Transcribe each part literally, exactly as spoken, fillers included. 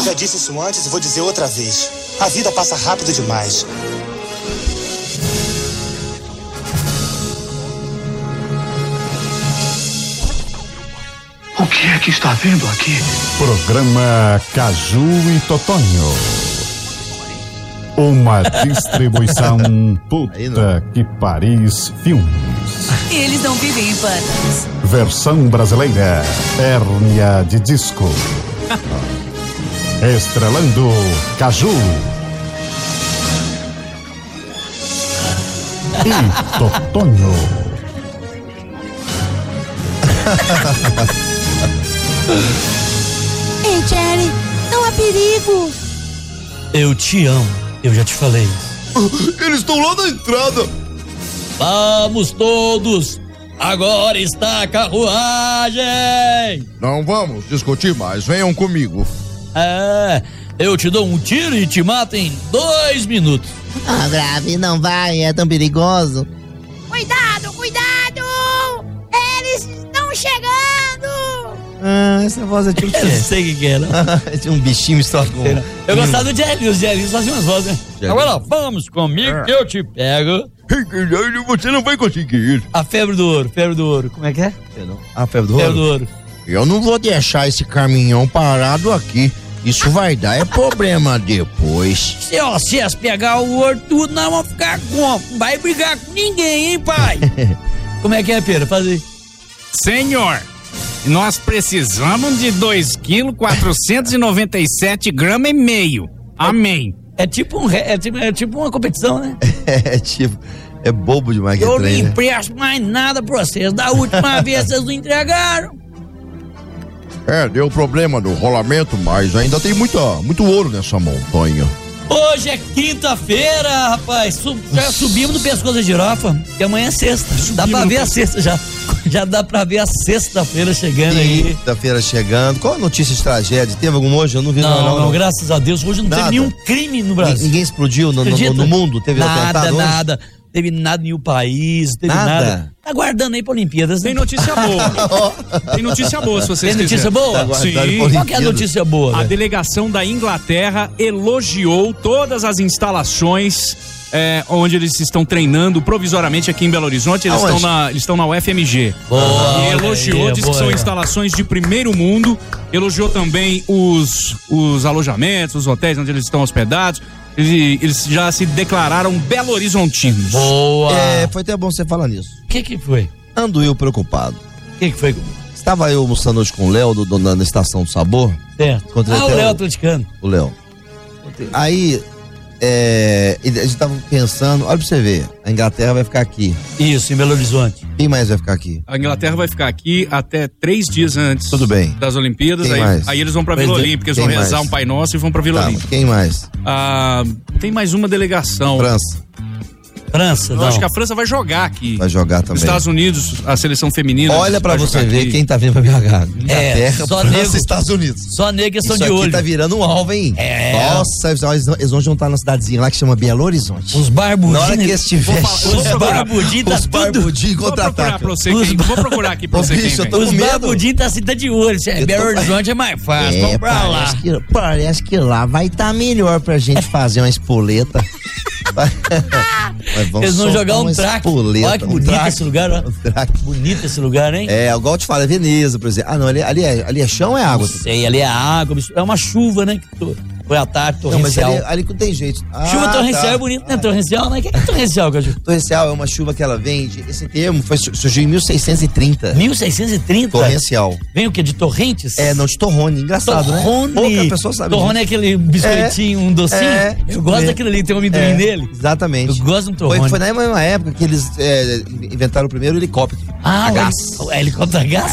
Já disse isso antes e vou dizer outra vez. A vida passa rápido demais. O que é que está vendo aqui? Programa Caju e Totonho. Uma distribuição puta que Paris Filmes. Eles não vivem em pântanos. Versão brasileira, hérnia de disco. Estrelando Caju e Totonho. Ei, Jerry, não há perigo. Eu te amo, eu já te falei. Eles estão lá na entrada. Vamos todos, agora está a carruagem. Não vamos discutir mais, venham comigo. É, eu te dou um tiro e te mato em dois minutos. Ah, grave, não vai, é tão perigoso. Cuidado, cuidado! Eles estão chegando! Ah, essa voz é tipo... Eu não sei o que que era. Tinha um bichinho misturado com... Eu gostava do Jelly, os Jelly faziam umas vozes, né? Jelly. Agora vamos comigo que eu te pego. Você não vai conseguir. A febre do ouro, febre do ouro, como é que é? A febre do Febre do ouro? ouro. Eu não vou deixar esse caminhão parado aqui. Isso vai dar é problema depois. Se vocês pegar o ouro tudo, nós vamos ficar como? Não vai brigar com ninguém, hein, pai? Como é que é, Pedro? Faz aí. Senhor, nós precisamos de dois quilos quatrocentos e noventa e sete gramas e meio. Amém. É tipo, um, re- é, tipo, é tipo uma competição, né? É tipo, é bobo demais que Eu não trem, né? empresto mais nada pra vocês. Da última vez vocês não entregaram. É, deu problema no rolamento, mas ainda tem muita, muito ouro nessa montanha. Hoje é quinta-feira, rapaz. Sub, já subimos no pescoço da girafa. E amanhã é sexta. Dá pra ver a sexta já. Já dá pra ver a sexta-feira chegando aí. Quinta-feira chegando. Qual a notícia de tragédia? Teve alguma hoje? Eu não vi Não, nada, não, não, não. graças a Deus. Hoje não Nada. teve nenhum crime no Brasil. Ninguém explodiu no, no, Acredita? no mundo? Teve Nada, atentado hoje? nada. Teve nada em nenhum país, teve Nada? nada. Tá aguardando aí pra Olimpíadas. Tem notícia boa. Tem notícia boa, se vocês Tem notícia quiserem. boa? Tá aguardando pra Sim. Olimpíadas. Qual que é a notícia boa? A velho? delegação da Inglaterra elogiou todas as instalações é, onde eles estão treinando provisoriamente aqui em Belo Horizonte. Eles Aonde? estão na, eles estão na U F M G. Boa, e olha elogiou, aí, disse boa que são aí. instalações de primeiro mundo. Elogiou também os, os alojamentos, os hotéis onde eles estão hospedados. Eles, eles já se declararam Belo Horizontinos. Boa. É, foi até bom você falar nisso. O que que foi? Ando eu preocupado. O que que foi? Estava eu almoçando hoje com o Léo do, do- na, na Estação do Sabor. Certo. Encontrei Ah, o até Léo o- atleticano. O Léo. Aí, é, a gente tava pensando, olha pra você ver, a Inglaterra vai ficar aqui. Isso, em Belo Horizonte. Quem mais vai ficar aqui? A Inglaterra vai ficar aqui até três dias antes Tudo bem. das Olimpíadas. Quem Aí, mais? aí eles vão pra Pois Vila é. Olímpica, eles Quem vão rezar mais? um Pai Nosso e vão pra Vila Tá, Olímpica. quem mais? Ah, tem mais uma delegação. França França, Eu não. acho que a França vai jogar aqui. vai jogar Nos também. Estados Unidos, a seleção feminina. Olha pra vai você jogar ver aqui. quem tá vindo pra B H. Inglaterra, só França nego- e Estados Unidos. Só negas são Isso de aqui olho. tá virando um alvo, hein? É. Nossa, eles, eles vão juntar na cidadezinha lá que chama Belo Horizonte. Os barbudinhos. Na hora que eles tiverem... Os barbudinhos tá Os tudo. barbudinhos Vou procurar contra-atacam. pra você Os quem, vou procurar aqui pra Ô, você bicho, quem eu tô vem. Os com medo. barbudinhos tá assim, tá de olho. É, Eu Belo tô- Horizonte é mais fácil. É, Vamos pra lá. parece que, parece que lá vai estar tá melhor pra gente fazer uma espoleta. Vai- Mas vamos Eles vão soltar jogar um uma traque. espoleta, Olha que um bonito traque. esse lugar, ó. Um traque. Bonito esse lugar, hein? É, igual eu te falo, é Veneza, por exemplo. Ah, não, ali, ali, é, ali é chão ou é água? Não sei, ali é água, é uma chuva, né? Que to- Foi à tarde, Não, mas torrencial. ali, ali não tem jeito. Ah, Chuva torrencial tá. é bonito, né? Torrencial, né? O que é torrencial, Caju? Torrencial é uma chuva que ela vende. Esse termo foi, surgiu em mil seiscentos e trinta. mil seiscentos e trinta? Torrencial. Vem o quê? De torrentes? É, não, de torrone. Engraçado, Torrone. né? Pouca pessoa sabe Torrone é disso. aquele biscoitinho, um docinho. É, Eu gosto é. daquele ali, tem um amendoim É, nele. Exatamente. Eu gosto de um torrone. Foi, foi na mesma época que eles é, inventaram o primeiro helicóptero. Ah, a o gás. heli- o helicóptero a gás?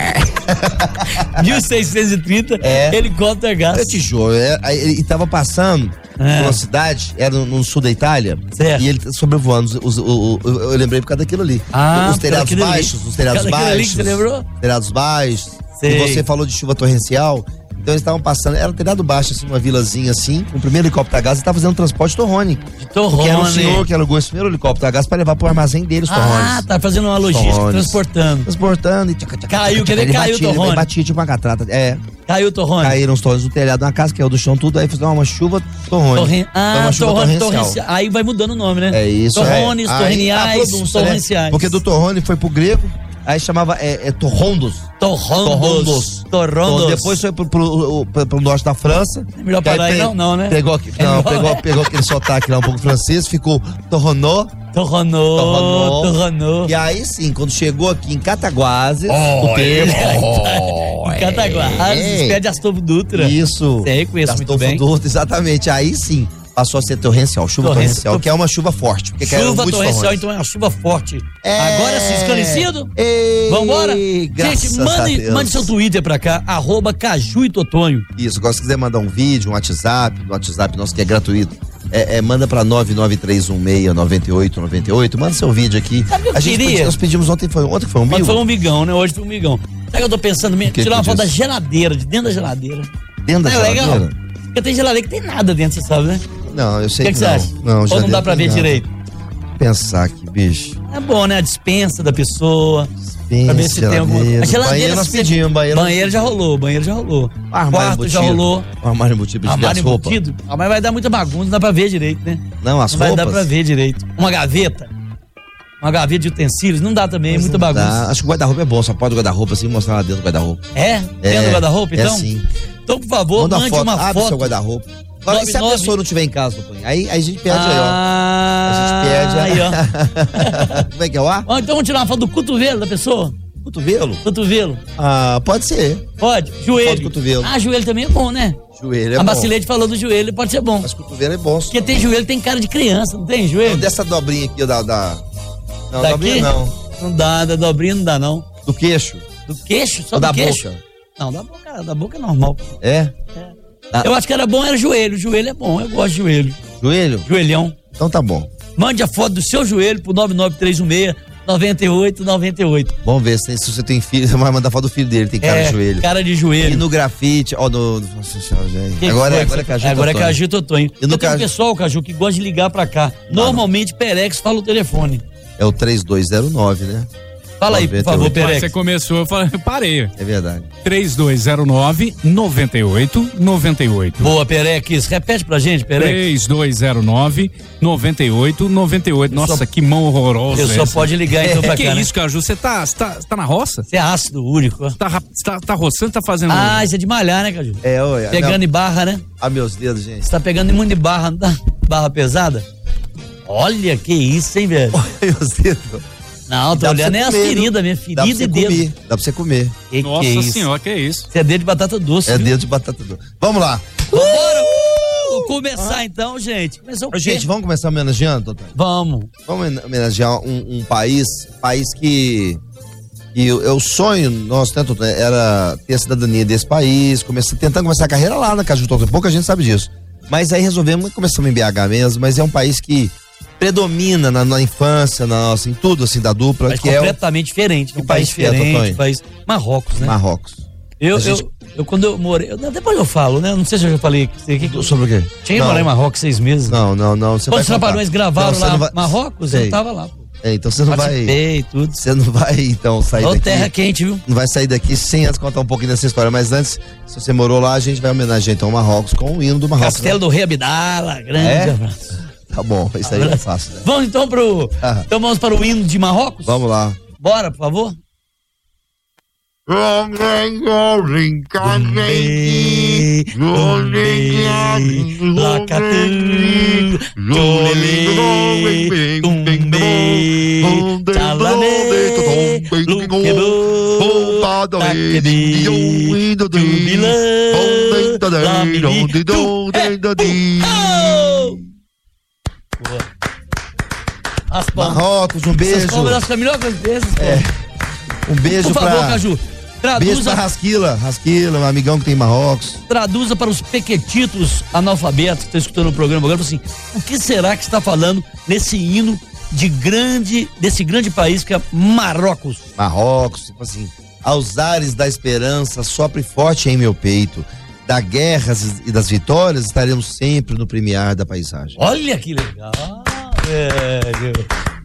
mil seiscentos e trinta, É. helicóptero a gás. Eu te juro, é, aí ele tava passando É. por uma cidade, era no, no sul da Itália, Certo. e ele sobrevoando, os, os, o- o- eu lembrei por causa daquilo ali. Ah, os por telhados aquilo ali. baixos, os telhados Por causa daquilo ali baixos. que você lembrou? Telhados baixos. Sei. E você falou de chuva torrencial, então eles estavam passando, era um telhado baixo, assim, uma vilazinha assim, com o primeiro helicóptero a gás, e tava fazendo transporte de torrone. De torrone. Porque era um senhor que alugou esse primeiro helicóptero a gás para levar pro armazém dele os torrones. Ah, tá fazendo uma logística, Torrones. transportando. Transportando e... tchaca, tchaca, Caiu, tchaca, quer ver? ele Caiu o batia, ele torrone. batia tipo uma catrata. É. Caiu o torrone. Caíram os torrones do telhado na casa, caiu do chão tudo, aí fizeram uma chuva torrone. Torren... Ah, uma chuva torrone, torrencial. torrencial. Aí vai mudando o nome, né? É isso. Torrones, é. torreniais, Aí, pronúncia, torrenciais. né? Porque do torrone foi pro grego, aí chamava é, é torrondos. Torrondos. Torrondos. Depois foi pro, pro, pro, pro norte da França. É melhor parar aí, não, não, né? Pegou, aqui, é não, melhor, pegou, é. pegou aquele sotaque lá um pouco francês, ficou torronô. Torronô, Torronô. torronô. E aí sim, quando chegou aqui em Cataguases, Oh, o termo. é. Em Cataguases, é. pé de Astolfo Dutra. Isso. Sei, conheço muito Astolfo bem. Dutra, exatamente. Aí sim, passou a ser torrencial, chuva Torrencial. torrencial, que é uma chuva forte. Porque caíram Chuva muitos torrencial, torrões. então é uma chuva forte. É. Agora sim, esclarecido? Ei, Vambora? graças Gente, a mande, Deus. mande seu Twitter pra cá, arroba Caju e Totonho. Isso, agora se quiser mandar um vídeo, um WhatsApp, no WhatsApp nosso que é gratuito, é, é, manda pra nove nove três um seis nove oito nove oito, manda seu vídeo aqui. Sabe o que eu a gente queria? pedi- nós pedimos ontem, foi, ontem foi um Ontem mil? foi um migão, né? Hoje foi um migão. Sabe o que eu tô pensando mesmo? que Tirar uma que foto da diz? geladeira, de dentro da geladeira. Dentro da é legal. geladeira? Porque tem geladeira que tem nada dentro, você sabe, né? Não, eu O sei que, que, que você não. acha? Não, Ou não geladeira dá pra tem ver nada. direito? Pensar aqui, bicho. É bom, né? A dispensa da pessoa. Pensa, Pra ver se tem alguma geladeira. A geladeira Banheiro nós se- pedimos, banheiro. Banheiro já rolou, banheiro já rolou. Armário Quarto já embutido. rolou. Armário embutido de Armário as roupas. embutido. Ah, mas vai dar muita bagunça, não dá pra ver direito, né? Não, as Não vai roupas. dar pra ver direito. Uma gaveta. Uma gaveta de utensílios, não dá também, é Mas muita não dá. bagunça. Acho que o guarda-roupa é bom, só pode o guarda-roupa assim mostrar lá dentro do guarda-roupa. É? Dentro do guarda-roupa, é então? sim. Então, por favor, Manda uma mande foto, uma abre foto. seu guarda-roupa. Agora, e se a nove nove pessoa não estiver em casa, Totonho? Aí, aí a gente perde Ah, aí, ó. A gente aí, perde. ó. Como é que é o ar? Ó, então vamos tirar uma foto do cotovelo da pessoa? Cotovelo? Cotovelo. Ah, pode ser. Pode. Joelho. Foto do cotovelo. Ah, joelho também é bom, né? Joelho é a bom. Bacilete falou do joelho, pode ser bom. Mas cotovelo é bom. Porque tem joelho, tem cara de criança, não tem joelho? Não, dessa dobrinha aqui, ó, da... da... Não, Daqui? dobrinha não. Não dá, da dobrinha não dá, não. Do queixo. Do queixo? Só Ou do da queixo? boca. Não, da boca, da boca é normal. É? Ah. Eu acho que era bom, era joelho. Joelho é bom, eu gosto de joelho. Joelho? Joelhão. Então tá bom. Mande a foto do seu joelho pro nove nove três um seis nove oito nove oito. Vamos ver se, se você tem filho, você vai mandar foto do filho dele, tem cara É, de joelho. cara de joelho. E no grafite, ó, no... Nossa senhora, gente. Que Agora, foi? é- agora é Caju e Agora é Totonho. Caju e Totonho. E no Eu tenho um Caju- pessoal, Caju, que gosta de ligar pra cá. Normalmente, Perex fala o telefone. É o três dois zero nove, né? Fala aí, por favor, noventa e oito. Você Perex. começou, eu falei, eu parei. É verdade. três dois zero nove, nove oito nove oito. Boa, Perex. Repete pra gente, Perex. três dois zero nove, nove oito nove oito. Nossa, só- que mão horrorosa. Eu só essa. pode ligar então pra Que cá, né? isso, Caju? Você tá, você tá, você tá na roça? Você é ácido úrico. ó. Tá, ra- tá, tá roçando, tá fazendo... Ah, isso é de malhar, né, Caju? É, olha. Pegando em barra, né? Ah, meus dedos, gente. Você tá pegando em muito de barra, não tá? Barra pesada? Olha, que isso, hein, velho? Meus dedos. Não, tô Dá pra olhando você é as comer, feridas viu? mesmo, Dá pra ferida você e dedo. comer. Dá pra você comer. Que Nossa que é isso? senhora, que é isso? Isso é dedo de batata doce, É viu? dedo de batata doce. Vamos lá. Vambora! Vamos começar então, gente. Começar o quê? Gente, vamos começar homenageando, doutor? Vamos. Vamos homenagear um, um país, país que, que o, é o sonho nosso, né, doutor? Era ter a cidadania desse país, começar, tentando começar a carreira lá na Caju e Totonho. Pouca gente sabe disso. Mas aí resolvemos, começamos em B H mesmo, mas é um país que predomina na, na infância, na nossa, em tudo assim da dupla, Mas que é o completamente diferente. Que Um país país que é, diferente, Totonho? um país... Marrocos, né? Marrocos. Eu, A gente- eu, eu, quando eu morei... eu- depois eu falo, né? Não sei se eu já falei aqui. que- Sobre o quê? Tinha que Não. morar em Marrocos seis meses. Não, não, não. Você Quando vai os contar. trapalhões gravaram Não, você lá não vai- Marrocos, Sei. eu tava lá. Pô. É, então você não vai. Participei e tudo. Você não vai, então, sair Ô, daqui. terra quente, viu? Não vai sair daqui sem antes contar um pouquinho dessa história. Mas antes, se você morou lá, a gente vai homenagear então o Marrocos com o hino do Marrocos. Castelo do Rei Abdala, grande É? abraço. Né? Tá bom, isso aí é fácil, né? Vamos então pro. Ah. Então vamos para o hino de Marrocos? Vamos lá. Bora, por favor. As palmas. Marrocos, um Essas beijo. palmas, acho que é a melhor coisa desses, pô. É. Um beijo Por favor, pra. Caju, Beijo traduza, pra Rasquila. Rasquila, um amigão que tem em Marrocos. traduza para os pequetitos analfabetos que estão escutando o programa agora, assim, o que será que está falando nesse hino de grande, desse grande país que é Marrocos? Marrocos, tipo assim. Aos ares da esperança, sopre forte em meu peito. Da guerras e das vitórias, estaremos sempre no premiar da paisagem. Olha que legal, velho.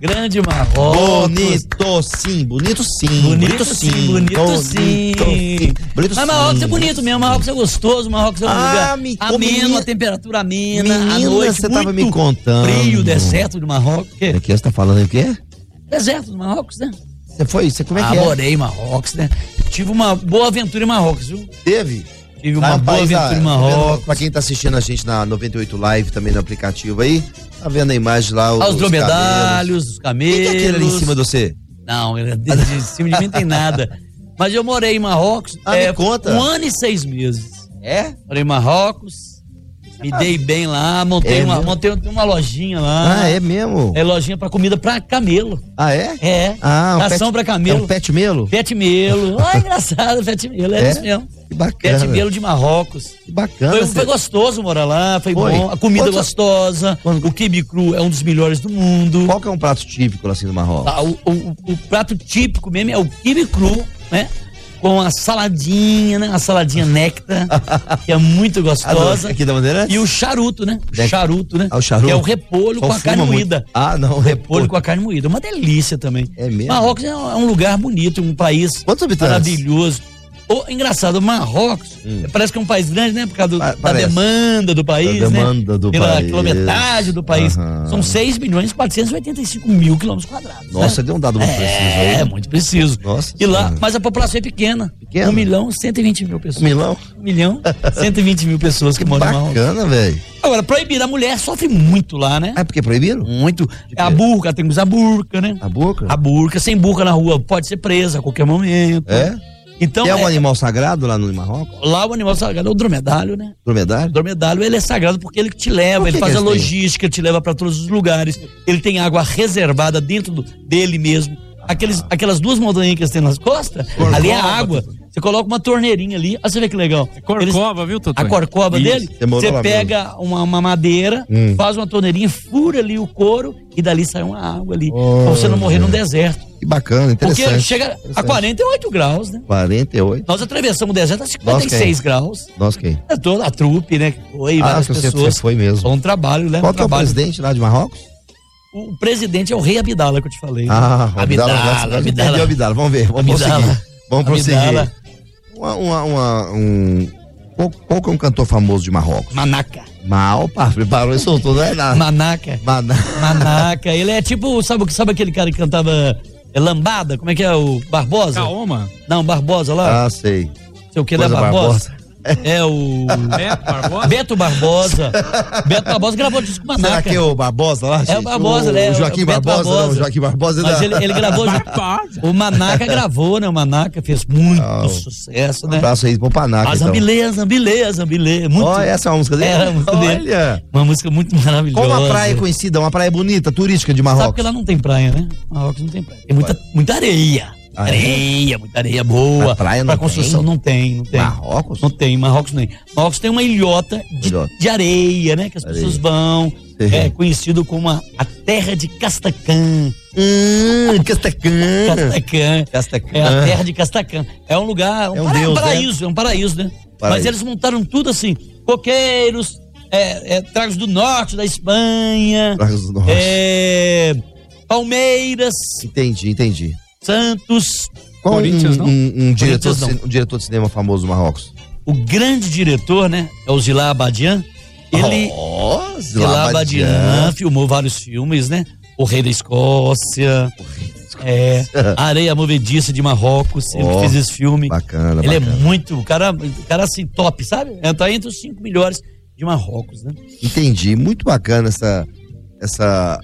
Grande Marrocos. Bonito sim, bonito sim. Bonito sim, bonito sim. Bonito Mas Marrocos é bonito mesmo, Marrocos é gostoso, Marrocos é um Ah, lugar me- ameno, menina- a temperatura amena, Menina, a noite você tava muito me contando. frio, deserto de Marrocos. Que? O que você tá falando o quê? Deserto de Marrocos, né? Você foi, você como é ah, que é? morei em Marrocos, né? Tive uma boa aventura em Marrocos, viu? Teve? Tive uma Lá, boa rapaz, aventura em ah, Marrocos. Pra quem tá assistindo a gente na noventa e oito Live, também no aplicativo aí, tá vendo a imagem lá, os, Aos dromedários, os camelos. Quem que é aquele ali em cima de você? Não, ele- de, de cima de mim tem nada. Mas eu morei em Marrocos Ah, é, me conta. um ano e seis meses. É? Morei em Marrocos, me dei bem lá, montei, É uma, mesmo? montei uma lojinha lá. Ah, é mesmo? É lojinha pra comida pra camelo. Ah, é? É. Ah, um Ração pet- pra camelo. É um pet melo? Pet melo. Ah, engraçado, pet melo. É, É? isso mesmo. Que bacana. Pet melo de Marrocos. Que bacana. Foi, você- foi gostoso morar lá, foi, Foi? bom. A comida Quanto- gostosa. Quando- O quibe cru é um dos melhores do mundo. Qual que é um prato típico assim do Marrocos? Ah, o, o- o prato típico mesmo é o quibe cru, né? Com a saladinha, né? A saladinha néctar, que é muito gostosa. Ah, aqui da Bandeira? E o charuto, né? O Dec- charuto, né? Ah, o charuto. Que é o repolho Só com a fuma carne muito. moída. Ah, não, Repolho repolho. com a carne moída. Uma delícia também. É mesmo? Marrocos é um, é um lugar bonito, um país Quantos habitantes? maravilhoso. Oh, engraçado, o Marrocos Hum. parece que é um país grande, né? Por causa do- Pa- da parece. demanda do país, Da né? demanda do Pela país. quilometragem do país. Aham. São seis milhões e quatrocentos e oitenta e cinco mil quilômetros quadrados. Nossa, né? deu um dado muito preciso aí. É, muito preciso. Nossa E lá, Senhora. mas a população é pequena. Pequena? Um milhão e cento e vinte mil pessoas. Milão? Um milhão e cento e vinte mil pessoas que, Que moram em Marrocos. bacana, velho. Agora, proibir a mulher sofre muito lá, né? Ah, é porque proibiram? Muito. De A quê? burca, temos a burca, né? A boca? A burca, sem burca na rua, pode ser presa a qualquer momento. É? Então, E é um é- animal sagrado lá no Marrocos? lá o animal sagrado é o dromedário, né? O Dromedário? dromedário, ele é sagrado porque ele te leva, Por que ele faz que a eles têm? logística, ele te leva para todos os lugares. Ele tem água reservada dentro do- dele mesmo. Aqueles, aquelas duas montanhas que eles têm nas costas, Corcova, ali é a água. Você coloca uma torneirinha ali, olha você vê que legal. Eles- Corcova, viu, Totô? a corcova Isso. dele, Você morou você lá pega uma, uma madeira, Hum. faz uma torneirinha, fura ali o couro e dali sai uma água ali. Oh, pra você não morrer no deserto. Que bacana, interessante. Porque chega a quarenta e oito graus, né? quarenta e oito. Nós atravessamos o deserto a cinquenta e seis graus. Nós quem? É toda a trupe, né? que Foi, Ah, várias que você, pessoas. você foi mesmo. Foi um trabalho, né? Qual um que é o trabalho. presidente lá de Marrocos? O presidente é o rei Abdala, que eu te falei. né? Ah, Abdala, Abdala. Abdala. Entendeu, Abdala? Vamos ver, vamos Abdala. prosseguir. Vamos prosseguir. Abdala. Uma, uma, uma, um... Qual, qual que é um cantor famoso de Marrocos? Manaca. Mal, pá, preparou e soltou, não é nada. Manaca. Maná. Manaca. Ele é tipo, sabe, sabe aquele cara que cantava é, Lambada? Como é que é? O Barbosa? Kaoma? Não, Barbosa lá. Ah, sei. sei o que, ele é Coisa Barbosa? É o. Beto Barbosa? Beto Barbosa. Beto Barbosa gravou disco com Será Manaca. que é o Barbosa lá, gente? É o Barbosa, o, né? O Joaquim O Beto Barbosa, Barbosa. não, o Joaquim Barbosa. Mas não. ele, ele gravou. Barbosa. O Manaca gravou, né? O Manaca fez muito Ah, sucesso, Um né? abraço aí pro Panaca, A então. Zambilê, Zambilê, Zambilê. Muito. Ó, essa é uma música dele? Era a música dele. Olha. Uma música muito maravilhosa. Qual uma praia conhecida, uma praia bonita, turística de Sabe Marrocos? que lá não tem praia, né? Marrocos não tem praia. Tem muita, muita areia. Ah, é? areia, muita areia boa. A praia não pra construção tem? não tem, não tem. Marrocos? Não tem, Marrocos não tem. Marrocos tem uma ilhota de, Ilhota. de areia, né? Que as Areia. pessoas vão. Sei. É conhecido como a, a terra de Castacã. Hum, Castacã. Castacã. Castacã. É a terra de Castacã. É um lugar, um, É um para- deus, né? paraíso, é um paraíso, né? Mas Paraíso. eles montaram tudo assim, coqueiros, é, é, tragos do norte da Espanha, Tragos do norte. é, Palmeiras, Entendi, entendi. Santos. Qual um, Corinthians, não? um, um diretor, Corinthians, não. de cin- um diretor de cinema famoso do Marrocos? O grande diretor, né? É o Zilá Abadian. Ele, Oh, Zilá Abadian, filmou vários filmes, né? O Rei da Escócia, é, A Areia Movediça de Marrocos, ele Oh, fez esse filme. Bacana, Ele bacana. é muito, o cara, o cara assim, top, sabe? É, tá entre os cinco melhores de Marrocos, né? Entendi, muito bacana essa... Essa...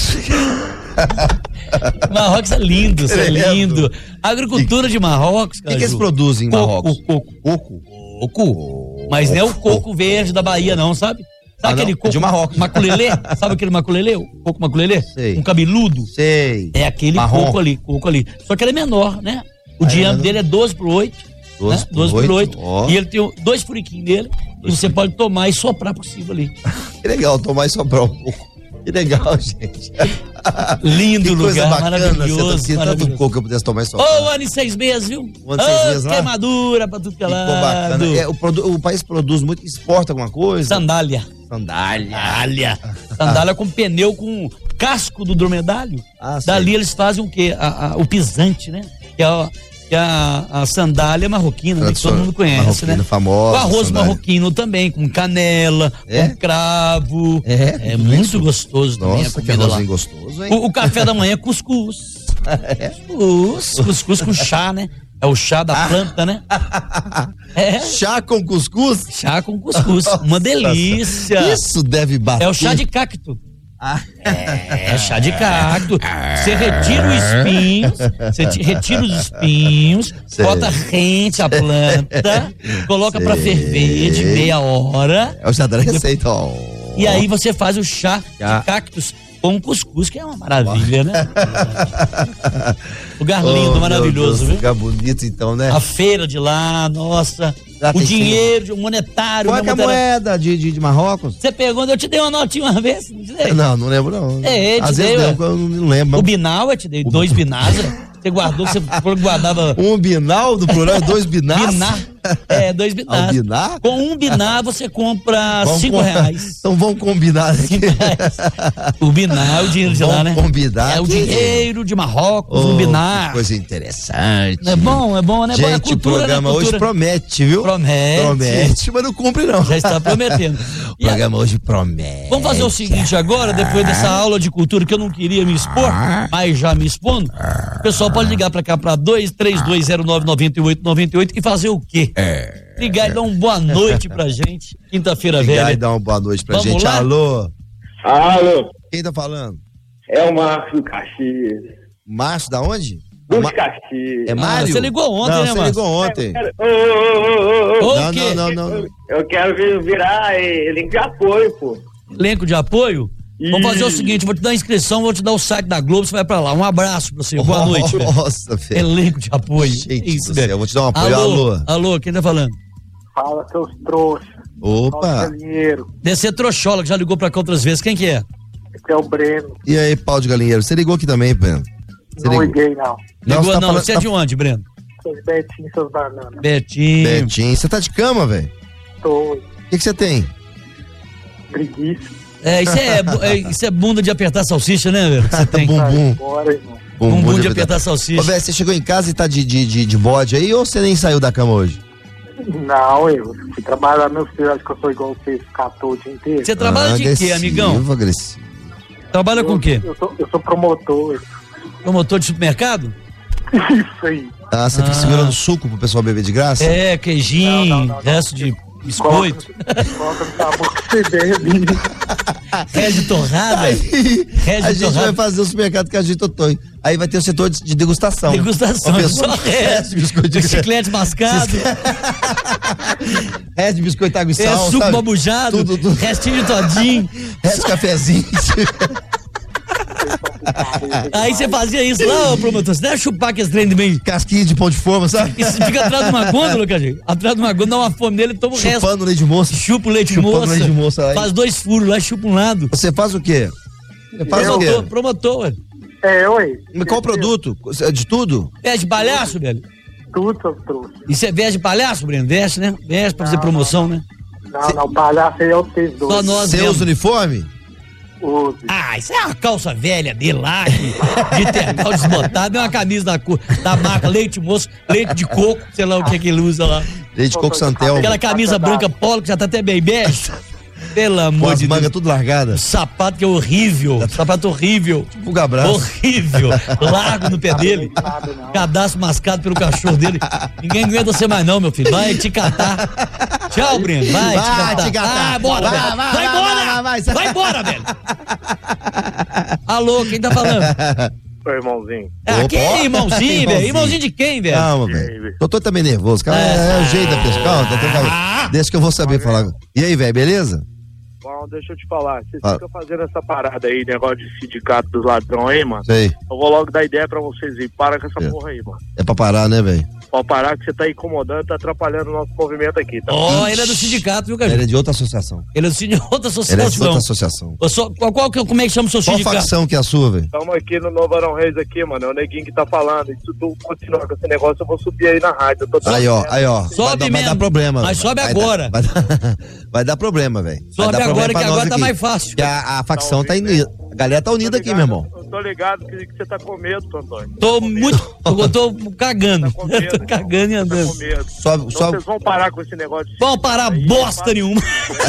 Marrocos é lindo, isso é Tremendo. lindo. A agricultura de Marrocos, O cara. que, que eles produzem em Marrocos? Coco, Coco? coco. Mas não é o coco verde da Bahia, não, sabe? Sabe Ah, não? aquele É coco de Marrocos. maculelê? Sabe aquele maculelê? O coco maculelê? Sei. Um cabeludo? Sei. É aquele Marrom. coco ali, coco ali. Só que ele é menor, né? O Ah, diâmetro é dele é doze por oito. doze né? por doze por oito, oito. ó. E ele tem dois furiquinhos nele. E você pode tomar e soprar por cima ali. Que legal, tomar e sobrar um pouco. Que legal, gente. Lindo que coisa lugar, bacana, maravilhoso. você tá tanto maravilhoso. coco que eu pudesse tomar e Ô, sobrar. um ano e seis meses, viu? Um ano e seis Ô, meses lá? queimadura pra tudo que é Ficou lado. bacana. É, o, produ- o país produz muito, exporta alguma coisa? Sandália. Sandália. Sandália. Sandália com pneu com, casco do dromedário. Ah, Dali sei. eles fazem o quê? A, a, o pisante, né? Que é, a, que é a, a sandália marroquina, né? Que todo mundo conhece, marroquina, né? famosa, o arroz sandália. marroquino também, com canela, É? com cravo. É? É muito gostoso também a Nossa, que comida lá. arrozinho gostoso, hein? O, o café da manhã é cuscuz. Cuscuz, cuscuz com chá, né? É o chá da planta, né? É. Chá com cuscuz? Chá com cuscuz. Uma delícia. Isso deve bater. É o chá de cacto. É, é chá de cacto. Você retira o espinho, você te- retira os espinhos, Sei. bota rente a planta, coloca pra Sei. ferver de meia hora. É o chá da receita, ó. E aí você faz o chá Chá. de cactus com cuscuz, que é uma maravilha, né? Lugar lindo, Oh, maravilhoso, meu Deus, viu? fica bonito então, né? A feira de lá, nossa. Lá o tem dinheiro, o monetário. Qual é, né, que é a monetário. moeda de, de, de Marrocos? Você pergunta, eu te dei uma notinha uma vez? Não te dei? Não, não lembro não. É, te Às dei, vezes ué. lembro, eu não lembro. O binal, eu te dei dois binás. Você guardou, você guardava. Um binal do plural, dois binás? Biná. É, dois Ah, binás. o binar? Com um biná você compra Vamos cinco com- reais. Então vamos combinar aqui. O biná é o dinheiro de lá, né? Vamos combinar É o aqui. dinheiro de Marrocos, Oh, um biná. que coisa interessante. É bom, é bom, né? Bom, é Gente, cultura, o programa né? hoje Cultura. promete, viu? Promete. Promete, mas não cumpre não. Já está prometendo. O E a- programa hoje promete. Vamos fazer o seguinte agora, depois dessa aula de cultura que eu não queria me expor, mas já me expondo, o pessoal pode ligar pra cá pra dois três dois zero nove nove oito nove oito e fazer o quê? Ligar e dar uma boa noite pra gente, quinta-feira Ligar velha. e dar uma boa noite pra Vamos gente. lá? Alô? Alô, Quem tá falando? é o Marcos do Caxias. Márcio da onde? Dos Ma- Caxias. É Mário? você ligou ontem, não, né, você Márcio? ligou ontem. Ô, ô, ô, ô, ô, Ô, Não, o quê? não, não, não, não. Eu quero vir- virar eh, link de apoio, pô. Elenco de apoio? Vamos fazer o Ih. seguinte, vou te dar a inscrição, vou te dar o site da Globo, você vai pra lá. Um abraço pra você, boa noite. velho. Nossa, velho. Elenco de apoio. Gente Isso, do velho. céu, eu vou te dar um apoio. Alô, Alô? alô, quem tá falando? Fala, seus trouxas. Opa. Galinheiro. Descer Trochola, que já ligou pra cá outras vezes. Quem que é? Esse é o Breno. E aí, pau de galinheiro? Você ligou aqui também, Breno? Você Não ligou? liguei, não. Ligou você tá não, falando- você é tá- de onde, Breno? Seus Betinhos, seus bananas. Betinho. Betinho, você tá de cama, velho? Tô O que que você tem? preguiça. É, isso é, bu- é, isso é bunda de apertar salsicha, né, velho? que Você tem. Bumbum. Bora, irmão. Bumbum de apertar salsicha. Ô, velho, você chegou em casa e tá de, de, de, de bode aí ou você nem saiu da cama hoje? Não, eu fui trabalhar, meu filho, acho que eu sou igual vocês, catou o dia inteiro. Você trabalha de quê, Agressivo, amigão? agressivo. Trabalha com o quê? Eu sou, eu sou promotor. Promotor de supermercado? Isso aí. Ah, você fica Ah. segurando suco pro pessoal beber de graça? É, queijinho, Não, não, não, não. resto de biscoito, Coloca no sabor que você bebe. resto de torrada, Aí, resto a de gente vai torrada. fazer o supermercado que a gente totou. Aí vai ter o setor de, de degustação. Degustação, Ó, pessoal, só resto, de biscoito de chiclete mascado, resto de biscoito água e é, sal, suco sabe? babujado, Tudo, tudo. restinho de todinho. Resto de cafezinho. Aí você fazia isso lá, ô promotor, você deve chupar aquele trem de bem. Casquinha de pão de forma, sabe? Isso fica atrás de uma gôndola, cara. Atrás de uma gôndola, dá uma fome nele, toma o resto. Chupando leite de moça. Chupa o leite Chupando moça. leite de moça lá, hein? Faz dois furos lá, chupa um lado. Você faz o quê? Você faz o Promotor, quê? promotor, ué. É, oi. Mas qual produto? De tudo? Veste de palhaço, velho? Tudo, seus trouxas. E você veste de palhaço, Breno? Veste, né? Veste pra fazer Não, promoção, né? Não, não, palhaço aí é vocês dois. Só nós Você mesmo. usa uniforme? Use. Ah, isso é uma calça velha dele lá, que- de tergal desbotado, é uma camisa da, cor, da marca Leite Moço, leite de coco, sei lá o que que ele usa lá. Leite de coco Santel. Aquela camisa branca polo que já tá até bem bege. Pelo Com amor as de mangas Deus. tudo largadas. Sapato que é horrível, sapato horrível. Fuga abraço. Horrível, largo no pé dele, Nada, não. cadastro mascado pelo cachorro dele. Ninguém aguenta você mais não, meu filho, vai te catar. Tchau, Breno, vai, Vai te catar. te catar. Ah, bora, Vai, velho. vai, Vai, vai, embora, vai, vai, vai. vai embora, velho. Alô, quem tá falando? Ô, irmãozinho. Ah, Opa. quem, irmãozinho, velho? Irmãozinho. Irmãozinho de quem, velho? Calma, velho. Doutor tá meio nervoso. Calma, é, é o jeito da pessoa. Calma, doutor, calma. Deixa que eu vou saber falar. E aí, velho, beleza? Bom, deixa eu te falar. Você Fala. fica fazendo essa parada aí, negócio de sindicato dos ladrões aí, mano. Sei. Eu vou logo dar ideia pra vocês aí. Para com essa É. porra aí, mano. É pra parar, né, velho? Pode parar que você tá incomodando, tá atrapalhando o nosso movimento aqui, tá? Ó, oh, ele é do sindicato, viu, Caju? Ele é de outra associação. Ele é de outra associação. Ele é de outra associação. Eu sou, qual, qual, como é que chama o seu Qual sindicato? Qual facção que é a sua, velho? Estamos aqui no Novo Arão Reis aqui, mano. É o Neguinho que tá falando. E se tu continuar com esse negócio, eu vou subir aí na rádio. Eu tô aí, ó, aí, ó. Sobe vai, dar, mesmo. Vai dar problema. Mas sobe vai agora. Dar, vai, dar, vai dar problema, velho. Sobe dar agora, que agora aqui. tá mais fácil. Que a, a facção tá, tá unida. A galera tá unida aqui, meu irmão. Eu tô ligado que, que você tá com medo, Antônio. Tô muito. Eu tô cagando. Tá medo, tô cagando e andando. Tá com medo. Sobe, então sobe. vocês vão parar com esse negócio de... Vão parar aí, bosta para... nenhuma.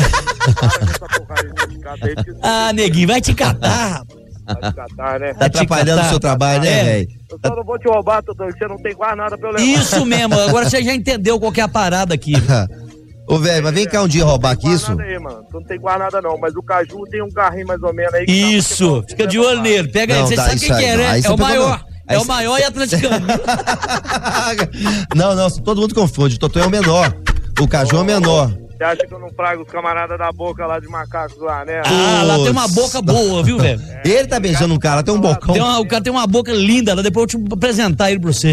Ah, Neguinho, vai te catar. Vai te catar, né? Tá atrapalhando o seu trabalho, né, velho? Eu só não vou te roubar, Totô, que você não tem quase nada pra eu levar. Isso mesmo, agora você já entendeu qual que é a parada aqui. Ô, velho, mas vem cá um dia roubar aqui isso? Aí, mano. Tu não tem quase nada não, mas o Caju tem um carrinho mais ou menos aí. Que isso, fica de olho nele, pega não, ele, você dá, sabe quem que é, né? É o maior. É o maior e atleticano. Não, não, todo mundo confunde, o Totô é o menor, o Caju é o menor. Você acha que eu não prago os camaradas da boca lá de macacos lá, né? Ah, lá tem uma boca boa, viu, velho? É, ele tá beijando um cara, tem um bocão. Tem uma, o cara tem uma boca linda, lá depois eu vou te apresentar ele pra você.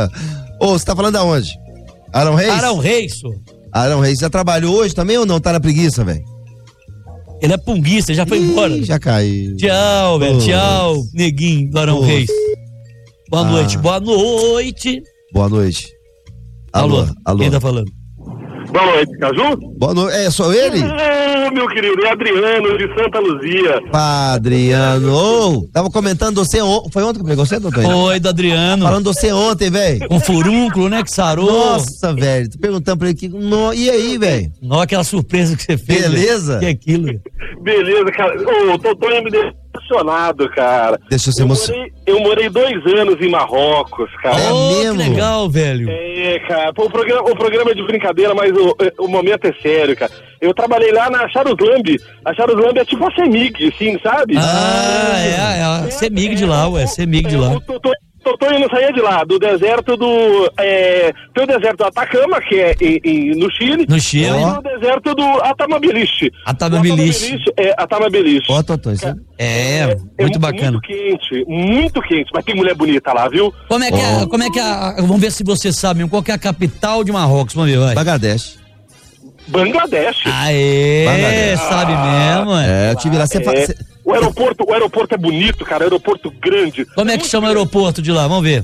Ô, você tá falando aonde? Arão Reis? Arão Reis, sô. Arão Reis, já trabalhou hoje também ou não? Tá na preguiça, velho? Ele é punguista, já foi Ih, embora. Já caiu. Tchau, velho, tchau, neguinho do Arão Ô. Reis. Boa Ah. noite, boa noite. Boa noite. Alô, Alô, alô. quem tá falando? Boa noite, Caju? Boa noite. É, sou ele? Ô, meu querido, é Adriano de Santa Luzia. Adriano. Ô, tava comentando você ontem. Foi ontem que pegou você, doutor? Oi, do Adriano. Falando de você ontem, velho. Com furúnculo, né, que sarou. Nossa, velho. Tô perguntando pra ele que. No... E aí, velho? Não, aquela surpresa que você fez. Beleza? Que é aquilo? Beleza, cara. Ô, o Totô me deixou emocionado, cara. Deixa eu ser eu emocionado. morei, eu morei dois anos em Marrocos, cara. É Oh, mesmo? que legal, velho. É, cara, pô, o programa, o programa é de brincadeira, mas o, o momento é sério, cara. Eu trabalhei lá na Charuslamb. A Charuslamb é tipo a Semig, assim, sabe? Ah, é, é a Semig de lá, ué, Semig de lá. O Totô Totô não saía de lá, do deserto do... É, tem o deserto do Atacama, que é em, em, no Chile. No Chile. E o deserto do Atamabiliste. Atamabiliste. É, Atamabiliste. Ó, Totô, isso É, É muito bacana. Muito quente, muito quente, mas tem mulher bonita lá, viu? Como é que é, como é que a, vamos ver se você sabe, qual que é a capital de Marrocos, vamos ver, vai. Bangladesh. Bangladesh. Aê, Bangladesh. sabe mesmo, é. É, eu tive lá. Você É, fa... cê- o aeroporto, o aeroporto é bonito, cara, aeroporto grande. Como é que chama o aeroporto de lá, vamos ver.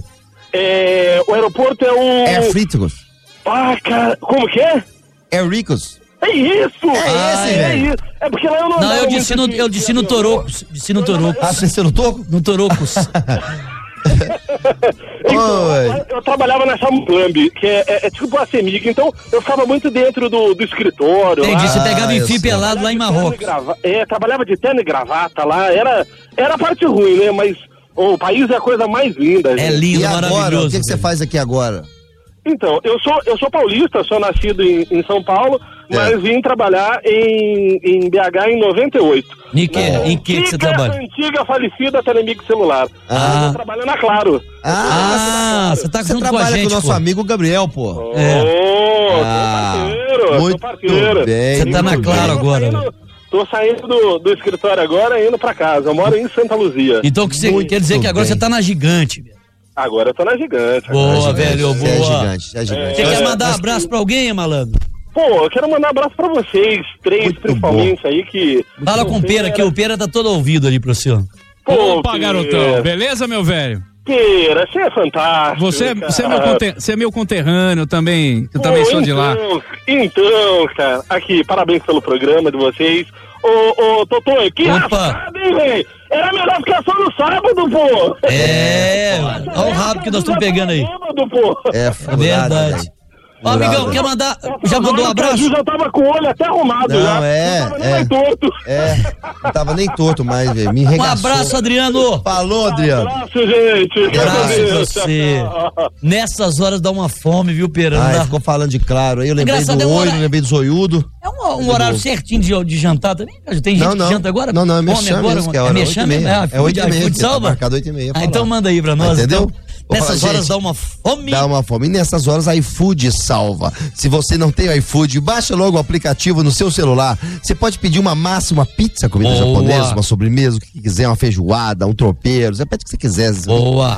É, o aeroporto é o... Air Fritos. Ah, cara, como que é? Air Ricos. É isso! É esse, é velho. isso. É porque lá eu não Não, andava eu disse muito no, de- eu disse no de- Torocos, disse no Ah, Torocos, você no toco? no Torocos. Então, Oi. eu, eu trabalhava na Charuslamb, que é, é, é tipo a Semig, então eu ficava muito dentro do, do escritório. Entendi, lá. você pegava Ah, em eu fio sei. pelado lá em Trabalhava de terno e Marrocos. grava- É, trabalhava de terno e gravata lá, era, era a parte ruim, né? Mas o país é a coisa mais linda, É gente. lindo, E agora, maravilhoso. o que, que você velho. faz aqui agora? Então, eu sou, eu sou paulista, sou nascido em, em São Paulo, mas É. vim trabalhar em, em B H em noventa e oito. Em que, em que, que você Fica trabalha? a antiga falecida Telemix Celular. Ah. Eu trabalho na Claro. Ah, você tá Você junto com a trabalha gente, com o nosso pô. amigo Gabriel, pô. É. Ô, Ah, sou parceiro, sou muito parceiro. bem, Você tá na muito Claro bem. agora, Tô velho. saindo, tô saindo do, do escritório agora e indo pra casa. Eu moro em Santa Luzia. Então que você Muito quer dizer que agora bem. você tá na gigante, velho. Agora eu tô na gigante. Boa, É gigante, velho, você É boa. gigante, é gigante. Você É, quer mandar um mas- abraço pra alguém, malandro? Pô, eu quero mandar um abraço pra vocês, três Muito principalmente aí que... Fala com o Pera, que o Pera tá todo ouvido ali pro senhor. Pô, Opa, Pera, garotão. Beleza, meu velho? Pera, você é fantástico. Você, cara. você, é meu conter, você é meu conterrâneo também. Eu também Pô, sou de lá. então, Então, cara, aqui, parabéns pelo programa de vocês. Ô, ô, Totô, que Opa. rascada, hein, velho? Era melhor ficar só no sábado, pô. É, olha o rabo que nós estamos pegando aí. Sábado, pô. É É furado, verdade. velho. Ó, amigão, Furado. quer mandar. Já mandou um O abraço? Caju já tava com o olho até arrumado Não, já. é, Não tava nem é. mais torto. É, não tava nem torto mais, velho. Me Um regaçou. abraço, Adriano. Falou, Adriano. Abraço, gente. Abraço pra Deus. você. Nessas horas dá uma fome, viu, Pera? Não Ai, dá- ficou falando de claro aí. Eu lembrei Engraçado, é do um olho, hora- lembrei do zoiudo. É um, um horário certinho de, de jantar também? Caju? Tem gente Não, não. que janta agora? Não, não, é Come mexame agora? mesmo, que é É hora, oito e mexame? meia. Ah, É oito e food- meia, food que tá salva? marcado oito e meia, Ah, falar. então manda aí pra nós. Entendeu? Então. Vou Nessas falar, horas gente, dá uma fome. Dá uma fome. E nessas horas a iFood salva. Se você não tem o iFood, baixa logo o aplicativo no seu celular. Você pode pedir uma massa, uma pizza, comida Boa. japonesa, uma sobremesa, o que quiser, uma feijoada, um tropeiro. Você pede o que você quiser. Boa.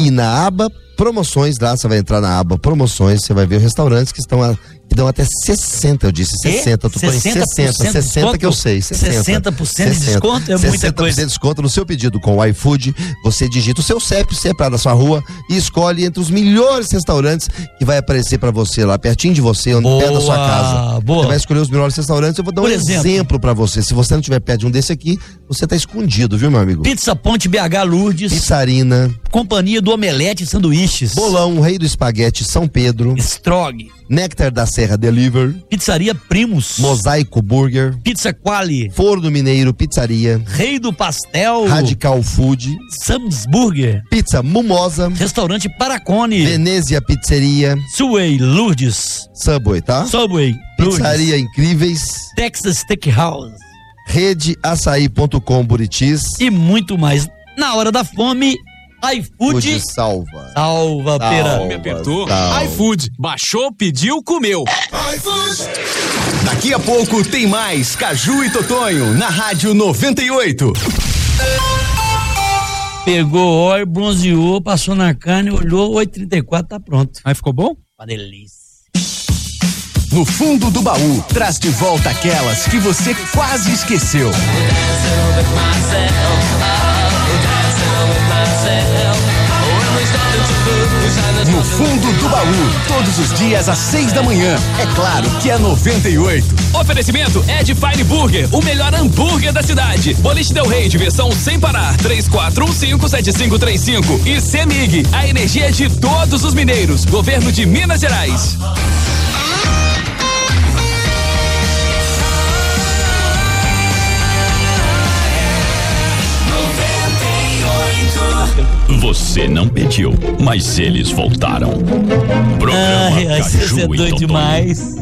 E na aba promoções, lá você vai entrar na aba promoções, você vai ver restaurantes que estão a, que dão até sessenta, eu disse sessenta, eu tô falando sessenta, sessenta que eu sei, sessenta. sessenta por cento de desconto é muita coisa. sessenta por cento de desconto no seu pedido com o iFood, você digita o seu C E P, C E P da sua rua e escolhe entre os melhores restaurantes que vai aparecer pra você lá, pertinho de você, onde perto da sua casa. Boa. Você vai escolher os melhores restaurantes, eu vou dar um exemplo, exemplo pra você. Se você não tiver perto de um desse aqui, você tá escondido, viu, meu amigo? Pizza Ponte B H Lourdes. Pizzarina. Companhia do Omelete e Sanduíches. Bolão, Rei do Espaguete, São Pedro. Strog. Néctar da Serra Deliver. Pizzaria Primos. Mosaico Burger. Pizza Quali. Forno Mineiro Pizzaria. Rei do Pastel. Radical Food. Sam's Burger. Pizza Mumosa. Restaurante Paracone. Venezia Pizzeria. Subway Lourdes. Subway, tá? Subway Pizzaria Lourdes. Incríveis. Texas Steakhouse. Rede Açaí ponto com Buritis. E muito mais. Na hora da fome, iFood salva. Salva, pera. Me apertou. Salva. iFood. Baixou, pediu, comeu. iFood. Daqui a pouco tem mais Caju e Totonho na Rádio noventa e oito. Pegou óleo, bronzeou, passou na carne, olhou, oito e trinta e quatro, tá pronto. Aí ficou bom? Uma delícia. No fundo do baú, traz de volta aquelas que você quase esqueceu. No fundo do baú, todos os dias às seis da manhã. É claro que é noventa e oito. Oferecimento Ed Fine Burger, o melhor hambúrguer da cidade. Boliche Del Rey, diversão sem parar. três quatro um cinco sete cinco três cinco. E Semig, a energia de todos os mineiros. Governo de Minas Gerais. Você não pediu, mas eles voltaram. Programa Ai, ai, Caju você é e doido Totonho. demais.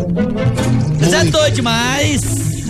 Você é doido demais.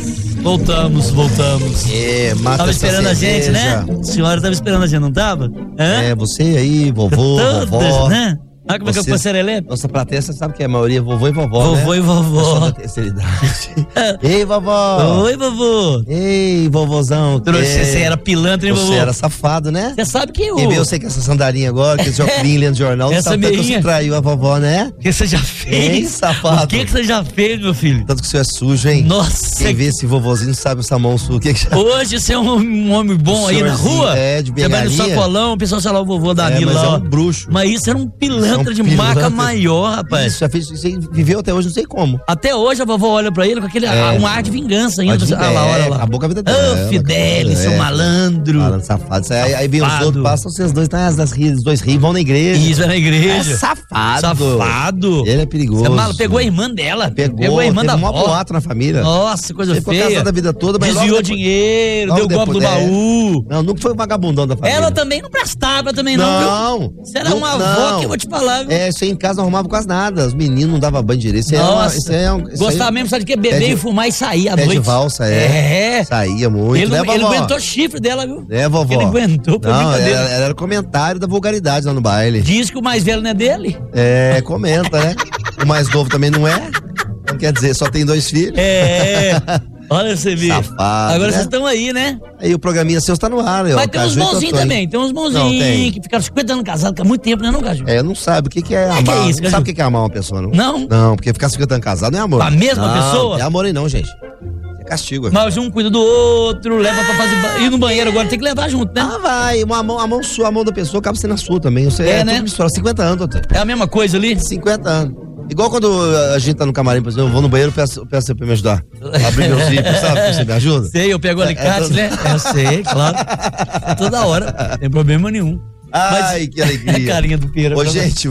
Voltamos, voltamos. É, mata Tava essa esperando a gente, cerveja. né? A senhora tava esperando a gente, não tava? Hã? É, você aí, vovô, Todas, vovó. né? Olha como é que eu Você- tô serelepe. Nossa plateia, você sabe que é a maioria vovô e vovó, né? Vovô e vovó. Pessoal da terceira idade. Ei, vovó. Oi, vovô. Ei, vovôzão. Trouxe, é... você era pilantra, hein, Você vovô? era safado, né? Você sabe que eu... Quem vê eu sei que essa sandalinha agora, que esse óculos lendo jornal, Essa sabe tanto que meinha. você traiu a vovó, né? O que você já fez? Ei, safado. O que que você já fez, meu filho? Tanto que o senhor é sujo, hein? Nossa. Quem vê esse vovozinho sabe essa mão sua. O que que já... Hoje você é um, um homem bom O aí na senhorzinho, rua. é, de Você vai no bengalinha. sacolão, o pessoal sei lá, o vovô Danilo É, mas lá. é ó. um bruxo. Mas isso era um pilantra Isso é um de marca pilantra. maior, rapaz. Isso, já fez, isso aí viveu até hoje, não sei como. Até hoje a vovó olha pra ele com aquele É. ah, um ar de vingança ainda. Pode- Ah lá, é, olha lá. acabou com a vida Ô, dela. Fidelis, seu É. malandro. Malandro, safado. Isso Aí, aí vem os Safado. outros, passam vocês dois, tá, das rias, os dois rios, vão na igreja. Isso, é na igreja. É safado. Safado. Ele é perigoso. Você mal- pegou a irmã dela. Pegou, a irmã teve da um maior avó. boato na família. Nossa, coisa Ele ficou feia. casado a vida toda, mas logo Desviou depois- dinheiro, logo deu golpe do depois- é. baú. Não, nunca foi o vagabundão da família. Ela também não prestava também não, Não. viu? Você era Não, uma avó não. que eu vou te falar, viu? É, isso aí em casa não arrumava quase nada. Os meninos não davam banho direito. Isso aí é uma- Nossa, isso aí é um- isso gostava aí- mesmo, sabe de que? Beber Pé de- e fumar e sair à Pé noite. de valsa, é. É. Saía muito. Ele, né, não- ele vovó? aguentou chifre dela, viu? É, vovó. Ele aguentou pra Não, brincadeira. ela, ela era comentário da vulgaridade lá no baile. Diz que o mais velho não é dele. É, comenta, né? O mais novo também não é. Não quer dizer, só tem dois filhos. É. Olha você vê. Safado, Agora né? vocês estão aí, né? Aí o programinha seu está no ar, né? Mas ó, tem uns Caju e bonzinhos Totonho. também. Tem uns Não, bonzinhos tem. que ficaram cinquenta anos casados, que há muito tempo, né, não, Caju? É, não sabe o que, que é que amar. é isso, não Caju? sabe o que que é amar uma pessoa, não? Não? Não, porque ficar cinquenta anos casado não é amor. A mesma Não, pessoa? Não é amor aí não, gente. É castigo. é. Mas um cuida do outro, leva pra fazer. ba- Ir no banheiro agora tem que levar junto, né? Ah, vai. Uma mão, a mão sua, a mão da pessoa acaba sendo a sua também. Você É, é, né? tudo misturado. cinquenta anos, doutor. É a mesma coisa ali? cinquenta anos. Igual quando a gente tá no camarim, por exemplo, eu vou no banheiro e peço, peço você pra me ajudar. Abrir meu zíper, sabe? Você me ajuda? Sei, eu pego o É, alicate, é todo- né? Eu sei, claro. É toda hora, não tem problema nenhum. Ai, que alegria. A carinha do Pera. Ô, gente.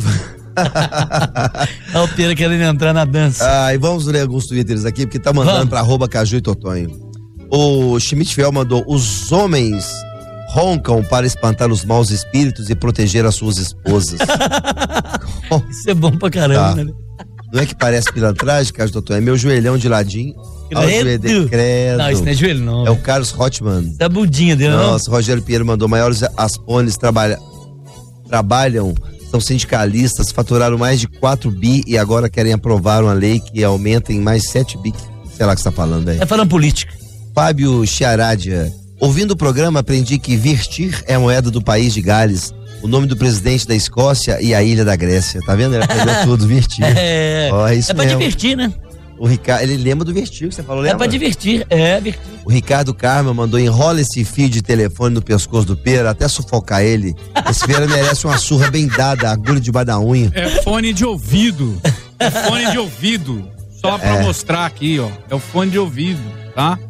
Olha o Pera querendo entrar na dança. Ai, vamos ler alguns twitters aqui, porque tá mandando Vamos. pra arroba Caju e Totonho. O Schmidt Fel mandou: os homens roncam para espantar os maus espíritos e proteger as suas esposas. Isso é bom pra caramba, Tá. né? Não é que parece pilantragem, Caju e Totonho? É meu joelhão de ladinho. Ao Credo. joelho de credo. Não, isso não é joelho, não. É o Carlos Hotman. Isso é a budinha dele, não? Nossa, Rogério Pinheiro mandou: maiores aspones trabalha, trabalham, são sindicalistas, faturaram mais de quatro bi e agora querem aprovar uma lei que aumenta em mais sete bi. Sei lá o que você tá falando aí. É falando política. Fábio Chiaradia: ouvindo o programa aprendi que virtir é a moeda do país de Gales o nome do presidente da Escócia e a ilha da Grécia. Tá vendo? Ele aprendeu tudo, Vertigo. É, Ó, é isso é pra mesmo. divertir, né? O Ricardo, ele lembra do Vertigo que você falou, lembra? É pra divertir, é, divertir. O Ricardo Carmo mandou: enrola esse fio de telefone no pescoço do Pera até sufocar ele. Esse Pera merece uma surra bem dada, agulha debaixo da unha. É fone de ouvido. É fone de ouvido. Só pra É. mostrar aqui, ó. É o fone de ouvido, tá?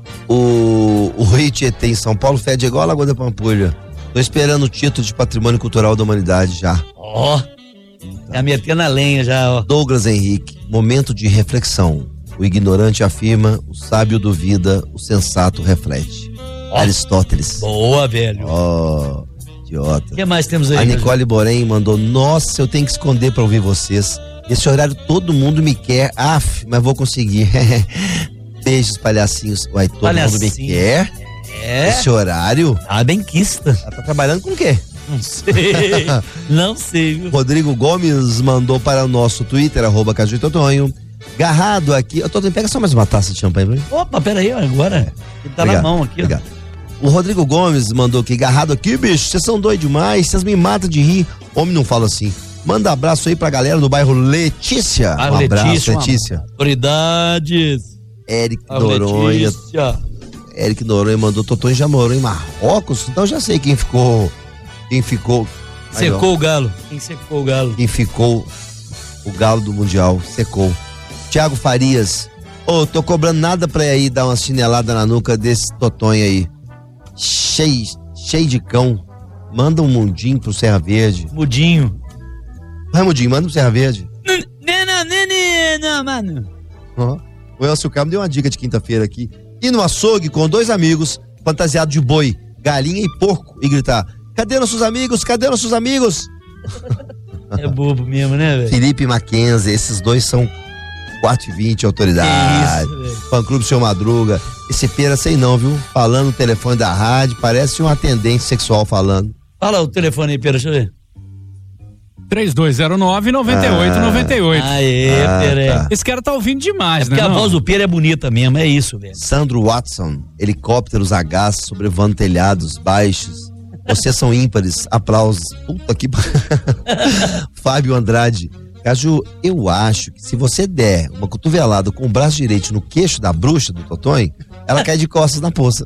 O, o Rio Tietê em São Paulo fede igual a Lagoa da Pampulha. Tô esperando o título de Patrimônio Cultural da Humanidade já. Ó, tá metendo a lenha já, ó. Douglas Henrique, momento de reflexão. O ignorante afirma, o sábio duvida, o sensato reflete. Ó. Aristóteles. Boa, velho. Ó, idiota. O que mais temos aí? A Nicole Borém mandou: nossa, eu tenho que esconder pra ouvir vocês. Esse horário todo mundo me quer. Af, mas vou conseguir. Beijos, palhacinhos. Uai, todo Palhacinho. mundo me quer? É. Esse horário? Ah, benquista. Ela tá trabalhando com o quê? Não sei. Não sei, viu? Rodrigo Gomes mandou para o nosso Twitter, arroba Caju Totonho. Garrado aqui. Eu tô pega só mais uma taça de champanhe pra mim. Opa, peraí, agora. Ele tá Obrigado, na mão aqui, obrigado. O Rodrigo Gomes mandou aqui: garrado aqui, bicho, vocês são doidos demais, vocês me matam de rir. Homem não fala assim. Manda abraço aí pra galera do bairro Letícia. Ah, um abraço, Letícia. Letícia. Autoridades. Eric Ah, Noronha. Letícia. Eric Noronha mandou: Totonho já morou em Marrocos? Então já sei quem ficou. Quem ficou. Aí, Secou ó, o galo. Quem secou o galo? Quem ficou o galo do Mundial. Secou. Tiago Farias. Ô, tô cobrando nada pra ir dar uma chinelada na nuca desse Totonho aí. Cheio, cheio de cão. Manda um mundinho pro Serra Verde. Mudinho. Vai, mundinho, manda pro Serra Verde. Não, não, não, não, mano. Ó, o Elcio Carmo deu uma dica de quinta-feira aqui. Ir no açougue com dois amigos, fantasiado de boi, galinha e porco, e gritar: cadê nossos amigos? Cadê nossos amigos? É bobo mesmo, né, velho? Felipe Mackenzie, esses dois são quatro e vinte, autoridade. Que isso, velho. Fã Clube Seu Madruga. Esse Pera sei não, viu? Falando no telefone da rádio, parece um atendente sexual falando. Fala o telefone aí, Pera, deixa eu ver. três dois zero nove, nove oito nove oito. Aê, Ah, Pera. tá. Esse cara tá ouvindo demais, É né? porque a não? voz do Pera é bonita mesmo, é isso, velho. Sandro Watson, helicópteros a gás sobrevoando telhados baixos. Vocês são ímpares. Aplausos. Puta que. Fábio Andrade. Caju, eu acho que se você der uma cotovelada com o braço direito no queixo da bruxa do Totonho, ela cai de costas na poça.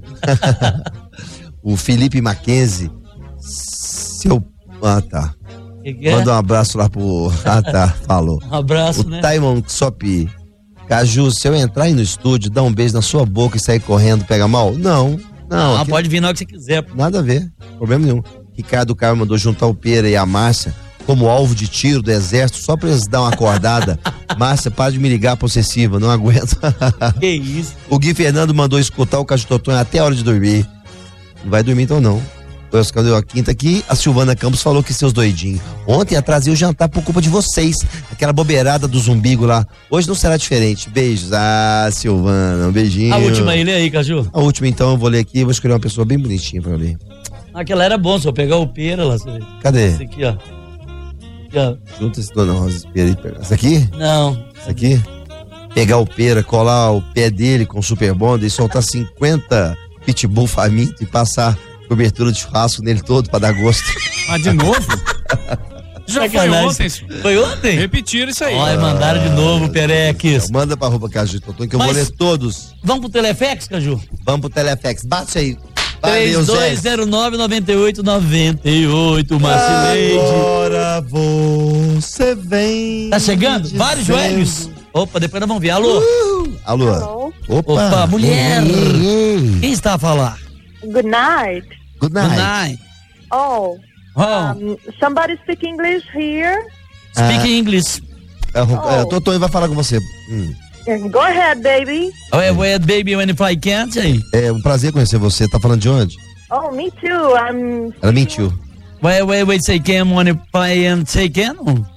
O Felipe Mackenzie. Seu. Ah, tá. Que que é? Manda um abraço lá pro. Ah, tá. Falou. Um abraço, O né? Taimon Sopi. Caju, se eu entrar aí no estúdio, dar um beijo na sua boca e sair correndo, pega mal? Não, não. Ah, aqui- pode vir na hora que você quiser. Nada a ver, problema nenhum. Ricardo Carmo mandou juntar o Pera e a Márcia como alvo de tiro do exército só pra eles dar uma acordada. Márcia, para de me ligar possessiva, não aguento. Que isso? O Gui Fernando mandou escutar o Caju Totonho até a hora de dormir. Não vai dormir então não. O Oscar deu a quinta aqui. A Silvana Campos falou que seus doidinhos. Ontem atrasei o jantar por culpa de vocês. Aquela bobeirada do zumbigo lá. Hoje não será diferente. Beijos. Ah, Silvana, um beijinho. A última aí, lê aí, Caju. A última então, eu vou ler aqui. Vou escolher uma pessoa bem bonitinha pra eu ler. Aquela era bom, só pegar o Pera lá. Você... Cadê? Esse aqui, ó. Aqui, ó. Junta esse Dona Rosa Pera aí. Pega. Essa aqui? Não. Essa aqui? Pegar o Pera, colar o pé dele com Super Bond e soltar cinquenta pitbull faminto e passar cobertura de churrasco nele todo pra dar gosto. Ah, de novo? Já foi Sacanagem. ontem. isso. Foi ontem? Repetiram isso aí. Olha, mandaram de novo, Perex. Manda pra roupa Caju Totonho que eu Mas- vou ler todos. Vamos pro Telefex, Caju? Vamos pro Telefex. Bate aí. três Valeu, dois Zé. zero nove, nove oito nove oito, Marcileide. Agora você vem. Tá chegando? Vários dizendo- joelhos. Opa, depois nós vamos ver. Alô? Alô? Opa. Opa, mulher. Ei, ei, ei. Quem está a falar? Good night. Good Good night. night. Oh, Oh, um, somebody speak English here? speak Ah. English. É, o- é, o Totonho vai falar com você. Hum. Go ahead, baby. Where, where, baby, when if I can't, say. É um prazer conhecer você. Tá falando de onde? Oh, me too. I'm. Ela mentiu. Where, where, where, say can, when if I am say can?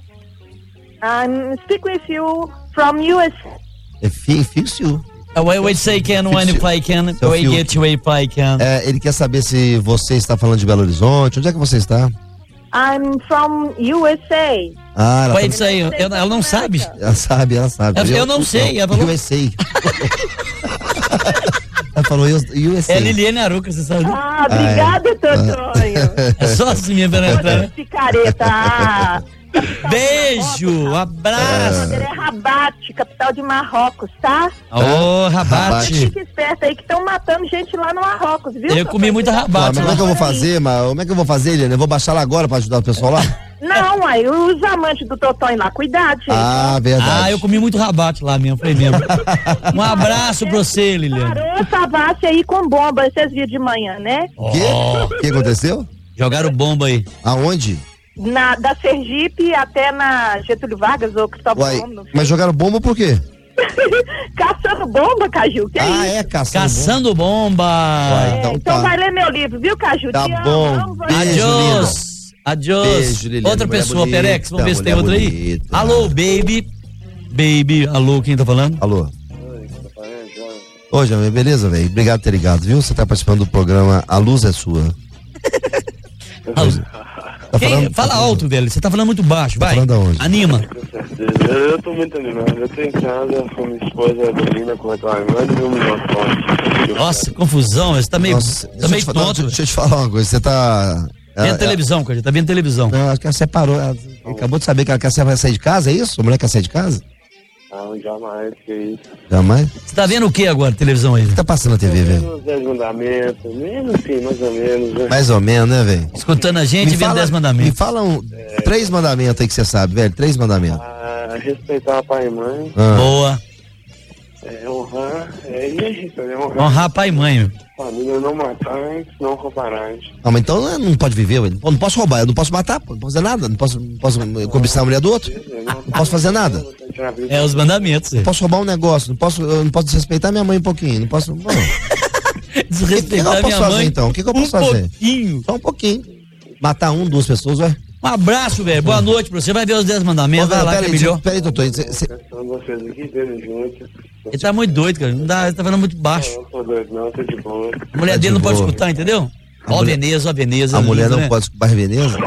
I'm speak with you from U S. É fi- fixo. Uh, Where, where, say can, when if I can, Seu where fio. get you if I can. É, ele quer saber se você está falando de Belo Horizonte. Onde é que você está? I'm from U S A. Ah, ela, Wait, tá- say, eu- ela não sabe. ela sabe, ela sabe. Eu- eu não sei, ela falou- U S A. Ela falou U S A. É Liliane Aruca, você sabe? Ah, obrigada, Totonho. É só assim mesmo pra entrar, né? Picareta. Ah, Beijo, um abraço. é Rabat, capital de Marrocos, tá? Ô, Rabat. Fique esperto aí que estão matando gente lá no Marrocos, viu? Eu comi muita Ah, Rabat. mas como é que eu vou fazer, mas como é que eu vou fazer, Eliane? Eu vou baixar lá agora pra ajudar o pessoal lá? Não, aí os amantes do Totonho lá, cuidado, gente. Ah, verdade. Ah, eu comi muito Rabat lá mesmo, foi mesmo. Um abraço pra você, Liliane. Parou essa base aí com bomba, vocês viram de manhã, né? O quê? O que aconteceu? Jogaram bomba aí. Aonde? Na, da Sergipe até na Getúlio Vargas ou Cristóvão Uai, Gomes, não sei. mas jogaram bomba por quê? Caçando bomba, Caju, que Ah, é é, isso? caçando, Caçando bomba. Uai, É, então então tá. vai ler meu livro, viu, Caju? Tá Te amo, bom. amo você. Beijo, Adiós. Adiós. Beijo, Liliane, Outra mulher pessoa, bonita, Perex, vamos ver se tem mulher outra aí. bonita. Alô, baby. Baby, alô, quem tá falando? Alô. Ô, Jamil, beleza, velho? Obrigado por ter ligado, viu? Você tá participando do programa A Luz é Sua. Tá Quem- falando? fala alto, velho. Você tá falando muito baixo. Tá Vai. falando aonde? Anima. Eu, eu tô muito animado. Eu tô em casa com minha esposa dormindo com a mais de um milhão de fotos. Nossa, confusão. Você tá meio, Nossa, tá deixa, eu meio te, falar- tonto. deixa eu te falar uma coisa. Você tá. Vendo ela- televisão, cara. Tá vendo televisão. Não, acho que ela separou. Ela acabou de saber que ela quer sair sair de casa, é isso? A mulher quer sair de casa? Não, jamais, que isso. Jamais? Você tá vendo o que agora, televisão aí? O que tá passando na T V, velho? Menos dez mandamentos, menos sim, mais ou menos. Né? Mais ou menos, né, velho? Escutando a gente e Me vendo fala- dez mandamentos. Me fala um, três mandamentos aí que você sabe, velho. Três mandamentos. Ah, respeitar pai e mãe, Ah. Boa. é, honrar, é, e é isso, né? Honrar Honrar pai e mãe, meu. família, não matar, não roubarás. Ah, mas então eu não pode viver, velho. Eu não posso roubar, eu não posso matar, pô, não posso fazer nada. Não posso, não posso cobiçar a mulher do outro. Não posso fazer nada. É os mandamentos. Não posso roubar um negócio, não posso, eu não posso desrespeitar minha mãe um pouquinho. Não posso. Mano, o que, que eu Desrespeitar posso minha fazer mãe. então? O que, que eu posso um fazer? pouquinho. Só um pouquinho. Matar um, duas pessoas, vai. Um abraço, velho. Boa noite pra você. Vai ver os dez mandamentos. Vai lá que é melhor. Peraí, doutor. Cê, cê... São vocês aqui, tendo juntos. Ele tá muito doido, cara. Não dá, ele tá falando muito baixo. Não tô doido, não, tô de boa. A mulher Tá dele de não pode boa. escutar, entendeu? A Ó, mulher- Veneza, ó, Veneza. A mulher lindo, não né? pode escutar Veneza?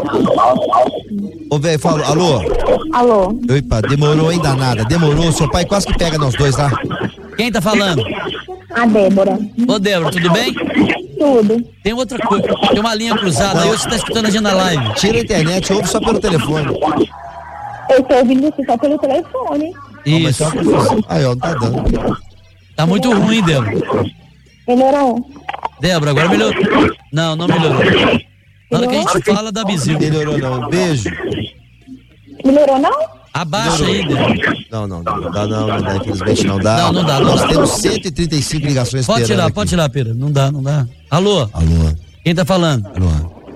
Ô, velho, fala, alô? Alô? Epa, demorou, hein, danada? Demorou, seu pai quase que pega nós dois lá. Quem tá falando? A Débora. Ô, Débora, tudo bem? Tudo. Tem outra coisa. Tem uma linha cruzada aí, você tá escutando a gente na live. Tira a internet, ouve só pelo telefone. Eu tô ouvindo você só pelo telefone. Isso. Aí, ó, não tá dando. Tá muito ruim, Débora. Melhorou? Débora, agora melhorou. Não, não melhorou. Na hora que a gente fala, dá bizil. Melhorou não, beijo. Melhorou não? Abaixa aí, Débora. Não, não, não, não dá não, não dá, infelizmente não dá. Não, não dá, não Nós dá. temos cento e trinta e cinco ligações Pode esperando tirar, aqui. pode tirar, Pera. Não dá, não dá. Alô? Alô? Quem tá falando? Alô?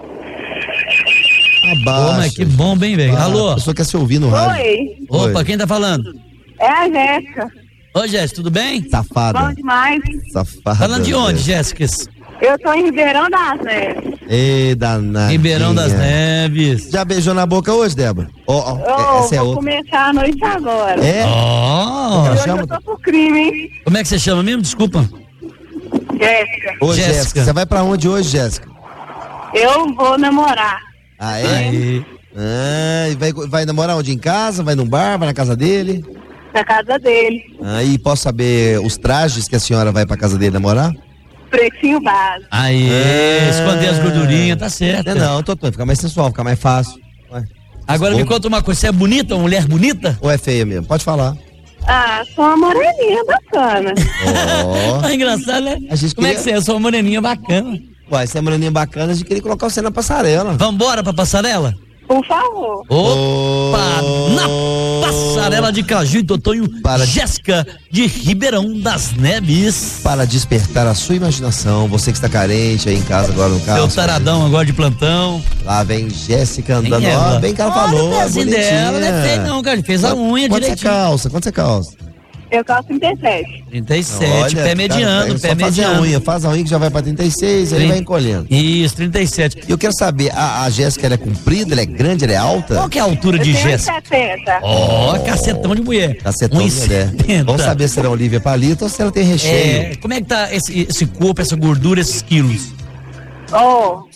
Abaixa. Ô, mas que bomba, hein, velho? Ah, Alô? A pessoa quer se ouvir no rádio. Oi. Opa, Oi. quem tá falando? É a Jéssica. Ô, Jéssica, tudo bem? Safada. demais. Safada. Falando de onde, velho. Jéssica? Eu tô em Ribeirão das Neves. Ei, danadinha. Ribeirão das Neves. Já beijou na boca hoje, Débora? Ó, ó, Eu essa é vou outra. começar a noite agora. É? Ó. Ela Hoje chama- eu tô por crime, hein? Como é que você chama mesmo? Desculpa. Jéssica. Ô, Jéssica. Jéssica, você vai pra onde hoje, Jéssica? Eu vou namorar. Ah, é? Aí. Ah, e vai, vai namorar onde? Em casa? Vai num bar? Vai na casa dele? Na casa dele. Aí, posso saber os trajes que a senhora vai pra casa dele namorar? Pretinho básico. Aí, É. esconder as gordurinhas, tá certo. Não, não, tô, tô, fica mais sensual, fica mais fácil. Ué. Agora me Ou- conta uma coisa, você é bonita, uma mulher bonita? Ou é feia mesmo? Pode falar. Ah, sou uma moreninha bacana. Ó. Ah, engraçado, né? A gente Como é que queria- você é? Eu sou uma moreninha bacana. Ué, você é moreninha bacana, a gente queria colocar você na passarela. Vambora pra passarela? Por favor. Opa! Na passarela de Caju e Totonho, Para- Jéssica de Ribeirão das Neves. Para despertar a sua imaginação, você que está carente aí em casa agora no carro. Seu taradão agora de plantão. Lá vem Jéssica Quem andando, é ó, ela? bem que ela Olha falou. o pezinho bonitinha. dela, não é feio não, cara. Fez a unha Quanto você direitinho. calça? Quanto você calça? Eu calço trinta e sete. trinta e sete, pé cara, mediano, é pé só fazer a mediano. unha, faz a unha que já vai pra trinta e seis, aí Trin- vai encolhendo. Isso, trinta e sete. E eu quero saber, a, a Jéssica, ela é comprida, ela é grande, ela é alta? Qual que é a altura Eu de tenho Jéssica? setenta. Ó, cacetão de mulher. Cacetão um e de mulher. setenta. Vamos saber se ela é Olivia Palito ou se ela tem recheio. É, como é que tá esse, esse corpo, essa gordura, esses quilos? Oh,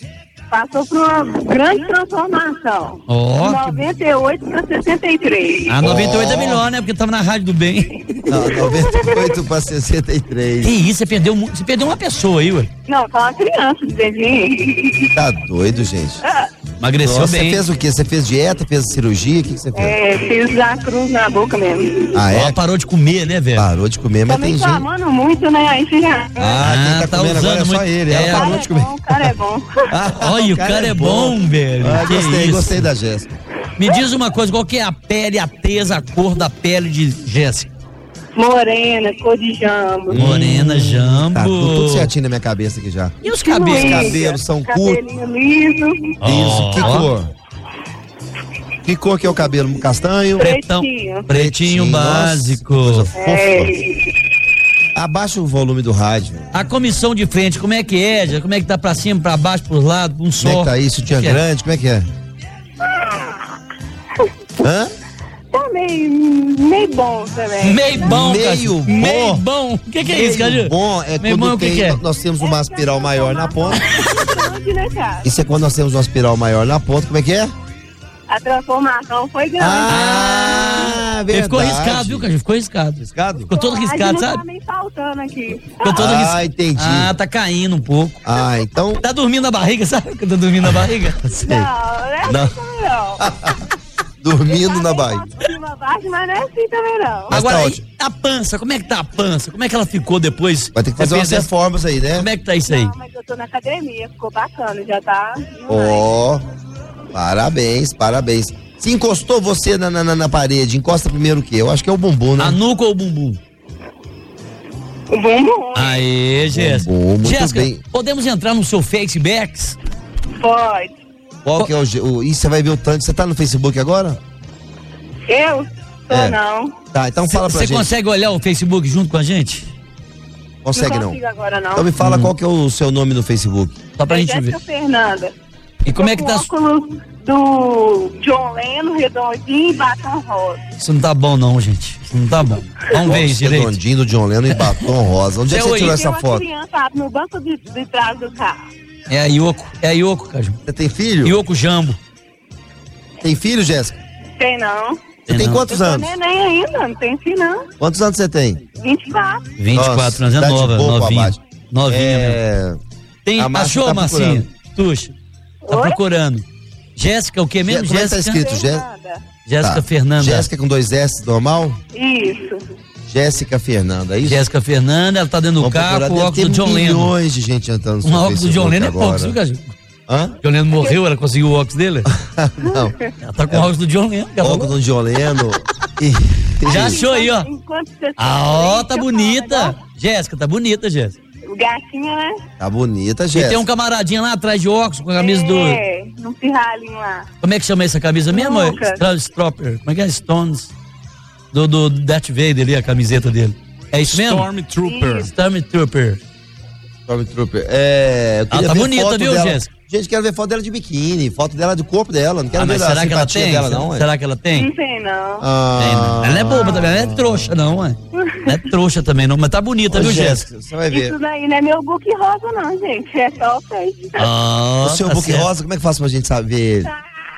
passou por uma grande transformação. Ó, De noventa e oito para sessenta e três. A noventa e oito Ó. é melhor, né? Porque tava na rádio do bem. Não, noventa e oito para sessenta e três. Que isso, você perdeu, mu- você perdeu uma pessoa aí, ué. Não, tá uma criança de dedinho. Tá doido, gente. Emagreceu Nossa, bem. Você fez o quê? Você fez dieta, fez cirurgia? O que, que você fez? É, fiz a cruz na boca mesmo. Ah, é? Ó, parou de comer, né, velho? Parou de comer, mas Também tem gente. clamando muito, né? Aí você já... Ah, quem tá, tá comendo agora é usando só muito- ele. é, Ela parou O de comer. cara é bom, o cara é bom. Olha, o cara é bom, velho. Ah, Que gostei, isso? gostei da Jéssica. Me diz uma coisa, qual que é a pele, a tesa, a cor da pele de Jéssica? Morena, cor de jambo. Morena, jambo. Tá tudo, tudo certinho na minha cabeça aqui já. E os cabelos? Os cabelos são curtos. Cabelinho liso. Isso, que Ó. cor? Que cor que é o cabelo? Castanho? Pretão. Pretinho. Pretinho Nossa, básico. coisa fofa. É. Abaixa o volume do rádio. A comissão de frente, como é que é? Já? Como é que tá pra cima, pra baixo, pros lados, um só? Como é que tá isso? Tinha Que é? grande? Como é que é? Hã? Tá meio, meio bom também. Meio bom, Meio Caju. bom. Meio bom. O que, que é isso, Meio Caju? bom é Meio quando bom, o que tem, que é? nós temos uma espiral maior na ponta. Grande, né, cara? Isso é quando nós temos uma espiral maior na ponta. Como é que é? A transformação foi grande. Ah, Ele ficou arriscado, viu, Caju? Ficou arriscado. Arriscado? Ficou todo A arriscado, não sabe? tá nem faltando aqui. Ficou todo Ah, arriscado. entendi. Ah, tá caindo um pouco. Ah, então. Tá dormindo na barriga, sabe? que Tá dormindo na barriga? Sei. Não, não é Não. assim também não. Dormindo na Tá barriga. bem cima, baixo, mas não é assim também não. Mas Agora, tá aí, ótimo. a pança, como é que tá a pança? Como é que ela ficou depois? Vai ter que Você fazer umas fez essa- reformas aí, né? Como é que tá isso aí? Não, mas eu tô na academia, ficou bacana, já tá. Ó, parabéns, parabéns. Se encostou você na, na, na parede, encosta primeiro o quê? Eu acho que é o bumbum, né? A nuca ou o bumbum? O bumbum. Aê, Jéssica. Bumbum, muito Jéssica, bem. podemos entrar no seu Facebook? Pode. Qual que é o, ge- o. Ih, você vai ver o tanto. Você tá no Facebook agora? Eu? Tô É. não. Tá, então fala pra Você gente. consegue olhar o Facebook junto com a gente? Consegue não não? consigo agora não. Então me fala qual que é o seu nome no Facebook. Só pra É gente ver. Jéssica Fernanda. E como é que Com tá? óculos do John Lennon, redondinho e batom rosa. Isso não tá bom não, gente. Isso não tá bom. Vamos ver isso direito. Redondinho do John Lennon e batom rosa. Onde é que Seu você tirou aí. essa Tem uma foto? criança no banco de, de trás do carro. É a Yoko. É a Yoko, Caju. Você tem filho? Yoko Jambo. Tem filho, Jéssica? Tem não. Você tem não. quantos Eu tô anos? neném ainda, não tem filho não. Quantos anos você tem? vinte e quatro. vinte e quatro anos, é Nossa, nova, idade boa, novinha. Abate. Novinha mesmo. É... Tem, a Márcia achou, tá Marcinha? Tuxa. Tá Oi? procurando. Jéssica, o que mesmo? Como é que tá Jéssica? escrito? Jé- Fernanda. Jéssica Tá. Fernanda. Jéssica com dois S, normal? Isso. Jéssica Fernanda, é isso? Jéssica Fernanda, ela tá dentro do Vamos carro procurar, com o deve óculos do ter John Lennon. milhões de gente entrando no Um seu óculos do John Facebook Lennon é pouco, agora. viu, Caju? Hã? John Lennon morreu, ela conseguiu o óculos dele? Não. Ela tá com o óculos do John Lennon. ela Óculos falou. do John Lennon. E... Já achou aí, ó. Enquanto você Ah, ó, tá bonita. Jéssica, tá bonita, Jéssica. O gatinho, né? Tá bonita, E Jéssica. tem um camaradinho lá atrás de óculos com a camisa do... É, um pirralhinho lá. Como é que chama essa camisa mesmo? É Lucas. Stra- Stropper. Como é que é? Stones. Do, do Darth Vader ali, a camiseta dele. É isso mesmo? Stormtrooper. Stormtrooper. Stormtrooper. É, eu queria Ah, tá ver bonita, foto viu, dela. Jéssica? Gente, quero ver foto dela de biquíni, foto dela do corpo dela. Não quero Ah, ver mas a será que ela simpatia tem? dela, será, não. ué. será que ela tem? Não tem, não. Ah, Tem, não. Ela não é boba também, ela não é trouxa, não, ué. Não é trouxa também, não, mas tá bonita, Ô, viu, Jéssica? Jéssica, você vai ver. Isso daí não é meu book rosa, não, gente. É só o peixe. Ah, O seu tá book certo. rosa, como é que faz pra gente saber ele?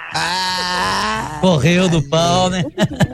Correu do pau, né?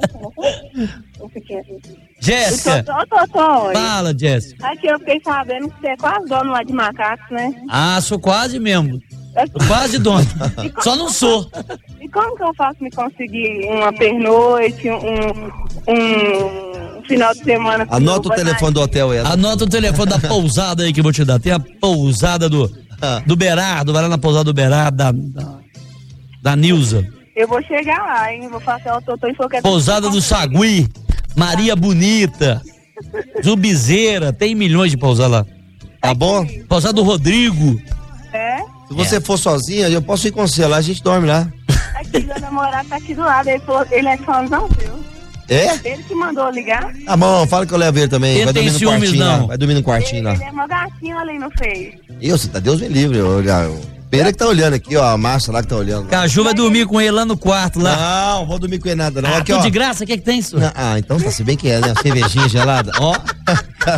Jéssica, Ô, Totó, fala, Jéssica. aqui eu fiquei sabendo que você é quase dono lá de macacos, né? Ah, sou quase mesmo. Sou quase dono. Só não sou. E como que eu faço me conseguir uma pernoite, um, um final de semana? com Anota o meu telefone do hotel, ela. Anota o telefone da pousada aí que eu vou te dar. Tem a pousada do, do Berardo, vai lá na pousada do Berardo, da, da, da Nilza. Eu vou chegar lá, hein? Vou fazer o Totó e for que é Pousada do Sagui, Maria Bonita, Zubizeira, tem milhões de pousada lá. Tá bom? Pousada do Rodrigo. É? Se você for sozinha, eu posso ir com você lá, a gente dorme lá. Aqui, meu namorado tá aqui do lado, ele falou, ele é fãzão, viu? É? Ele que mandou ligar. Tá bom, fala que eu levo ele também. Ele vai tem dormir no ciúmes, quartinho não. lá. Vai dormir no quartinho Ele, lá. ele é mó gatinho ali no Face. Eu, você tá, Deus me livre. Olha, o Pera que tá olhando aqui, ó. A Márcia lá que tá olhando. Caju vai dormir com ele lá no quarto, lá. Não, vou dormir com ele nada, não. Ah, Aqui, tudo ó. de graça? O que é que tem, senhor? Não, ah, então tá, se bem que é, né? Cervejinha gelada. Ó.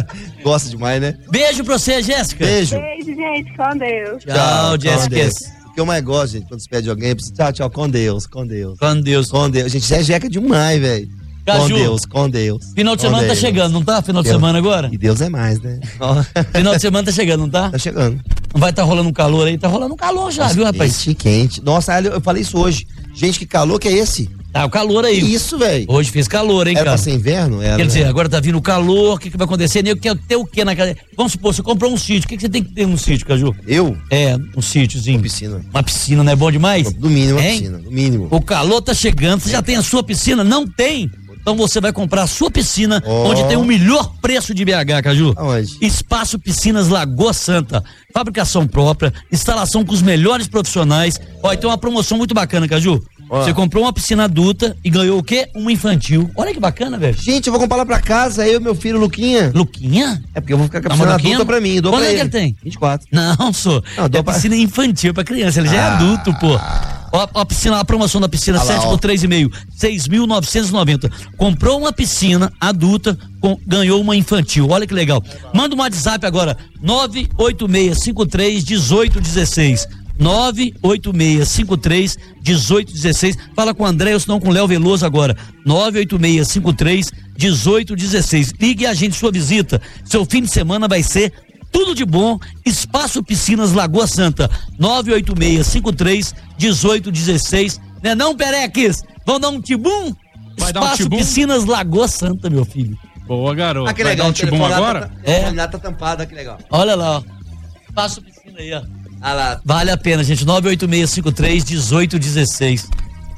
Gosta demais, né? Beijo pra você, Jéssica. Beijo. Beijo, gente, com Deus. Tchau, Jéssica. Jéssica. que eu mais gosto, gente, quando se pede alguém, precisa, tchau, tchau, com Deus, com Deus. Com Deus. Com Deus. Gente, isso é jeca demais, velho. Com Deus, com Deus. Final de com semana Deus. tá chegando, não tá? Final de Deus. semana agora? E Deus é mais, né? Final de semana tá chegando, não tá? Tá chegando. Não vai tá rolando um calor aí? Tá rolando um calor já, Nossa, viu, rapaz? Quente, quente. Nossa, eu falei isso hoje. Gente, que calor que é esse? Tá, o calor aí. Que isso, velho? Hoje fez calor, hein, Era cara? pra ser inverno? Era, Quer dizer, né? agora tá vindo o calor, o que que vai acontecer? Eu quero ter o que na casa? Vamos supor, você comprou um sítio, o que que você tem que ter num sítio, Caju? Eu? É, um sítiozinho. Uma piscina. Uma piscina, não é bom demais? No mínimo, uma Hein? piscina, no mínimo. O calor tá chegando, você já tem a sua piscina? Não tem? Então você vai comprar a sua piscina, Oh. onde tem o melhor preço de B H, Caju. Aonde? Espaço Piscinas Lagoa Santa. Fabricação própria, instalação com os melhores profissionais. Ó, e tem uma promoção muito bacana, Caju. Ó. Você comprou uma piscina adulta e ganhou o quê? Uma infantil. Olha que bacana, velho. Gente, eu vou comprar lá pra casa, eu e meu filho Luquinha. Luquinha? É porque eu vou ficar com a Ah, piscina mas Luquinha- adulta pra mim, dou Quanto pra é que ele. ele tem? vinte e quatro. Não, sou. Não, é dou pra- piscina infantil pra criança, ele já é Ah. adulto, pô. Ó, a piscina, a promoção da piscina Ah lá, sete ó. por três e meio, seis mil novecentos e noventa. Comprou uma piscina adulta, com- ganhou uma infantil. Olha que legal. Manda um WhatsApp agora, nove oito seis cinco três um oito um seis. nove oito seis cinco três um oito um seis. Fala com o André ou senão com o Léo Veloso agora. nove oito seis cinco três um oito um seis. Ligue a gente sua visita. Seu fim de semana vai ser tudo de bom. Espaço Piscinas Lagoa Santa. nove oito seis cinco três um oito um seis. Né não, Pereques? Vão dar um tibum? Vai dar um Espaço tibum? Piscinas Lagoa Santa, meu filho. Boa, garoto. Ah, que Vai legal. dar um tibum agora? É. É. Tá tampada, que legal. Olha lá, ó. Espaço Piscina aí, ó. Ah lá. Vale a pena, gente. nove oito seis cinco três um oito um seis.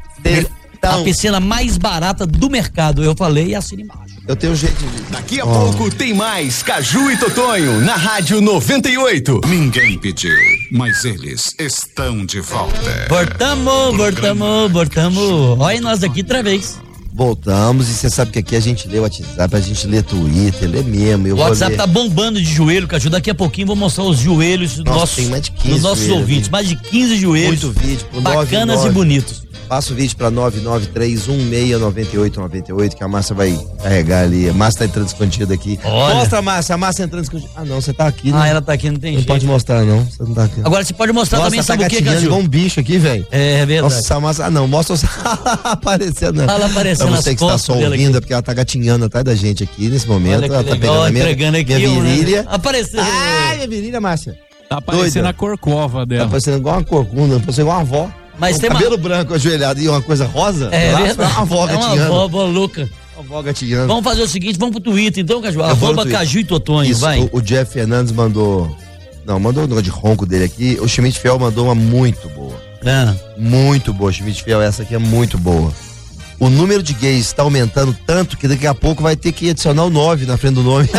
Então, A piscina mais barata do mercado. Eu falei e assina embaixo. eu tenho um jeito de... Daqui a pouco tem mais Caju e Totonho na Rádio noventa e oito. Ninguém pediu, mas eles estão de volta. Voltamos, voltamos, voltamos. Olha nós aqui outra vez. Voltamos, e você sabe que aqui a gente lê o WhatsApp, a gente lê Twitter, lê mesmo. Eu O vou WhatsApp ler. tá bombando de joelho, Caju. Daqui a pouquinho vou mostrar os joelhos dos Nossa, nossos, tem mais de quinze dos nossos joelhos, ouvintes. né? Mais de quinze joelhos. Muito vídeo, pro bacanas nove nove. e bonitos. Passa o vídeo pra nove nove três um seis nove oito nove oito, que a Márcia vai carregar ali. A Márcia tá entrando escondida aqui. Olha. Mostra, Márcia, a Márcia entrando escondida. Ah, não, você tá aqui, né? Ah, ela tá aqui, não tem Não jeito. pode mostrar, não. Você não tá aqui. Agora você pode mostrar Nossa, também, tá sabe o que, gatinhando igual Caju? um bicho aqui, velho. É verdade. Nossa, a Márcia. Ah, não, mostra os... aparecendo, não. Ela aparecendo Pra você nas que está costas só dela ouvindo, aqui. é porque ela tá gatinhando atrás da gente aqui nesse momento. Olha que ela tá legal, pegando a minha, entregando aqui, minha um, né? virilha. Apareceu. Ai, minha virilha, Márcia. Tá parecendo Doida. a corcova Tá dela. parecendo igual uma corcunda, tá parecendo igual uma avó. Mas um tem uma- cabelo branco ajoelhado e uma coisa rosa. É lá, verdade. uma avó É uma gatinhando. avó, avó louca. Uma avó gatinhando. Vamos fazer o seguinte, vamos pro Twitter então, Caju. Eu vou no Arroba Twitter. Caju e Totonho, Isso, vai. O, o Jeff Fernandes mandou. Não, mandou o negócio de ronco dele aqui. O Schmidt Fiel mandou uma muito boa. É. Muito boa, Schmidt Fiel. Essa aqui é muito boa. O número de gays está aumentando tanto que daqui a pouco vai ter que adicionar o nove na frente do nome.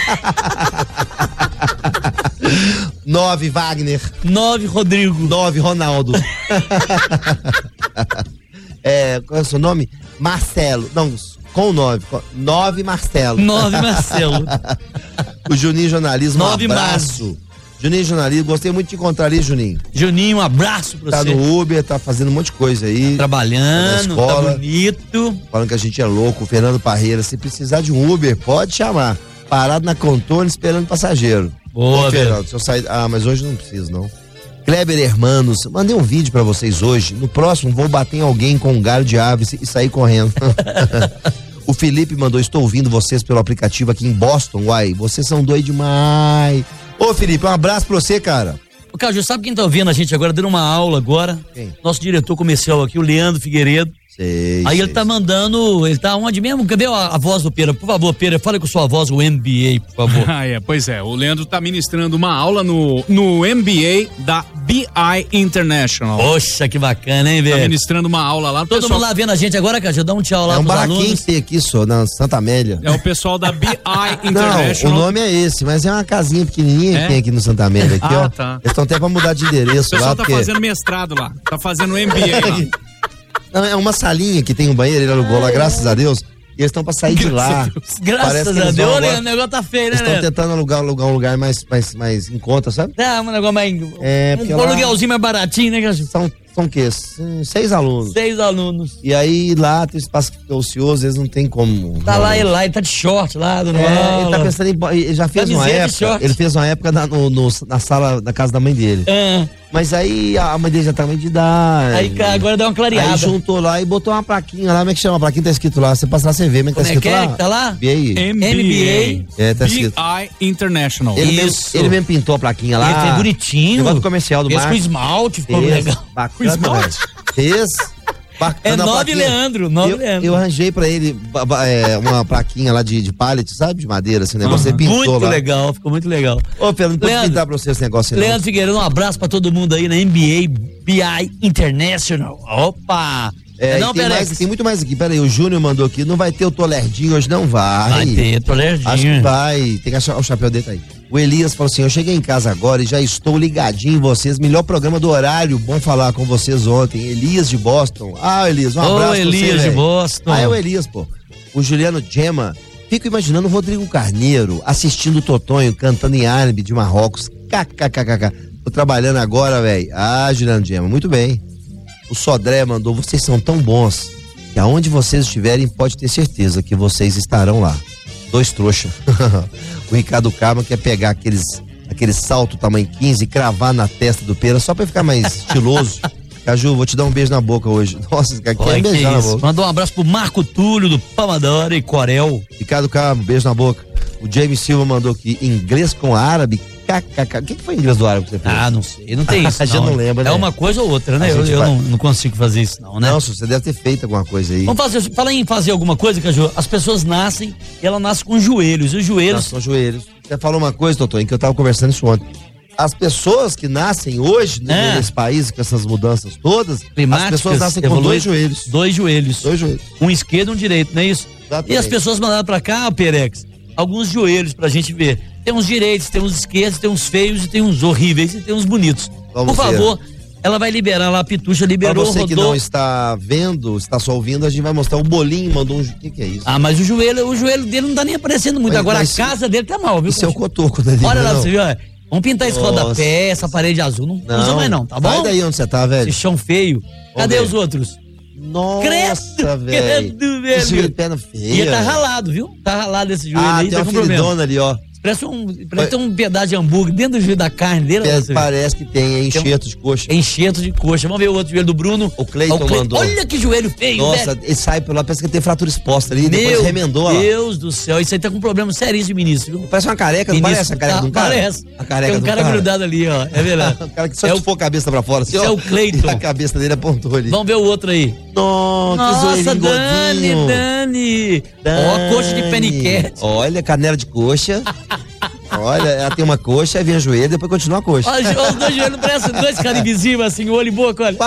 nove, Wagner. Nove, Rodrigo. nove, Ronaldo. É, qual é o seu nome? Marcelo. Não, com o nove. nove, Marcelo. Nove, Marcelo. O Juninho Jornalismo, Nove, um abraço. Juninho Jornalismo, gostei muito de encontrar ali, Juninho. Juninho, um abraço pra Tá você. no Uber, tá fazendo um monte de coisa aí. Trabalhando, tá na escola, tá bonito. falando que a gente é louco. O Fernando Parreira, se precisar de um Uber, pode chamar. Parado na Contone esperando passageiro. Boa, Ô, velho. Fernando, se eu sair... Ah, mas hoje não preciso, não. Kleber Hermanos, mandei um vídeo pra vocês hoje. No próximo, vou bater em alguém com um galho de aves e sair correndo. O Felipe mandou, estou ouvindo vocês pelo aplicativo aqui em Boston. Uai, vocês são doidos demais. Ô, Felipe, um abraço pra você, cara. Ô, Caju, sabe quem tá ouvindo a gente agora, dando uma aula agora? Quem? Nosso diretor comercial aqui, o Leandro Figueiredo. Sei, Aí sei, ele tá mandando, ele tá onde mesmo? Cadê a, a voz do Pera? Por favor, Pera, fala com sua voz, o M B A, por favor. Ah, é, pois é. O Leandro tá ministrando uma aula no, no M B A da B I International. Poxa, que bacana, hein, Tá velho? ministrando uma aula lá. O Todo pessoal- mundo lá vendo a gente agora, Caju, dá um tchau lá É um pros barraquinho alunos. que tem aqui, só, na Santa Amélia. É o pessoal da B I Não, International. o nome é esse, mas é uma casinha pequenininha É? que tem aqui no Santa Amélia, aqui, Ah, ó. tá. Eles estão até pra mudar de endereço O pessoal lá, tá porque... fazendo mestrado lá. Tá fazendo M B A lá. Não, é uma salinha que tem um banheiro, ele alugou lá, graças a Deus. E eles estão pra sair de lá. Graças Parece que a eles Deus, vão olha, agora- o negócio tá feio, né, Eles estão né? tentando alugar, alugar um lugar mais, mais, mais em conta, sabe? Tá, um negócio mais. É, um porque lá- aluguelzinho mais baratinho, né, Caju? São, são o quê? S- Seis alunos. Seis alunos. E aí lá tem espaço que fica ocioso, eles não tem como. Tá não, lá não. ele lá, ele tá de short lá, do É, ele tá pensando em. Ele já fez uma Camiseta e época. short. Ele fez uma época na, no- no- na sala da casa da mãe dele. É. Mas aí a mãe dele já tá de idade. Aí agora dá uma clareada. Aí juntou lá e botou uma plaquinha lá. Como é que chama? A plaquinha tá escrito lá. Você passa lá, você vê. Como é que tá escrito é lá? que tá lá? B I. M B A. É, tá escrito. B I International. Ele mesmo, Isso. ele mesmo pintou a plaquinha lá. Ele fez bonitinho. Negócio do comercial do Fez Marcos. com esmalte, ficou Fez. legal. Bacana, velho. Fez. É Bacana a nove plaquinha. Leandro, nove eu, Leandro. Eu arranjei pra ele ba- ba- é, uma plaquinha lá de, de pallet, sabe? De madeira, assim, o negócio. Ele pintou Muito lá. legal, ficou muito legal. Ô, Pedro, não pode Leandro, pintar pra você esse negócio aí, não. Leandro Figueiredo, um abraço pra todo mundo aí na N B A B I International. Opa! É, não, e tem, Perex? mais, tem muito mais aqui. Pera aí, o Júnior mandou aqui. Não vai ter o Tolerdinho hoje, não vai. Vai ter Tolerdinho. Acho que vai. Tem que achar o chapéu dele aí. O Elias falou assim: eu cheguei em casa agora e já estou ligadinho em vocês. Melhor programa do horário. Bom falar com vocês ontem. Elias de Boston. Ah, Elias, um Ô, abraço pra você, Elias de velho. Boston. Ah, é o Elias, pô. O Juliano Gemma. Fico imaginando o Rodrigo Carneiro assistindo o Totonho cantando em árabe de Marrocos. Kkkk. Tô trabalhando agora, velho. Ah, Juliano Gemma, muito bem. O Sodré mandou: vocês são tão bons que aonde vocês estiverem, pode ter certeza que vocês estarão lá. Dois trouxa. O Ricardo Carmo quer pegar aqueles, aquele salto tamanho quinze e cravar na testa do Pera só pra ficar mais estiloso. Caju, vou te dar um beijo na boca hoje. Nossa, esse cara quer Olha, que beijar na isso. boca. Mandou um abraço pro Marco Túlio do Pamadora e Corel. Ricardo Carmo, beijo na boca. O James Silva mandou aqui: inglês com árabe. Kkk. O que, que foi inglês do árabe que você fez? Ah, não sei, não tem isso. Já não lembra, né? É uma coisa ou outra, A né? Eu, gente eu vai- não, não consigo fazer isso, não, né? Não, você deve ter feito alguma coisa aí. Vamos fazer, fala em fazer alguma coisa, Caju. As pessoas nascem e ela nasce com joelhos. E os joelhos. São joelhos. Você falou uma coisa, doutor, em que eu tava conversando isso ontem. As pessoas que nascem hoje no- É. nesse país, com essas mudanças todas, climáticas, as pessoas nascem com evolui- dois joelhos. Dois joelhos. Dois joelhos. Um esquerdo e um direito, não é isso? Exatamente. E as pessoas mandaram pra cá, Perex, alguns joelhos pra gente ver. Tem uns direitos, tem uns esquerdos, tem uns feios e tem uns horríveis e tem uns bonitos. Vamos Por ver. favor, ela vai liberar lá, a Pitucha Pra liberou, você que rodou. não está vendo, está só ouvindo, a gente vai mostrar o bolinho, mandou um... O que que é isso? Ah, mas o joelho, o joelho dele não tá nem aparecendo muito. Mas- Agora mas a casa dele tá mal, viu? Isso é o cotoco dele. Olha lá, não. você viu? ó. Vamos pintar esse Nossa. rodapé, essa parede azul. Não, Não. usa mais não, tá bom? Sai daí onde você tá, velho. Esse chão feio. Cadê ver. os outros? Nossa, Credo, velho. credo, Esse velho. de perna feia. E tá ralado, viu? Tá ralado esse joelho Ah, aí, tem tá uma com problema. feridona ali, ó. Parece um, parece ter um pedaço de hambúrguer dentro do joelho da carne dele. É, ó, você vê. parece que tem, é enxerto de coxa. É enxerto de coxa. Vamos ver o outro joelho do Bruno. O Cleiton Ó, mandou. Olha que joelho feio, Nossa, velho. ele sai por lá, parece que tem fratura exposta ali, depois Meu remendou, ó. Deus do céu, isso aí tá com um problema seríssimo, ministro. Viu? Parece uma careca, não Ministro, parece a careca tá, de um cara? Parece. A careca Tem um de um cara, cara. grudado ali, ó. É verdade. O cara que só É o- tifou a cabeça pra fora, assim, Esse ó. é o Cleiton. E a cabeça dele apontou ali. Vamos ver o outro aí. Nossa, que Nossa, zoeirinho Dani, gordinho. Dani. Ó, coxa de peniquete. Olha, canela de coxa. Olha, ela tem uma coxa, aí vem a joelho, depois continua a coxa. Ó, os dois joelhos parecem dois caras invisíveis, assim, olho e boca, olha.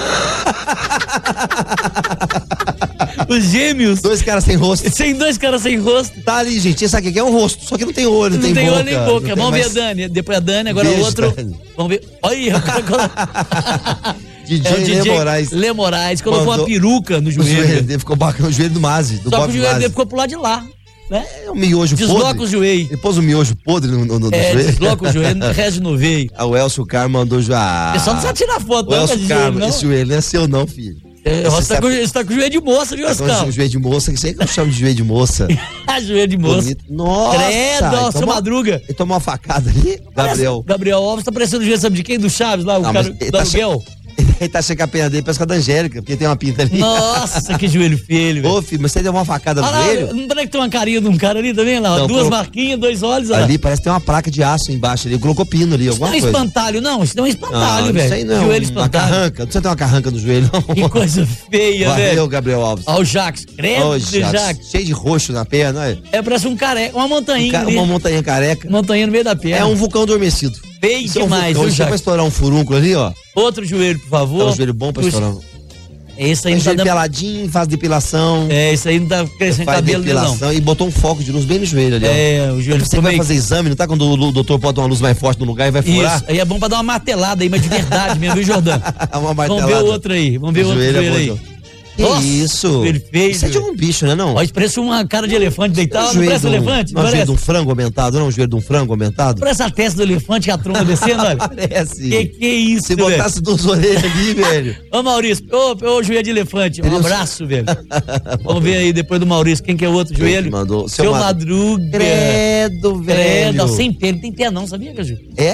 Os gêmeos. Dois caras sem rosto. Tem dois caras sem rosto. Tá ali, gente. Esse aqui é um rosto, só que não tem olho, não, Não tem boca. olho nem boca. Não tem Vamos ver mais- a Dani. Depois a Dani, agora o Beijo, outro. Dani. Vamos ver. Olha, o cara colo- D J É o D J Lê Moraes. Lê Moraes colocou Mandou- uma peruca no O joelho. joelho dele ficou bacana, o joelho do Mazi, do Só que Bob o joelho Mazi. dele ficou pro lado de lá. Né? É um miojo Desloca podre. o joelho. Ele pôs um miojo podre no, no, no É, joelho. desloca o joelho, rege no veio. Ah, o Elcio Carmo mandou já. O pessoal não precisa tirar foto, O não, Elcio esse Carmo, joelho, não. esse joelho não é seu, não, filho. É, Esse você tá, sabe- com, você tá com joelho de moça, viu, Tá com Oscar? um joelho de moça, que sei que eu chamo de joelho de moça. Ah, joelho de moça. Bonito. Nossa! Credo, ele ó, seu tomou- Madruga. Ele tomou uma facada ali, Gabriel. Gabriel Alves tá parecendo o joelho, sabe de quem? Do Chaves lá, o Não, cara mas ele do tá aluguel. Ele tá chegando a perna dele, parece com a da Angélica, porque tem uma pinta ali. Nossa, que joelho feio, velho. Ô, filho, mas você deu uma facada no Olha lá, joelho? não parece que tem uma carinha de um cara ali também, lá? ó, Não, Duas colo- marquinhas, dois olhos, olha lá. Ali parece que tem uma placa de aço embaixo ali. Colocou pino ali, Isso alguma não é coisa. espantalho, não. Isso não é espantalho, Não, velho. isso aí não é Joelho uma espantalho. carranca. Não precisa ter uma carranca no joelho, não. Que coisa feia, Valeu, velho. Gabriel Alves. Ó, o Jax. Credo, Ô, Jax. Jax, cheio de roxo na perna, olha. É, parece um careca, uma montanha. Um ca- uma montanha careca. Montanha no meio da perna. É um vulcão adormecido. Feio Isso é um demais, vulcão, viu, isso é pra Jax? estourar um furúnculo ali, ó. Outro joelho, por favor. É um joelho bom pra Puxa. estourar. Esse aí É não tá joelho dando... peladinho, faz depilação. É, esse aí não tá crescendo Faz cabelo dele, não. depilação e botou um foco de luz bem no joelho ali, ó. É, o joelho Você ficou vai meio... fazer exame, não tá? Quando o doutor bota uma luz mais forte no lugar e vai furar? Isso, aí é bom pra dar uma martelada aí, mas de verdade mesmo, viu, Jordão? Uma Vamos ver o outro aí, vamos ver o outro joelho é joelho bom, aí. Que Nossa, isso? joelho feio, Isso é de joelho. um bicho, né, não? Ó, isso parece uma cara de elefante deitado, não joelho parece de um- elefante? Não é o joelho Parece. de um frango aumentado, não? O joelho de um frango aumentado? Parece a testa do elefante que a tromba descendo, olha. Parece. Que que é isso, Se velho? botasse duas orelhas ali, velho. Ô, Maurício, ô, ô, joelho de elefante, um Ele- abraço, velho. Vamos ver aí, depois do Maurício, quem que é o outro joelho? que mandou? Seu Seu Mad- Madruga. Credo, velho. Credo, ó, sem pé, ele tem pé não, sabia, Caju? É?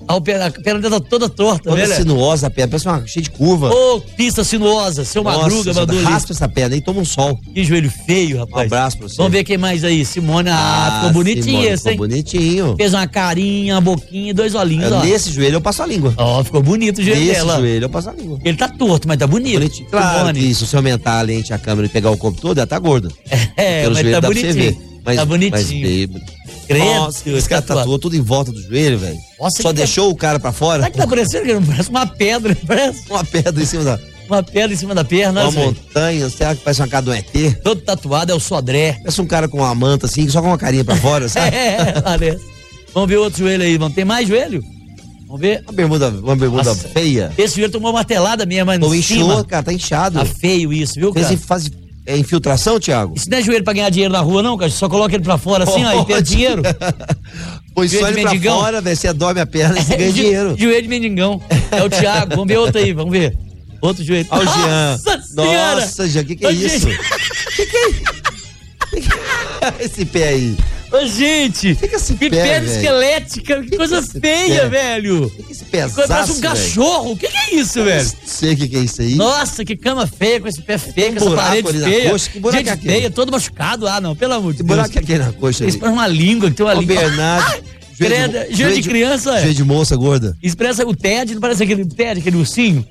A perna, a perna dele tá toda torta, Toda velho. sinuosa a perna, parece uma cheia de curva. Ô, pista sinuosa, seu Madruga Nossa, mandou ali. raspa essa perna aí, toma um sol. Que joelho feio, rapaz. Um abraço pra você. Vamos ver quem mais aí. Simone, ah, Ah, ficou bonitinho Simone, esse, ficou hein? bonitinho. Fez uma carinha, uma boquinha, dois olhinhos, ó. Nesse joelho eu passo a língua. Ó, ficou bonito o joelho Nesse dela. joelho eu passo a língua. Ele tá torto, mas tá bonito. Bonitinho. Claro Simone. que se você aumentar a lente, a câmera e pegar o corpo todo, ela tá gorda. É, Pelo mas joelho tá dá pra você bonitinho. ver. Mas, Tá bonitinho. Mas, baby, Credo, nossa, esse cara tatuado. tatuou tudo em volta do joelho, velho. Nossa, Só que deixou o cara pra fora. Sabe que tá parecendo que não parece uma pedra, parece? Uma pedra em cima da... Uma pedra em cima da perna. Uma assim. montanha, será que parece uma cara do E T? Todo tatuado é o Sodré. Parece um cara com uma manta assim, só com uma carinha pra fora, sabe? É, parece. Vamos ver outro joelho aí, vamos. Tem mais joelho? Vamos ver. Uma bermuda, uma bermuda Nossa, feia. Esse joelho tomou uma telada mesmo, mas Ou em inchou, cima. cara, tá inchado. Tá feio isso, viu, Fez cara? in- faz é, infiltração, Thiago? Isso não é joelho pra ganhar dinheiro na rua, não, cara. Só coloca ele pra fora assim, ó, e tem Pode. dinheiro. Pois Joelho só de ele pra mendigão. fora, velho, você dorme a perna e você ganha Jo- dinheiro. Joelho de mendigão. É o Thiago. Vamos ver outro aí, vamos ver. Outro joelho. Olha o Jean. Nossa senhora! Nossa, Jean, o que que é Ô, isso? gente. Que que é isso? Esse pé aí. Ô, gente, que, que, esse que pé, perna velho? esquelética, que, Que coisa que é esse feia, pé? velho. Que que esse Que pesaço, coisa, parece um velho? cachorro. O que, que é isso, velho? Não sei o que, que é isso aí. Nossa, que cama feia, com esse pé feio, um com essa buraco parede ali na feia. coxa. Que buraco Gente é aquele? feia, todo machucado. Ah, não, pelo amor de Que Deus. buraco é aquele na coxa ali? Isso parece uma língua, que tem uma Ô, língua. Bernardo. Ah, credo, joelho de criança, é. Joelho de moça gorda. Expressa o Ted, não parece aquele Ted, aquele ursinho?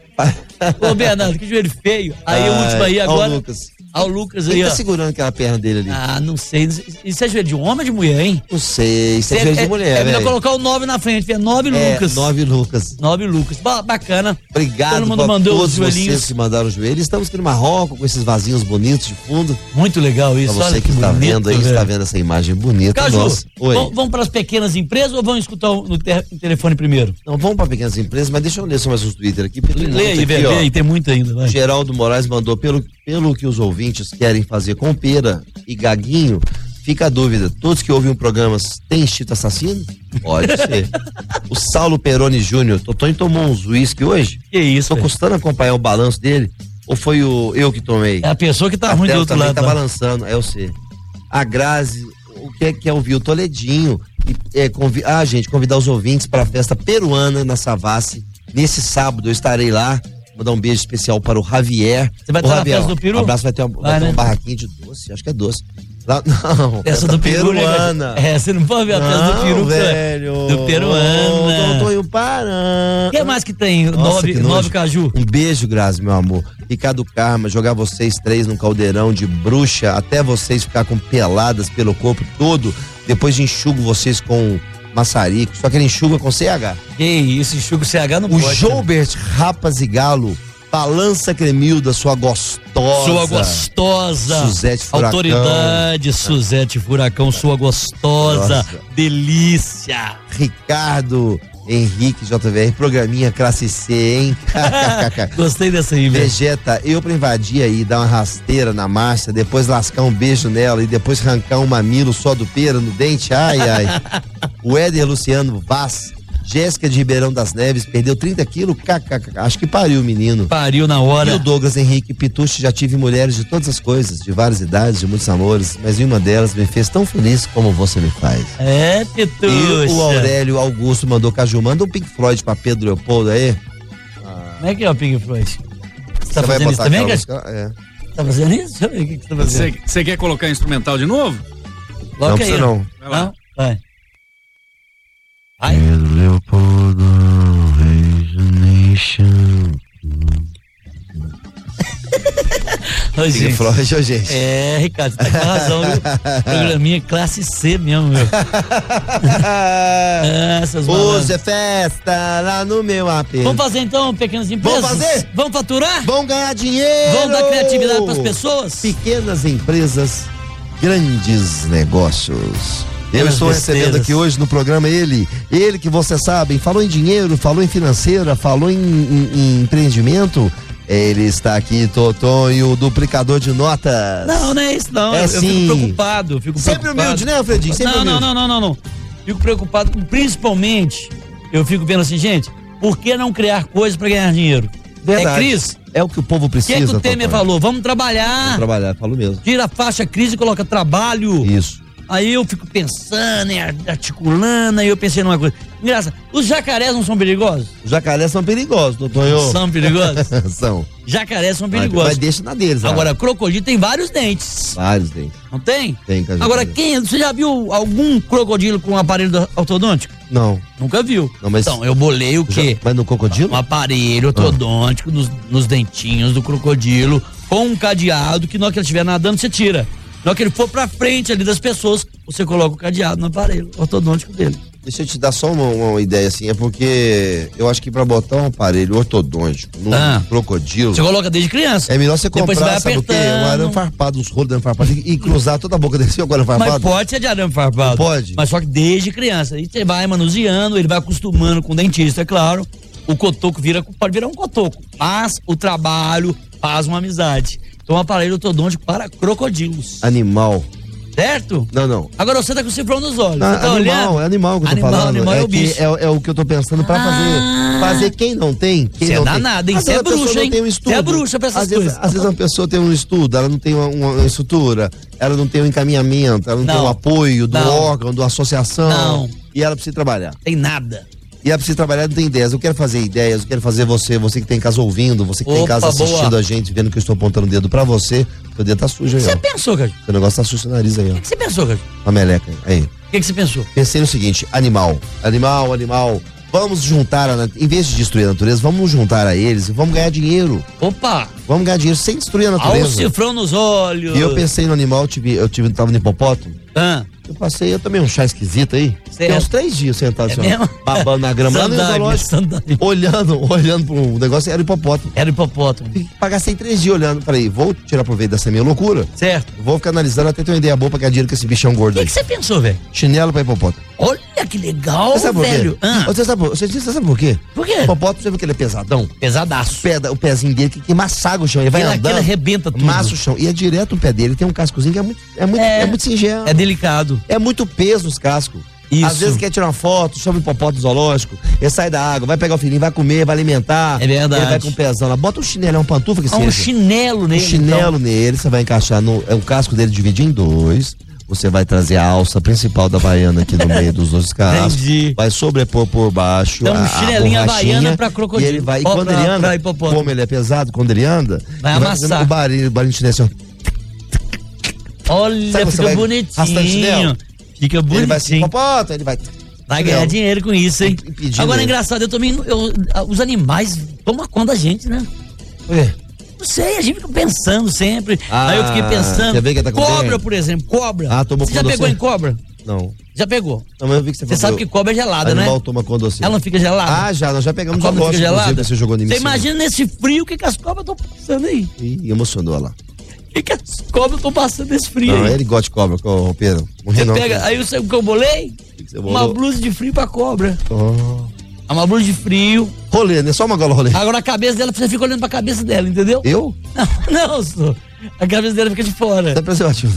Ô, Bernardo, que joelho feio. Aí o último aí Ai, ó o agora. Lucas. Ó, o Lucas aí, Quem ó. tá segurando aquela perna dele ali? Ah, não sei. Isso é joelho de homem ou de mulher, hein? Não sei, isso é joelho de mulher, É melhor velho. colocar o nove na frente, é nove É, Lucas. nove Lucas. Nove Lucas. Ba- Bacana. Obrigado Todo mundo pra mandou todos os joelhinhos. vocês que mandaram os joelhos. Estamos aqui no Marrocos com esses vasinhos bonitos de fundo. Muito legal isso. Pra você olha que está bonito, vendo aí, velho. está vendo essa imagem bonita. Caju, Nossa. Oi. vamos, vamos para as pequenas empresas ou vamos escutar o- no te- telefone primeiro? Não, vamos para pequenas empresas, mas deixa eu ler só mais uns Twitter aqui. Tem Lê muito aí, aqui, vê, ó. vê aí, tem muito ainda. Vai. Geraldo Moraes mandou, pelo, pelo que os ouvintes querem fazer com pera e gaguinho, fica a dúvida, todos que ouvem o programa têm instinto assassino? Pode ser. O Saulo Peroni Júnior, Totonho tomou uns uísque hoje? Que isso, Tô velho. custando acompanhar o balanço dele? Ou foi o eu que tomei? É a pessoa que tá A ruim do tela outro também lado. tá lá. balançando, é eu sei. A Grazi, o que é que é ouvir o Toledinho? E, é, convi... Ah, gente, convidar os ouvintes para a festa peruana na Savassi. Nesse sábado eu estarei lá. Vou dar um beijo especial para o Javier. Você vai o estar na Javier, festa do peru? Um abraço, vai ter, uma, vai Vai, ter né? um barraquinho de doce, acho que é doce. Lá, não, Festa do peru, né, peruana. cara? É, você não pode ver a festa do Não, peru, cara. velho. Do peruana. Não tô indo parando. O que mais que tem? Nossa, nove, que nojo. nove caju. Um beijo, Grazi, meu amor. Ricardo Karma, jogar vocês três num caldeirão de bruxa, até vocês ficar com peladas pelo corpo todo, depois enxugo vocês com maçarico, só que ele enxuga com C H. Que isso, enxuga o C H não O pode. Joubert Rapas e Galo, balança Cremilda, sua gostosa. Sua gostosa. Suzete Furacão. Autoridade, Suzete Furacão, sua gostosa. Nossa. Delícia. Ricardo Henrique J V R, programinha classe C, hein? Gostei dessa aí, velho. Vegeta, eu pra invadir aí, dar uma rasteira na Márcia, depois lascar um beijo nela e depois arrancar um mamilo só do pera no dente, ai, ai. O Éder Luciano Vaz, Jéssica de Ribeirão das Neves, perdeu trinta quilos, kkk, acho que pariu o menino. Pariu na hora. E o Douglas Henrique Pitucci, já tive mulheres de todas as coisas, de várias idades, de muitos amores, mas nenhuma delas me fez tão feliz como você me faz. É, Pituxa. E o Aurélio Augusto mandou Caju, manda um Pink Floyd pra Pedro Leopoldo aí. Como é que é o Pink Floyd? Você tá Você vai fazendo isso botar também, aquela cara? música? É. Tá fazendo isso? Deixa eu ver o que que você tá fazendo. Você você quer colocar instrumental de novo? Coloca Não precisa aí, não. Vai lá. Não? Vai. Vai. Pedro Leopoldo, Nation. Ô, Pink gente. Floyd, ô, gente. É, Ricardo, você tá com razão, viu? Programinha classe C mesmo, meu. É, essas malandras. Hoje é festa lá no meu A P. Vamos fazer então pequenas empresas? Vamos fazer? Vamos faturar? Vamos ganhar dinheiro! Vamos dar criatividade pras pessoas? Pequenas empresas, grandes negócios. Eu Pequenas estou recebendo besteiras. aqui hoje no programa ele, ele que vocês sabem, falou em dinheiro, falou em financeira, falou em, em- em empreendimento. Ele está aqui, Totonho, duplicador de notas. Não, não é isso não. É eu, eu sim. fico preocupado. eu Fico Sempre preocupado. humilde, né, Alfredinho? Sempre não, não, humilde. não, não, não, não. Fico preocupado, com- principalmente, eu fico vendo assim, gente, por que não criar coisas para ganhar dinheiro? Verdade. É Cris? É o que o povo O que, precisa. é que o Temer Totonho. falou? Vamos trabalhar. Vamos trabalhar, falo mesmo. Tira a faixa crise e coloca trabalho. Isso. Aí eu fico pensando, e articulando, aí eu pensei numa coisa. Engraçado. Os jacarés não são perigosos? Os jacarés são perigosos, doutor. Eu... São perigosos? São. Jacarés são perigosos. Mas deixa na deles. Agora, crocodilo tem vários dentes. Vários dentes. Não tem? Tem, cara. Agora, quem, você já viu algum crocodilo com um aparelho ortodôntico? Não. Nunca viu. Não, mas... Então, eu bolei o quê? Já... Mas no crocodilo? Um aparelho ortodôntico ah. nos, nos dentinhos do crocodilo, com um cadeado que na hora que ele estiver nadando, você tira. Na hora que ele for pra frente ali das pessoas, você coloca o cadeado no aparelho ortodôntico dele. Deixa eu te dar só uma, uma ideia assim, é porque eu acho que pra botar um aparelho ortodôntico num ah. crocodilo... Você coloca desde criança. É melhor você comprar, você vai sabe o quê? Um arame farpado, uns rolos de arame farpado e cruzar toda a boca desse arame farpado. Mas pode ser de arame farpado. Pode. Mas só que desde criança. Aí você vai manuseando, ele vai acostumando com o dentista, é claro. O cotoco vira, pode virar um cotoco. Mas o trabalho faz uma amizade. Então, um aparelho ortodôntico para crocodilos. Animal. Certo? Não, não. Agora você tá com o cifrão nos olhos. Não, você tá animal, olhando? É animal que eu tô animal, falando. Animal é, é, o bicho. É, é o que eu tô pensando pra ah. fazer. Fazer quem não tem. Quem Você não é tem. danado, hein? Você é bruxa, hein? Você é bruxa pra essas às coisas. Vezes, às vezes uma pessoa tem um estudo, ela não tem uma, uma estrutura, ela não tem um encaminhamento, ela não, não. tem um apoio do não. órgão, da associação. Não. E ela precisa trabalhar. Tem nada. E ela precisa trabalhar, não tem ideias. Eu quero fazer ideias, eu quero fazer você, você que tem em casa ouvindo, você que Opa, tem em casa assistindo boa. a gente, vendo que eu estou apontando o dedo pra você. O dedo tá sujo aí, Você ó. pensou, cara? O negócio tá sujo no nariz aí, ó. O que, que você pensou, cara? A meleca aí. O que, que você pensou? Pensei no seguinte, animal, animal, animal. Vamos juntar, a, em vez de destruir a natureza, vamos juntar a eles e vamos ganhar dinheiro. Opa! Vamos ganhar dinheiro sem destruir a natureza. Olha o cifrão nos olhos. E eu pensei no animal, eu tive, eu tive, tava no hipopótamo. Ah. Eu passei, eu tomei um chá esquisito aí. Tem uns três dias sentado assim, é ó, babando na grama, lá no zoológico, olhando, olhando pro negócio, era hipopótamo. Era hipopótamo. Passei três dias olhando, falei, vou tirar proveito dessa minha loucura. Certo. Vou ficar analisando até ter uma ideia boa pra ganhar dinheiro com esse bichão gordo aí. O que você pensou, velho? Chinelo pra hipopótamo. Olha que legal, você sabe velho. Por quê? Ah. Você, sabe, você, você sabe por quê? Por quê? O hipopótamo, você viu que ele é pesadão? Pesadaço. O, pé, o pezinho dele que, que massaga o chão, ele vai ele, andando. Ele arrebenta tudo. Massa o chão. E é direto o pé dele, tem um cascozinho que é muito, é muito, é, é muito singelo. É delicado. É muito peso nos cascos. Isso. Às vezes quer tirar uma foto, chama o hipopótamo zoológico, ele sai da água, vai pegar o filhinho, vai comer, vai alimentar. É verdade. Ele vai com o pezão lá, bota um chinelo, é um pantufa que ah, seja. um chinelo nele. Um chinelo então. nele, você vai encaixar no, é, o casco dele divide em dois, você vai trazer a alça principal da Havaiana aqui no meio dos dois cascos. Entendi. Vai sobrepor por baixo então, a, um chinelinho Havaiana pra crocodilo. E ele vai, e quando pra, ele anda, como ele é pesado, quando ele anda, vai amassar. Vai o barulho, o barulho de chinelo assim, olha, sabe, fica bonitinho. Fica bonitinho. Ele vai se hipopótamo, ele vai... Vai ganhar dinheiro com isso, hein? Impedindo Agora é ele. engraçado, eu também. Eu, os animais tomam conta da gente, né? É. Não sei, a gente fica pensando sempre. Ah, Aí eu fiquei pensando. Quer ver que tá com cobra, bem? por exemplo, cobra. Ah, tomou Você já pegou você? em cobra? Não. Já pegou? Não, mas eu vi que você Você sabe que cobra é gelada, né? Animal toma condocina. Ela não fica gelada? Ah, já, nós já pegamos a cobra um fica gelada? Você jogou em mim. Você imagina nesse frio o que, que as cobras estão passando aí? Ih, emocionou lá. O que, que as cobras estão passando nesse frio não, aí? ele gosta de cobra, com o Pedro. Você pega, aí você, o que eu bolei? Que que uma blusa de frio pra cobra. Oh. Uma blusa de frio. Rolê, né? Só uma gola rolê. Agora a cabeça dela, você fica olhando pra cabeça dela, entendeu? Eu? Não, não, senhor. A cabeça dela fica de fora. Tá preservativo.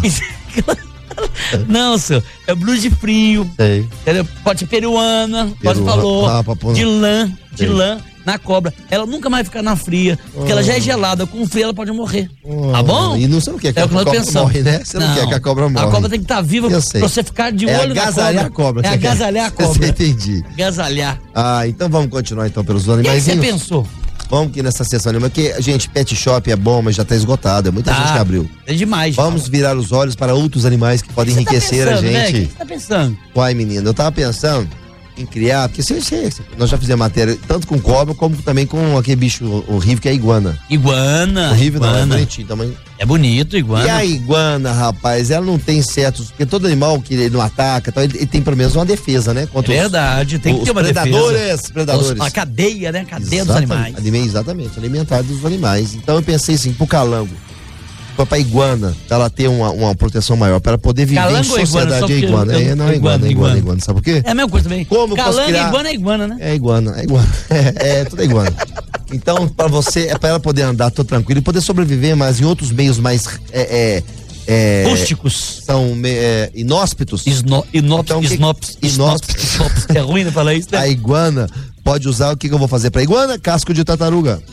Não, senhor. É blusa de frio. Sei. Entendeu? Pode ser peruana, Peru, pode falou. Ah, papo, de lã, de Sei. lã. Na cobra, ela nunca mais fica na fria, porque oh. ela já é gelada, com frio ela pode morrer. Oh. Tá bom? E não, você não quer que é a o que nós cobra pensamos. morre, né? Você não, não quer que a cobra morre. A cobra tem que estar tá viva pra sei. você ficar de é olho na cobra. agasalhar a cobra. É agasalhar a cobra. Você entendi. Agasalhar. Ah, então vamos continuar então pelos O animais. que você pensou? Vamos que nessa sessão animal, porque, gente, pet shop é bom, mas já tá esgotado, é muita tá, gente que abriu. É demais. Vamos cara. virar os olhos para outros animais que podem que enriquecer tá pensando, a gente. Né? O que você tá pensando? Uai, menino, eu tava pensando em criar, porque você, você, nós já fizemos matéria tanto com cobra como também com aquele bicho horrível que é a iguana. Iguana. Horrível iguana. não, é bonitinho também. É bonito, iguana. E a iguana, rapaz, ela não tem certos, porque todo animal que ele não ataca, tal, ele, ele tem pelo menos uma defesa, né? Contra é verdade, os, tem que ter uma predadores, defesa. Predadores, A cadeia, né? A cadeia exatamente, dos animais. Alime, exatamente, alimentar dos animais. Então eu pensei assim, pro calango, pra iguana, pra ela ter uma, uma proteção maior, pra ela poder viver calango em sociedade. É iguana, eu, é, não é iguana, iguana, iguana, iguana, sabe por quê? É a mesma coisa também. Como calango criar... e iguana é iguana, né? É iguana, é iguana. É, é tudo é iguana. Então, pra você, é pra ela poder andar tudo tranquilo e poder sobreviver, mas em outros meios mais é, é, é, rústicos. São é, inóspitos. Isno, inops, então, isnops, inóspitos. Isnops. É ruim de falar isso, né? A iguana pode usar, o que, que eu vou fazer pra iguana? Casco de tartaruga.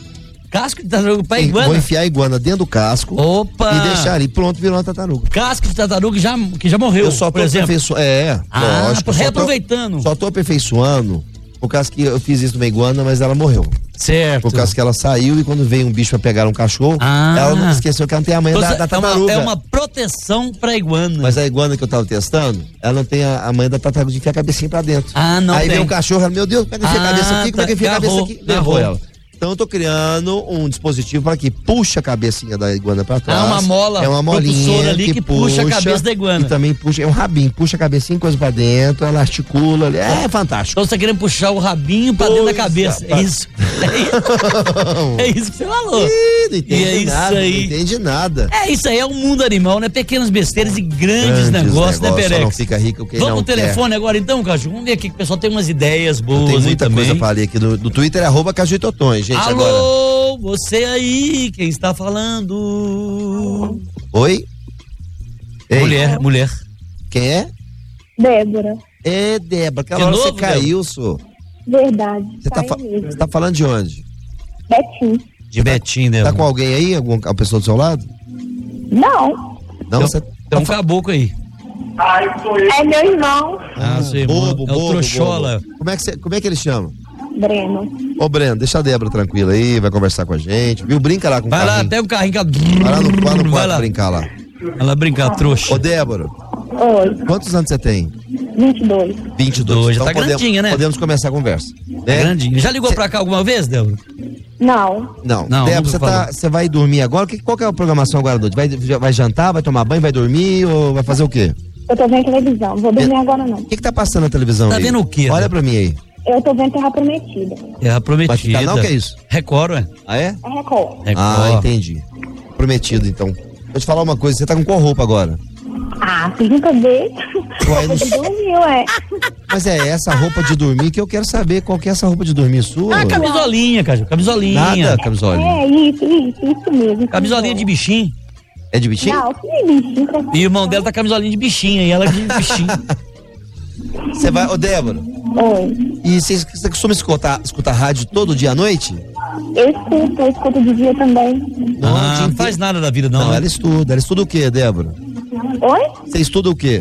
Casco de tartaruga pra Sim, iguana? Vou enfiar a iguana dentro do casco. Opa! E deixar ali, pronto, virou uma tartaruga. Casco de tartaruga que já, que já morreu, Eu só tô por exemplo. aperfeiçoando. É, Ah, lógico. só tô- reaproveitando. Só tô aperfeiçoando por causa que eu fiz isso numa iguana, mas ela morreu. Certo. Por causa que ela saiu e quando veio um bicho pra pegar um cachorro, Ah. ela não esqueceu que ela não tem a manha Então, da, da é, uma, tartaruga. é uma proteção pra iguana. Mas a iguana que eu tava testando, ela não tem a, a manha da tartaruga de enfiar a cabecinha pra dentro. Ah, não Aí tem. veio um cachorro, ela, meu Deus, como é que enfia Ah, a cabeça aqui? Como é que enfia a cabeça agarrou, aqui? Levou agarrou. ela. Então eu tô criando um dispositivo para que puxa a cabecinha da iguana pra trás. Ah, uma mola É uma molinha propulsora ali que puxa a cabeça da iguana. E também puxa, é um rabinho, puxa a cabecinha, coisa pra dentro, ela articula ali. É fantástico. Então você tá querendo puxar o rabinho pra dentro da cabeça. É isso. É isso. É isso que você falou. Ih, não entende E é isso nada, aí. não entende nada. É isso aí, é um mundo animal, né? Pequenas besteiras e Grandes grandes, negócios, né, negócios, só Perex? não fica rico quem Vamos não pro telefone agora então, Caju? Vamos ver aqui que o pessoal tem umas ideias boas Tem aí muita também. coisa pra ler aqui do, do Twitter, é arroba Caju e Totões, gente, Alô, agora. você aí, quem está falando? Oi? Ei. Mulher, mulher. Quem é? Débora. É, Débora, aquela De hora você novo, caiu, sô. Verdade. Você tá, fa- você tá falando de onde? Betinho. De Betinho, né? Tá com alguém aí? Alguma uma pessoa do seu lado? Não. Não, você Tem um caboclo aí. É meu irmão. Ah, seu irmão. bobo, É o bobo, Trouxola. bobo. Como é, que você, como é que ele chama? Breno. Ô, Breno, deixa a Débora tranquila aí, vai conversar com a gente, viu? Brinca lá com o Vai lá, carrinho. pega o carrinho que ela... Vai lá no, vai no Vai quarto lá. brincar lá. Vai lá brincar, trouxa. Ô, Débora, Oi. quantos anos você tem? vinte e dois. vinte e dois. Já tá podemos, grandinha, né? Podemos começar a conversa. Tá né? grandinho. Já ligou Cê- pra cá alguma vez, Débora? Não. Não, Não, Débora, nunca você, falou. tá, você vai dormir agora? Que, qual que é a programação agora à noite? Vai, vai jantar, vai tomar banho, vai dormir ou vai fazer o quê? Eu tô vendo televisão. Vou dormir agora não. O que que tá passando na televisão Tá aí? vendo o quê, Olha né? pra mim aí. Eu tô vendo Terra Prometida. Terra Prometida. Mas que canal que é isso? Record, ué. Ah, é? É Record. Record. Ah, entendi. Prometido, então. Vou te falar uma coisa, você tá com qual roupa agora? Ah, pergunta dele. Ué, não- Você dormiu, é. Mas é essa roupa de dormir que eu quero saber qual que é essa roupa de dormir sua. Ah, camisolinha, Caju. Camisolinha. Nada, camisolinha. É, isso, isso, isso mesmo. Camisolinha de bichinho. É de bichinho? Não, que bichinho. pra- E o irmão dela tá camisolinha de bichinho, e ela de bichinho. Você vai, ô Débora, Oi. e você, você costuma escutar, escutar rádio todo dia à noite? Eu escuto, eu escuto de dia também. Ah, não faz nada da vida, não. Não, né? ela estuda. Ela estuda o quê, Débora? Oi? Você estuda o quê?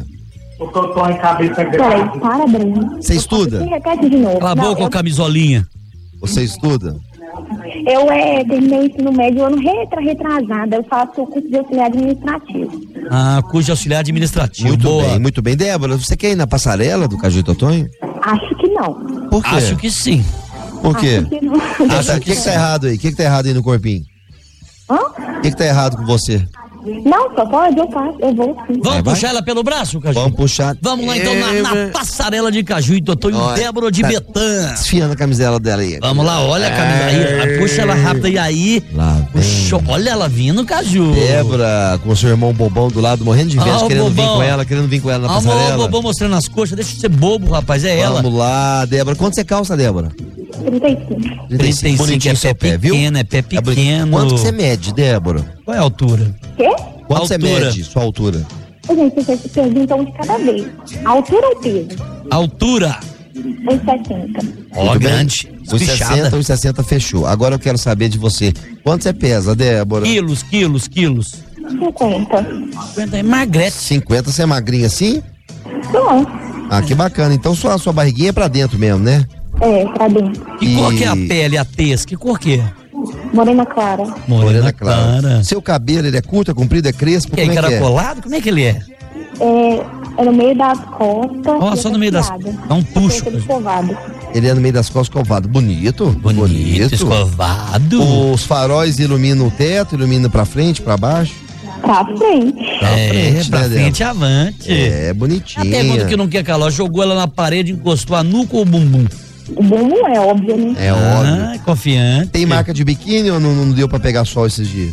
Peraí, para, Breno. Você estuda? Me repete de novo. Cala a Não, boca, eu- ô camisolinha. Você estuda? Eu é, terminei o ensino médio ano retra, retrasada. Eu faço o curso de auxiliar administrativo. Ah, curso de auxiliar administrativo. Muito Boa. bem, muito bem. Débora, você quer ir na passarela do Caju e Totonho? Acho que não. Por quê? Acho que sim. Por quê? Acho que não. O que, que tá errado aí? O que, que tá errado aí no corpinho? Hã? O que, que tá errado com você? Não, só pode, eu faço, eu vou sim. Vamos vai. puxar ela pelo braço, Caju? Vamos puxar. Vamos lá então na, na passarela de Caju e Totó e o Olha, Débora de tá Betã. Desfiando a camisela dela aí. Vamos lá, olha a camisa aí, aí, puxa ela rápido e aí. Lá Puxa, olha ela vindo, Caju. Débora, com o seu irmão bobão do lado, morrendo de inveja, Ah, o querendo vir bobão. com ela, querendo vir com ela na Ah, o passarela. bobão mostrando as coxas, deixa de ser bobo, rapaz, é ela. Vamos lá, Débora. Quanto você calça, Débora? trinta e cinco. trinta e cinco, Bonitinho é seu pé pé, viu? pequeno, é pé É bonito. pequeno. Quanto que você mede, Débora? Qual é a altura? Quê? Quanto você Altura. mede, sua altura? Ô, gente, vocês se perguntam um de cada vez. Altura ou peso? Altura. um e sessenta. Ó, Muito bem. grande. Os Espichada. sessenta, os sessenta fechou. Agora eu quero saber de você. Quanto você pesa, Débora? Quilos, quilos, quilos. cinquenta. cinquenta, emagrece. cinquenta, você é magrinha assim? Não. Ah, que bacana. Então sua, sua barriguinha é pra dentro mesmo, né? É, pra dentro. Que cor que é a E- pele, a tez? Que cor que é? Morena clara. Morena clara. Seu cabelo, ele é curto, é comprido, é crespo? Que é Como é que é? encaracolado? Como é que ele é? É, é no meio das costas. Ó, e só no meio das... cacheada. Dá um puxo. Tem aquele escovado. Ele é no meio das costas escovado. Bonito. Bonito. escovado. Os faróis iluminam o teto, iluminam pra frente, pra baixo. Pra frente. Pra É, frente, pra né, frente Débora? avante. É, A bonitinha. pergunta que não quer calar, jogou ela na parede, encostou a nuca ou o bumbum? O bumbum é óbvio, né? É óbvio. Ah, confiante. Tem marca de biquíni ou não, não deu pra pegar sol esses dias?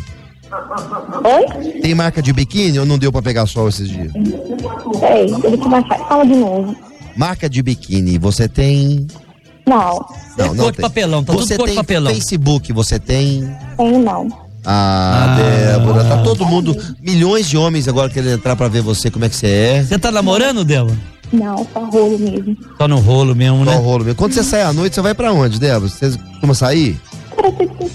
Oi? Tem marca de biquíni ou não deu pra pegar sol esses dias? Peraí, eu vou te baixar. Fala de novo. Marca de biquíni, você tem? Não. Não, cor não de tem. papelão, tá tudo Você cor de tem papelão. Facebook, você tem? Tenho não. Ah, Débora, tá todo mundo, milhões de homens agora querendo entrar pra ver você, como é que você é. Você tá namorando, Débora? Não, só rolo mesmo. Tá no rolo mesmo, Só né? rolo mesmo. Quando você sai à noite, você vai pra onde, Débora? Você costuma sair? Pra ser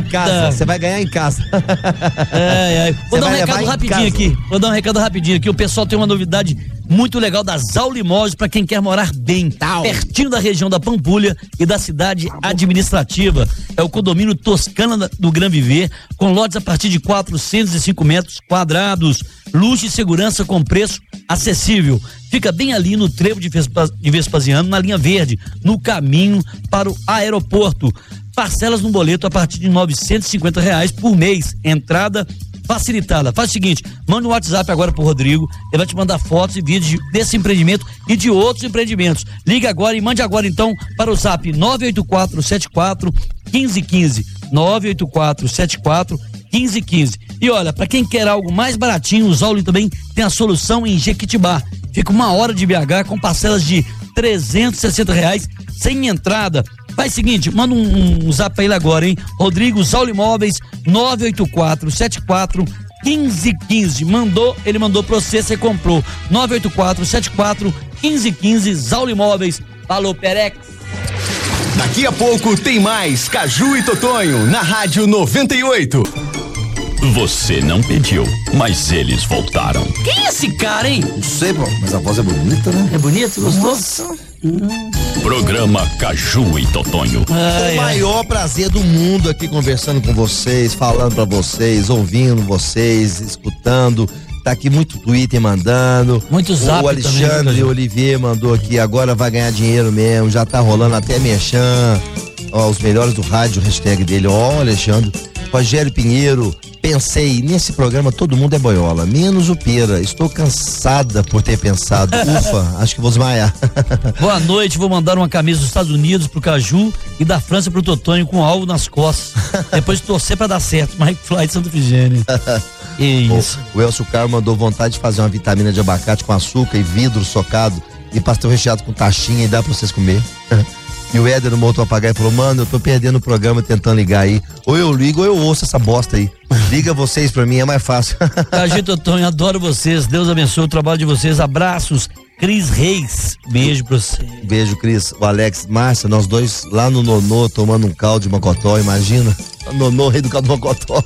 em casa. Você vai ganhar em casa. É, é. Vou Você dar um vai levar recado em rapidinho casa. aqui. Vou dar um recado rapidinho aqui. O pessoal tem uma novidade muito legal da Zaulimóveis para quem quer morar bem, pertinho da região da Pampulha e da cidade administrativa. É o condomínio Toscana do Gran Viver, com lotes a partir de quatrocentos e cinco metros quadrados. Luxo e segurança com preço acessível. Fica bem ali no trevo de, Vespa, de Vespasiano, na linha verde, no caminho para o aeroporto. Parcelas no boleto a partir de novecentos e cinquenta reais por mês. Entrada facilitada. Faz o seguinte, manda um WhatsApp agora pro Rodrigo, ele vai te mandar fotos e vídeos desse empreendimento e de outros empreendimentos. Liga agora e mande agora então para o zap nove oito quatro sete quatro um cinco um cinco, nove oito quatro sete quatro um cinco um cinco. E olha, para quem quer algo mais baratinho, o Zauli também tem a solução em Jequitibá. Fica uma hora de B H com parcelas de trezentos e sessenta reais sem entrada. Faz o seguinte, manda um, um zap pra ele agora, hein? Rodrigo Zaulimóveis, nove oito quatro sete quatro um cinco um cinco. Mandou, ele mandou pra você, você comprou. nove oito quatro sete quatro um cinco um cinco, Zaulimóveis. Falou, Perex. Daqui a pouco tem mais Caju e Totonho na Rádio noventa e oito. Você não pediu, mas eles voltaram. Quem é esse cara, hein? Não sei, pô, mas a voz é bonita, né? É bonito? Gostou? Hum. Programa Caju e Totonho. Ai, o maior ai. prazer do mundo aqui conversando com vocês, falando pra vocês, ouvindo vocês, escutando. Tá aqui muito Twitter mandando. Muito zap. O Alexandre também, Olivier mandou aqui, agora vai ganhar dinheiro mesmo, já tá rolando até merchan. Ó, os melhores do rádio, o hashtag dele. Ó, Alexandre. Rogério Pinheiro, pensei, nesse programa todo mundo é boiola, menos o Pera. Estou cansada por ter pensado. Ufa, acho que vou desmaiar. Boa noite, vou mandar uma camisa dos Estados Unidos pro Caju e da França pro Totonho com algo nas costas. Depois de torcer pra dar certo. Mike Fly de Santa Efigênia. Que isso. O, o Elcio Carlos mandou vontade de fazer uma vitamina de abacate com açúcar e vidro socado e pastel recheado com taxinha e dá pra vocês comer. E o Éder no Moto Papagaio falou, mano, eu tô perdendo o programa tentando ligar aí. Ou eu ligo ou eu ouço essa bosta aí. Liga vocês pra mim, é mais fácil. Caju Totonho, adoro vocês. Deus abençoe o trabalho de vocês. Abraços. Cris Reis, beijo pra você. Beijo, Cris. O Alex, Márcia, nós dois lá no Nonô tomando um caldo de mocotó, imagina. Nonô, rei do caldo de mocotó.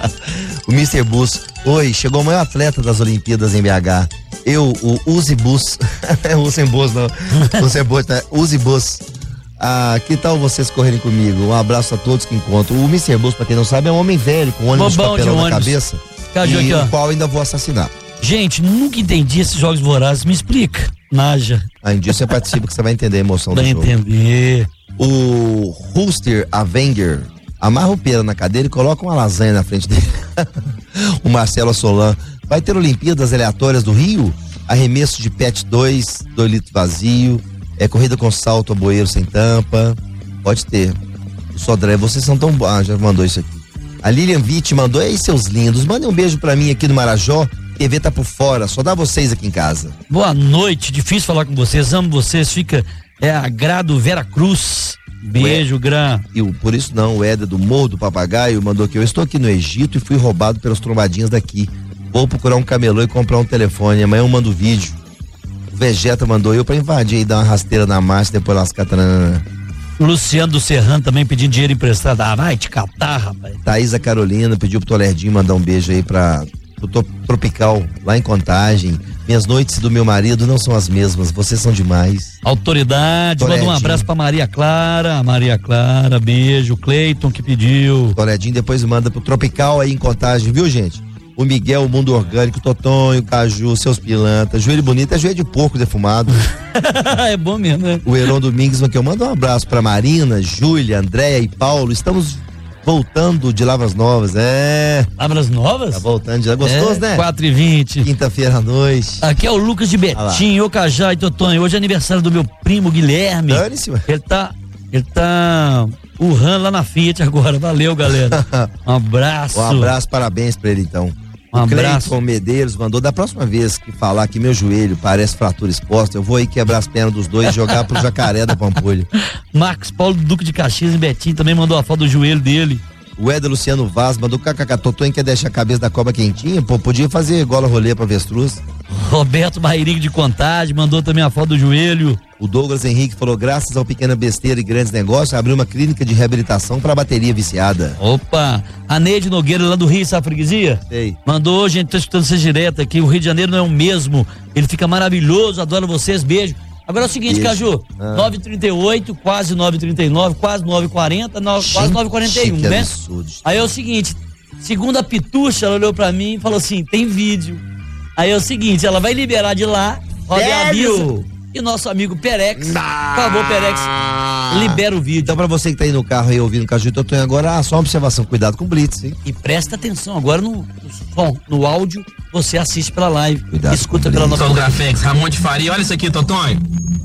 O mister Bus, oi, chegou o maior atleta das Olimpíadas em B H. Eu, o Uzi Bus. É Uzi Bus, não. Uzi Bus, né? Uzi Bus. Ah, que tal vocês correrem comigo? Um abraço a todos que encontram. O mister Bus, pra quem não sabe, é um homem velho com ônibus de papelão na cabeça. Caju, e aqui, o qual ainda vou assassinar. Gente, nunca entendi esses jogos vorazes. Me explica, Naja. Aí um dia você participa que você vai entender a emoção vai do jogo. Vai entender. O Rooster Avenger amarra o Pera na cadeira e coloca uma lasanha na frente dele. O Marcelo Solan. Vai ter Olimpíadas aleatórias do Rio? Arremesso de pet dois, dois litros vazio. É corrida com salto a bueiro sem tampa. Pode ter. O Sodré, vocês são tão bons. Ah, já mandou isso aqui. A Lilian Witt mandou, ei seus lindos, mandem um beijo pra mim aqui no Marajó. T V tá por fora, só dá vocês aqui em casa. Boa noite, difícil falar com vocês, amo vocês, fica, é Agrado Vera Cruz. Beijo, Gran. E o, por isso não, o Éder do Morro do Papagaio mandou que eu estou aqui no Egito e fui roubado pelas trombadinhas daqui. Vou procurar um camelô e comprar um telefone, amanhã eu mando vídeo. O Vegeta mandou eu pra invadir e dar uma rasteira na Márcia e depois lascar. O Luciano do Serrano também pedindo dinheiro emprestado. Ah, vai te catar, rapaz. Thaisa Carolina pediu pro Toledinho mandar um beijo aí pra pro Tropical, lá em Contagem. Minhas noites do meu marido não são as mesmas, vocês são demais. Autoridade, manda um abraço pra Maria Clara, Maria Clara, beijo. Cleiton que pediu. Toledinho depois manda pro Tropical aí em Contagem, viu, gente? O Miguel, o Mundo Orgânico, Totonho, Caju, seus pilantras, joelho bonito é joelho de porco defumado. É bom mesmo, né? O Heron Domingues, que eu mando um abraço pra Marina, Júlia, Andréia e Paulo. Estamos voltando de Lavras Novas, é. Lavras Novas? Tá voltando de lá, gostoso, é, né? quatro e vinte. Quinta-feira à noite. Aqui é o Lucas de Betim, ô Cajá e Totonho. Hoje é aniversário do meu primo Guilherme. Dane-se, ele tá, ele tá urrando lá na Fiat agora. Valeu, galera. Um abraço. Um abraço, parabéns pra ele então. Um o abraço. Cleiton Medeiros mandou, da próxima vez que falar que meu joelho parece fratura exposta, eu vou aí quebrar as pernas dos dois e jogar pro jacaré da Pampulha. Marcos Paulo Duque de Caxias e Betim também mandou a foto do joelho dele. O Éder Luciano Vaz mandou, kkk, Totonho quer deixar a cabeça da cobra quentinha? Pô, podia fazer gola rolê pra avestruz. Roberto Bairigo de Contagem mandou também a foto do joelho. O Douglas Henrique falou, graças ao Pequena Besteira e Grandes Negócios, abriu uma clínica de reabilitação para bateria viciada. Opa, a Neide Nogueira lá do Rio, sabe a freguesia? Sei. Mandou, gente, tô escutando vocês direto aqui, o Rio de Janeiro não é o mesmo, ele fica maravilhoso, adoro vocês, beijo. Agora é o seguinte, beijo. Caju, ah. nove e trinta e oito, quase nove e trinta e nove, quase nove e quarenta, quase nove e quarenta e um, né? Absurdo. Aí é o seguinte, segundo a Pitucha, ela olhou pra mim e falou assim, tem vídeo. Aí é o seguinte, ela vai liberar de lá, roda a Bill e nosso amigo Perex. Nah. Por favor, Perex, libera o vídeo. Então, pra você que tá aí no carro aí ouvindo o Caju e Totonho agora, ah, só uma observação, cuidado com o Blitz, hein? E presta atenção, agora no, no som, no áudio, você assiste pela live. Cuidado. Escuta pela nossa. Sou o Grafex, Ramon de Faria, olha isso aqui, Totonho.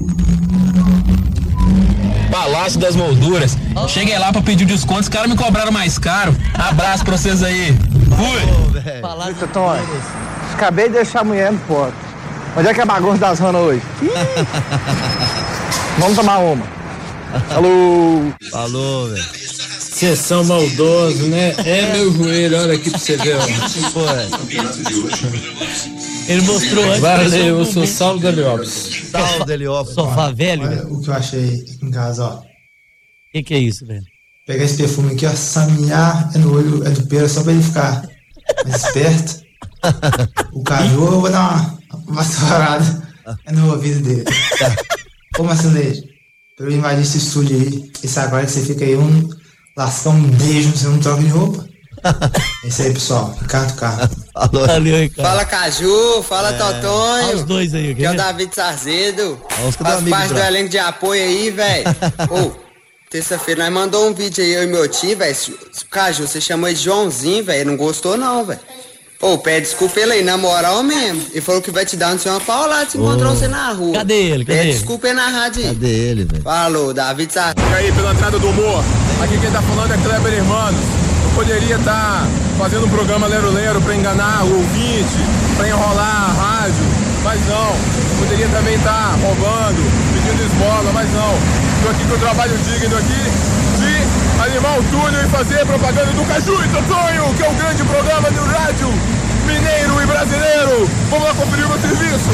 Palácio das Molduras. Oh. Cheguei lá pra pedir desconto, os caras me cobraram mais caro. Abraço pra vocês aí. Fui. Oh, Palácio Totonho. Acabei de deixar a mulher no ponto. Onde é que é a bagunça das ranas hoje? Vamos tomar uma. Alô. Falou, velho. Vocês são maldosos, né? É meu joelho, olha aqui pra você ver. Pô, é. Ele mostrou antes. Valeu, eu sou Saulo Deliópolis. Saulo Deliópolis. Sofá velho. Olha o que eu achei em casa, ó. O que, que é isso, velho? Pegar esse perfume aqui, ó. Saminhar é no olho, é do pera, só pra ele ficar mais esperto. O Caju, eu vou dar uma vassourada é no ouvido dele. Como assim, Leide? Pra eu invadir esse estúdio aí, esse agora que você fica aí, um lascar um beijo, você não troca de roupa. É isso aí, pessoal. Ricardo Carlos. Falou. Valeu, Ricardo. Fala, Caju. Fala, é. Totonho. Olha os dois aí. Que é o David Sarzedo. Faz parte do elenco de apoio aí, velho. Ô, terça-feira nós mandou um vídeo aí, eu e meu tio, velho. Caju, você chamou ele de Joãozinho, velho. Não gostou, não, velho. Ô, pede desculpa ele aí, na moral mesmo. Ele falou que vai te dar não sei uma paulada se encontrou você na rua. Cadê ele? Cadê pede ele? desculpa aí na rádio aí. Cadê ele, velho? Falou, David Sarzedo. E aí, pela entrada do humor. Aqui quem tá falando é Kleber Hermanos. Eu poderia estar tá fazendo um programa lero-lero pra enganar o ouvinte, pra enrolar a rádio, mas não. Poderia também estar tá roubando, pedindo esmola, mas não. Estou aqui com o trabalho digno aqui de animar o túnel e fazer propaganda do Caju e Totonho, que é um grande programa do rádio mineiro e brasileiro. Vamos lá conferir o meu serviço.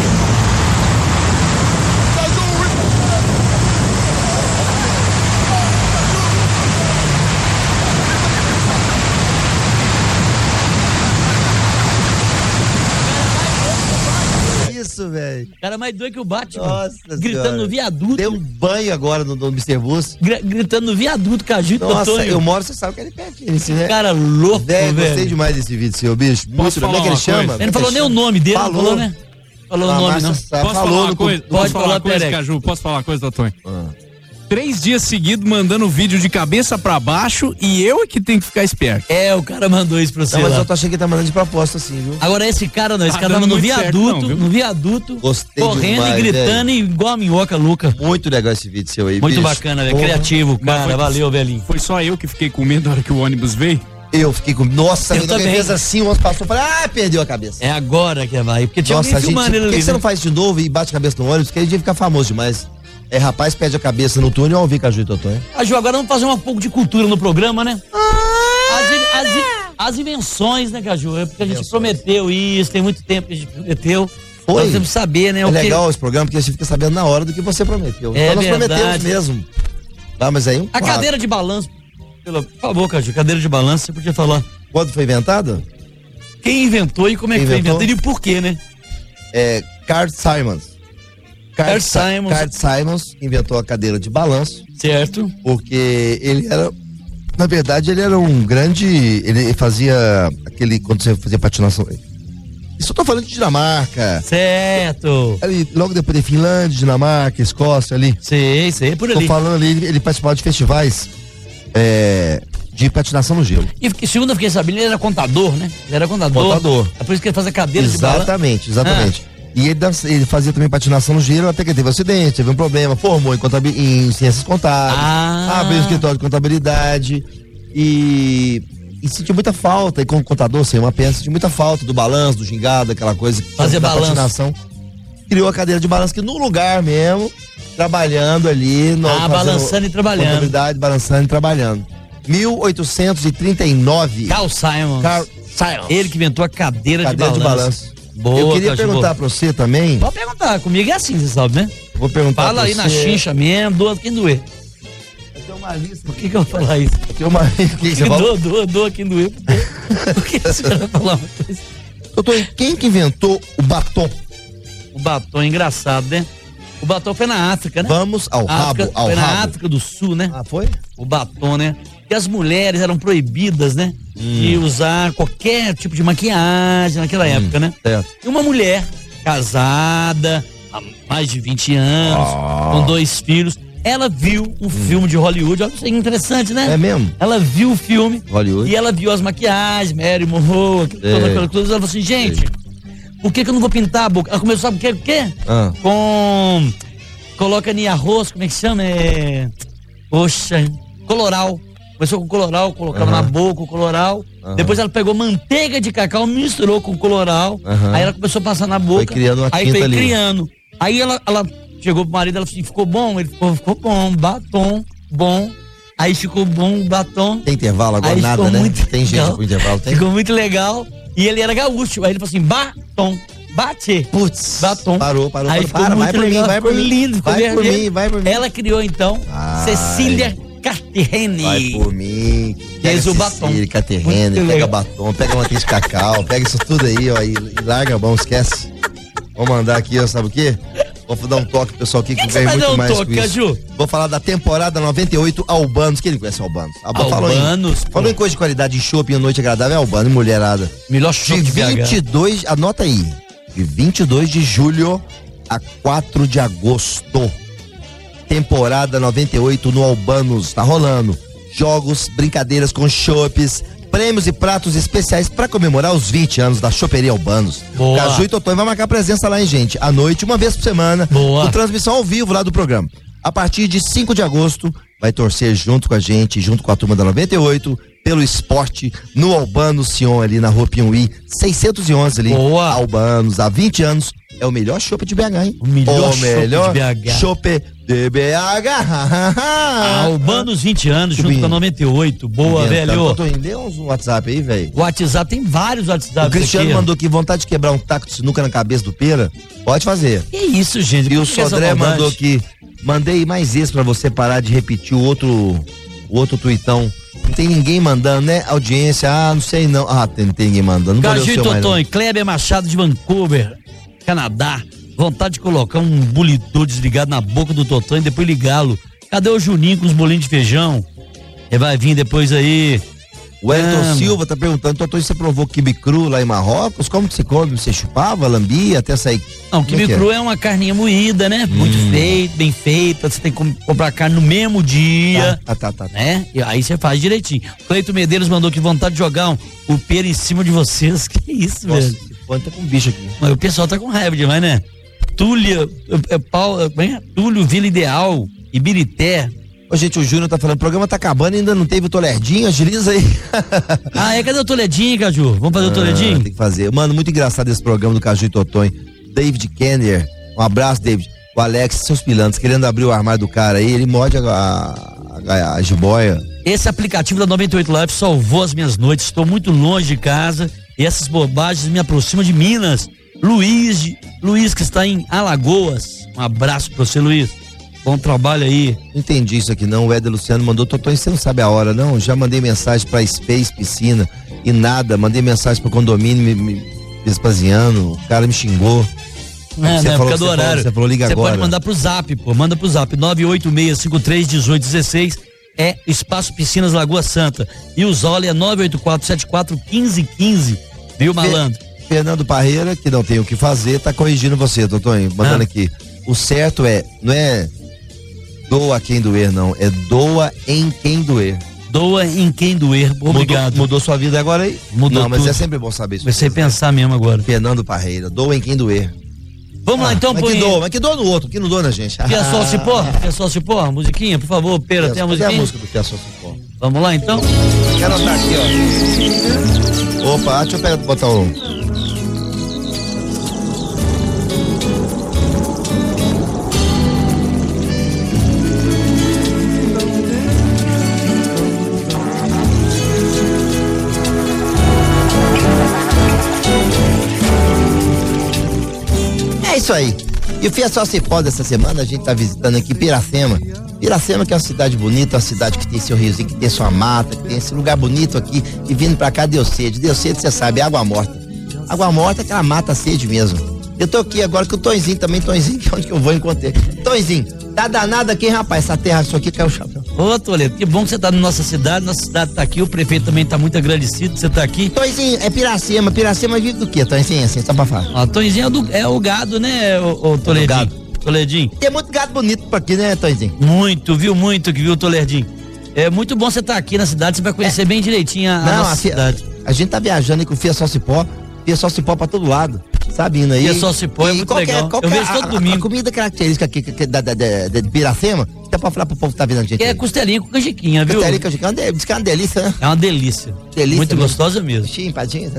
Isso, velho. O cara mais doido que o Batman. Nossa gritando senhora. No viaduto. Deu um banho agora no, no mister Bus. Gr gritando no viaduto, Caju e Nossa, Totonho. eu moro, você sabe que ele pertinho, né? Cara louco, velho. velho. Gostei demais desse vídeo, seu bicho. Posso Muito, como é que ele chama? Ele não falou nem o nome dele, falou, não falou, né? Falou ah, o nome, não. Posso falou falar uma coisa? Pode Posso falar falar, uma coisa, Perex. Caju? Posso falar uma coisa, Totonho? Ah. Três dias seguidos mandando vídeo de cabeça pra baixo e eu é que tenho que ficar esperto. É, o cara mandou isso pra você. Não, mas lá. eu tô achando que ele tá mandando de proposta assim, viu? Agora esse cara não, esse Tá cara tava dando no muito certo, viaduto, não, no viaduto, Gostei correndo demais, e gritando e igual a minhoca louca. Muito legal esse vídeo seu aí, Muito bicho. bacana, velho. Porra. Criativo, cara. Foi- Valeu, velhinho. Foi só eu que fiquei com medo na hora que o ônibus veio? Eu fiquei com... Nossa, Eu quando ele também. fez assim, o ônibus passou, eu falei, ah, perdeu a cabeça. É agora que vai. Porque tinha Nossa, alguém gente, filmando por ele que, ali. que você né? não faz de novo e bate a cabeça no ônibus? Porque ele ia ficar famoso demais. É, rapaz, perde a cabeça no túnel ao ouvir Caju e Totonho. Ah, Ju, agora vamos fazer um pouco de cultura no programa, né? As, in- as in- as invenções, né, Caju? É porque a gente prometeu isso, tem muito tempo que a gente prometeu. Foi. Nós temos que saber, né? É o que- legal esse programa, porque a gente fica sabendo na hora do que você prometeu. É então nós verdade. prometemos mesmo. Ah, mas aí... um A cadeira de balanço, pelo, por favor, Caju, cadeira de balanço, você podia falar. Quando foi inventada? Quem inventou e como é que Quem foi inventou? inventado e por quê, né? É, Carl Simons. Carl Simons. Carl Simons inventou a cadeira de balanço. Certo. Porque ele era... Na verdade, ele era um grande... Ele fazia aquele... Quando você fazia patinação... Isso eu tô falando de Dinamarca. Certo. Ali, logo depois de Finlândia, Dinamarca, Escócia ali. Sei, sei, por Tô ali. falando ali, ele, ele participava de festivais é, de patinação no gelo. E fiquei- segundo eu fiquei sabendo, ele era contador, né? Ele era contador. Contador. É por isso que ele faz a cadeira de balanço. Exatamente, exatamente. E ele, dan- ele fazia também patinação no gelo, até que ele teve um acidente, teve um problema, formou em, contabil- em ciências contábeis, Ah. abriu um escritório de contabilidade e, e sentiu muita falta, e como contador, sem uma peça, sentiu muita falta do balanço, do gingado, aquela coisa que Fazer da balanço. patinação. Criou a cadeira de balanço que no lugar mesmo, trabalhando ali. No, Ah, fazendo balançando e trabalhando. Contabilidade, balançando e trabalhando. mil oitocentos e trinta e nove. Carl Simons. Carl Simons. Ele que inventou a cadeira, Cadeira de de balanço. balanço. Boa, Eu queria Caju, perguntar boa. pra você também. Pode perguntar, comigo é assim, você sabe, né? Eu vou perguntar Fala pra aí você. na chincha mesmo, doa quem doer. Tem uma lista. Por que que eu vou falar isso? Tem uma lista. O que, que você fala? Doa, doa, doa quem doer. Por que você vai falar uma coisa? Doutor, quem que inventou o batom? O batom é engraçado, né? O batom foi na África, né? Vamos ao África, rabo, ao foi na rabo. África do Sul, né? Ah, foi? O batom, né? E as mulheres eram proibidas, né? Hum. De usar qualquer tipo de maquiagem naquela Hum, época, né? Certo. E uma mulher casada, há mais de vinte anos, Ah. com dois filhos, ela viu um filme de Hollywood, olha isso aí, interessante, né? É mesmo? Ela viu o filme Hollywood. e ela viu as maquiagens, Mary Monroe, aquilo, Sei. toda aquela coisa, ela falou assim, gente, por que que eu não vou pintar a boca? Ela começou, sabe o que? O quê? Ah. Com... Coloca em arroz, como é que chama? É... Poxa, coloral. Começou com coloral, colocava Aham. na boca o coloral. Aham. Depois ela pegou manteiga de cacau, misturou com coloral. Aham. Aí ela começou a passar na boca. Foi criando uma aí tinta foi ali. criando. Aí ela, ela chegou pro marido, ela falou assim, ficou bom? Ele ficou, ficou bom, batom, bom. Aí ficou bom o batom. Tem intervalo agora? Aí Nada, ficou né? muito Tem gente legal. com intervalo, tem? Ficou muito legal. E ele era gaúcho. Aí ele falou assim, batom. Bate. Putz. Batom. Parou, parou, Aí parou. ficou Para, muito vai por legal, mim, vai ficou por mim. lindo, ficou Vai por vermelho. mim, vai por mim. Ela criou então Ai. Cecília Caterrene. Vai por mim. Fez o batom. Cecília, Terrene, Muito pega legal. batom, pega manteiga de cacau, pega isso tudo aí, ó, e, e larga a mão, esquece. Vou mandar aqui, ó, sabe o quê? Vou dar um toque pro pessoal aqui que, Que que ganha você vai muito dar um mais toque, com isso. Caju? Vou falar da temporada noventa e oito Albanos. Quem não conhece Albanos? Alba- falou em- Albanos, pô. Falou em coisa de qualidade, de shopping, noite agradável, é Albano e mulherada. Melhor shopping de De B H. vinte e dois, anota aí, de vinte e dois de julho a quatro de agosto. Temporada noventa e oito no Albanos, tá rolando. Jogos, brincadeiras com chopes, prêmios e pratos especiais pra comemorar os vinte anos da Choperia Albanos. Boa. Caju e Totonho vai marcar presença lá, hein, gente? À noite, uma vez por semana. Boa. Com transmissão ao vivo lá do programa. A partir de cinco de agosto, vai torcer junto com a gente, junto com a turma da noventa e oito, pelo esporte, no Albanos Sion, ali na Rua Piuí, seiscentos e onze ali. Boa. Albanos, há vinte anos, é o melhor chopp de B H, hein? O melhor chopp melhor de B H. chopp de B H. Albanos vinte anos, junto Subinho. com a noventa e oito. Boa, Inventando. velho. Totonho, dê uns WhatsApp aí, velho. O WhatsApp tem vários WhatsApp. O Cristiano mandou aqui vontade de quebrar um taco de sinuca na cabeça do Pera. Pode fazer. Que isso, gente? E Por o que essa Sodré maldade? mandou aqui. Mandei mais esse pra você parar de repetir o outro, o outro tuitão. Não tem ninguém mandando, né? Audiência, ah, não sei não. Ah, tem, não tem ninguém mandando. Não vou ler o Caju e seu mais, não. Totonho, Kleber Machado de Vancouver, Canadá. Vontade de colocar um bulidor desligado na boca do Totonho e depois ligá-lo. Cadê o Juninho com os bolinhos de feijão? Ele vai vir depois aí. O Elton Ah, Silva tá perguntando, Totonho, você provou quibe cru lá em Marrocos? Como que você come? Você chupava, lambia, até sair? Não, Como é quibe que é? cru é uma carninha moída, né? Muito feita, bem feita. Você tem que com- comprar carne no mesmo dia. Ah, tá, tá, tá. Né? E aí você faz direitinho. Cleito Medeiros mandou que vontade de jogar um, o pera em cima de vocês. Que isso, Nossa, velho? esse fone tá com um bicho aqui. Mas o pessoal tá com raiva demais, né? Túlia, é, é, Paulo, é, como é? Túlio Vila Ideal, Ibirité. Ô, gente, o Júnior tá falando, o programa tá acabando e ainda não teve o Toledinho, agiliza aí. Ah, é? Cadê o Toledinho, Caju? Vamos fazer o Ah, Toledinho? tem que fazer. Mano, muito engraçado esse programa do Caju e Totonho. David Kenner, um abraço, David. O Alex, seus pilantras, querendo abrir o armário do cara aí, ele morde a, a, a, a jiboia. Esse aplicativo da noventa e oito Live salvou as minhas noites. Estou muito longe de casa e essas bobagens me aproximam de Minas. Luiz, de- Luiz que está em Alagoas. Um abraço pra você, Luiz. Bom trabalho aí. Não entendi isso aqui não, o Éder Luciano mandou, Totonho, você não sabe a hora não? Já mandei mensagem pra Space Piscina e nada, mandei mensagem pro condomínio me, me, Vespasiano, o cara me xingou. É, na Você época falou, do você horário. falou, você falou, liga Você agora. pode mandar pro zap, pô. Manda pro zap. nove oito seis cinco três um oito um seis. É Espaço Piscinas Lagoa Santa. E o Zoli é nove oito quatro sete quatro um cinco um cinco. Viu, malandro? Fernando Parreira, que não tem o que fazer, tá corrigindo você, Totonho, mandando Ah. aqui. O certo é, não é doa quem doer, não, é doa em quem doer. Doa em quem doer. Obrigado. Mudou, mudou sua vida agora aí? Mudou Não, mas tudo. é sempre bom saber isso. Comecei a pensar mesmo agora. Fernando Parreira, doa em quem doer. Vamos lá, então, mas põe. que doa, mas que doa no outro, que não doa na gente. Quer só o cipó? Quer só o cipó? Musiquinha, por favor, Pera, tem a Cadê musiquinha? a música do que é só cipó? Vamos lá, então? Quero anotar aqui, ó. Opa, deixa eu pegar, botar um. Isso aí. E o Fiesta Cipó dessa semana, a gente tá visitando aqui Piracema. Piracema, que é uma cidade bonita, uma cidade que tem seu riozinho, que tem sua mata, que tem esse lugar bonito aqui. E vindo pra cá deu sede. Deu sede, você sabe, água morta. Água morta é que ela mata a sede mesmo. Eu tô aqui agora com o Tonzinho também, Tonzinho, que é onde que eu vou encontrar. Tonzinho, tá danado aqui, rapaz, essa terra, isso aqui caiu o chapéu. Ô, Toledo, que bom que você tá na nossa cidade, nossa cidade tá aqui, o prefeito também tá muito agradecido que você tá aqui. Tonzinho, é Piracema, Piracema vive do quê, Tonzinho, assim, só pra falar? Ó, Tonzinho é, do, é o gado, né, ô, ô Toledinho? É gado. Toledinho. Tem muito gado bonito por aqui, né, Tonzinho? Muito, viu, muito que viu, Toledinho. É muito bom você tá aqui na cidade, você vai conhecer é. bem direitinho a, a Não, nossa a cidade. A gente tá viajando aí com o Fiesta Cipó, Fiesta Cipó pra todo lado. Sabe, indo aí. Fiesta Cipó é muito qualquer, legal. Qualquer, eu vejo todo a, domingo. A comida característica aqui que, que, da, da, da, de Piracema, dá pra falar pro povo que tá vendo a gente. Que é costelinha com canjiquinha, viu? Costelinha com canjiquinha, diz que é uma delícia, né? É uma delícia. Delícia muito mesmo. Gostosa mesmo. Sim, empadinha.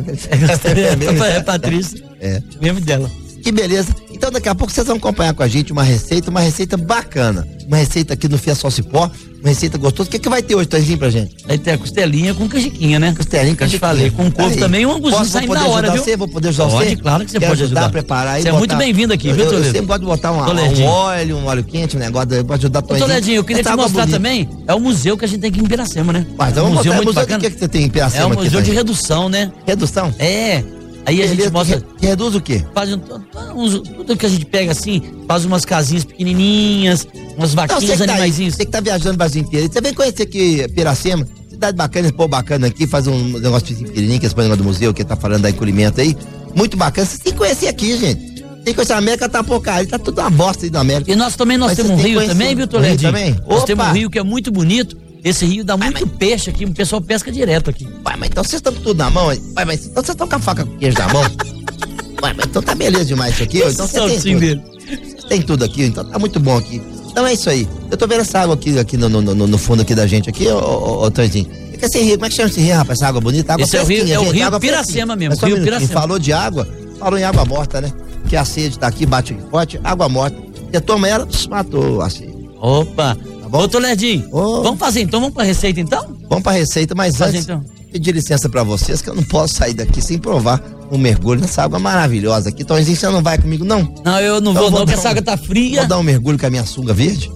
É, é, Patrícia. É. Mesmo dela. Que beleza. Então daqui a pouco vocês vão acompanhar com a gente uma receita, uma receita bacana. Uma receita aqui no Fiesta Cipó, uma receita gostosa. O que que vai ter hoje, Tonzinho, pra gente? Vai ter a costelinha com canjiquinha, né? Costelinha com canjiquinha. falei, com couve também, um anguzinho saindo na hora, viu? Você, vou poder ajudar pode, você? Claro que você Quer pode ajudar ajudar. a preparar aí. Você é muito bem-vindo aqui, viu, Toledo? Eu sempre gosto de botar uma, um óleo, um óleo quente, um negócio, pode ajudar a Tonzinho. Ô, Toledinho, eu queria te mostrar também, é o museu que a gente tem aqui em Piracema, né? Mas é um museu muito museu bacana. O que que você tem em Piracema? É um aqui, museu de Tonzinho? redução, né? Redução? É. Aí a Beleza, gente mostra. Que reduz o quê? Faz um, uns, tudo que a gente pega assim, faz umas casinhas pequenininhas, umas vaquinhas, animaizinhos. Você que tá viajando o Brasil inteiro. Você vem conhecer aqui Piracema, cidade bacana, esse povo bacana aqui, faz um negócio pequenininho, que é esse negócio do museu, que tá falando da encolhimento aí. Muito bacana. Você tem que conhecer aqui, gente. Tem que conhecer a América, tá porcaria, tá tudo uma bosta aí da América. E nós também, nós Mas temos um você tem rio que também, viu, Toledinho? também? Nós Opa! temos um rio que é muito bonito. Esse rio dá muito mas... peixe aqui, o pessoal pesca direto aqui. Ué, mas então vocês estão com tudo na mão, hein? Ué, mas então vocês estão com a faca com queijo na mão? Ué, mas então tá beleza demais isso aqui, ó. Então você tem tudo. Dele. Vocês têm tudo aqui, então tá muito bom aqui. Então é isso aí. Eu tô vendo essa água aqui, aqui no, no, no, no fundo aqui da gente aqui, ô, ô, ô Tonzinho. É que esse rio, como é que chama esse rio, rapaz? Essa água bonita? Água esse é o rio, é o rio água Piracema mesmo, mas só um rio Piracema. Falou de água, falou em água morta, né? Que a sede tá aqui, bate forte, água morta. Você toma ela, matou a sede. Opa! Tá bom? Ô, Toledinho, oh. vamos fazer então? Vamos pra receita então? Vamos pra receita, mas vamos antes, fazer, então. pedir licença pra vocês que eu não posso sair daqui sem provar um mergulho nessa água maravilhosa aqui. Tonzinho, você não vai comigo, não? Não, eu não então vou, vou não, porque um, essa água tá fria. Vou dar um mergulho com a minha sunga verde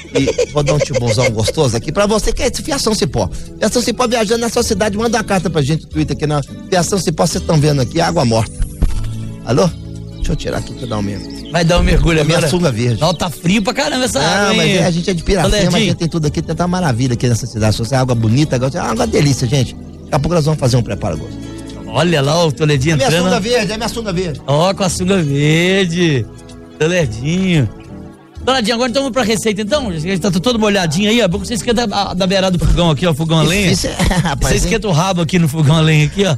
e vou dar um tibuzão gostoso aqui pra você, que é esse Fiação Cipó. Fiação Cipó viajando na sua cidade, manda uma carta pra gente no Twitter aqui na Fiação Cipó, vocês estão vendo aqui, água morta. Alô? Deixa eu tirar aqui pra dar um mergulho. Vai dar um mergulho agora? Minha sunga verde. Não, tá frio pra caramba essa não, água, Não, mas hein? é, a gente é de Piracema, a gente tem tudo aqui, tem uma maravilha aqui nessa cidade. Se você é água bonita, agora é água delícia, gente. Daqui a pouco nós vamos fazer um preparo gostoso. Olha lá o Toledinho entrando. É minha sunga verde, é minha sunga verde. Ó, oh, com a sunga verde. Toledinho. Toledinho, agora então vamos pra receita então? A gente tá todo molhadinho aí, ó. Porque você esquenta da, da beirada do fogão aqui, ó, fogão a lenha. Isso é, rapaz. Você esquenta o rabo aqui no fogão a lenha aqui, ó.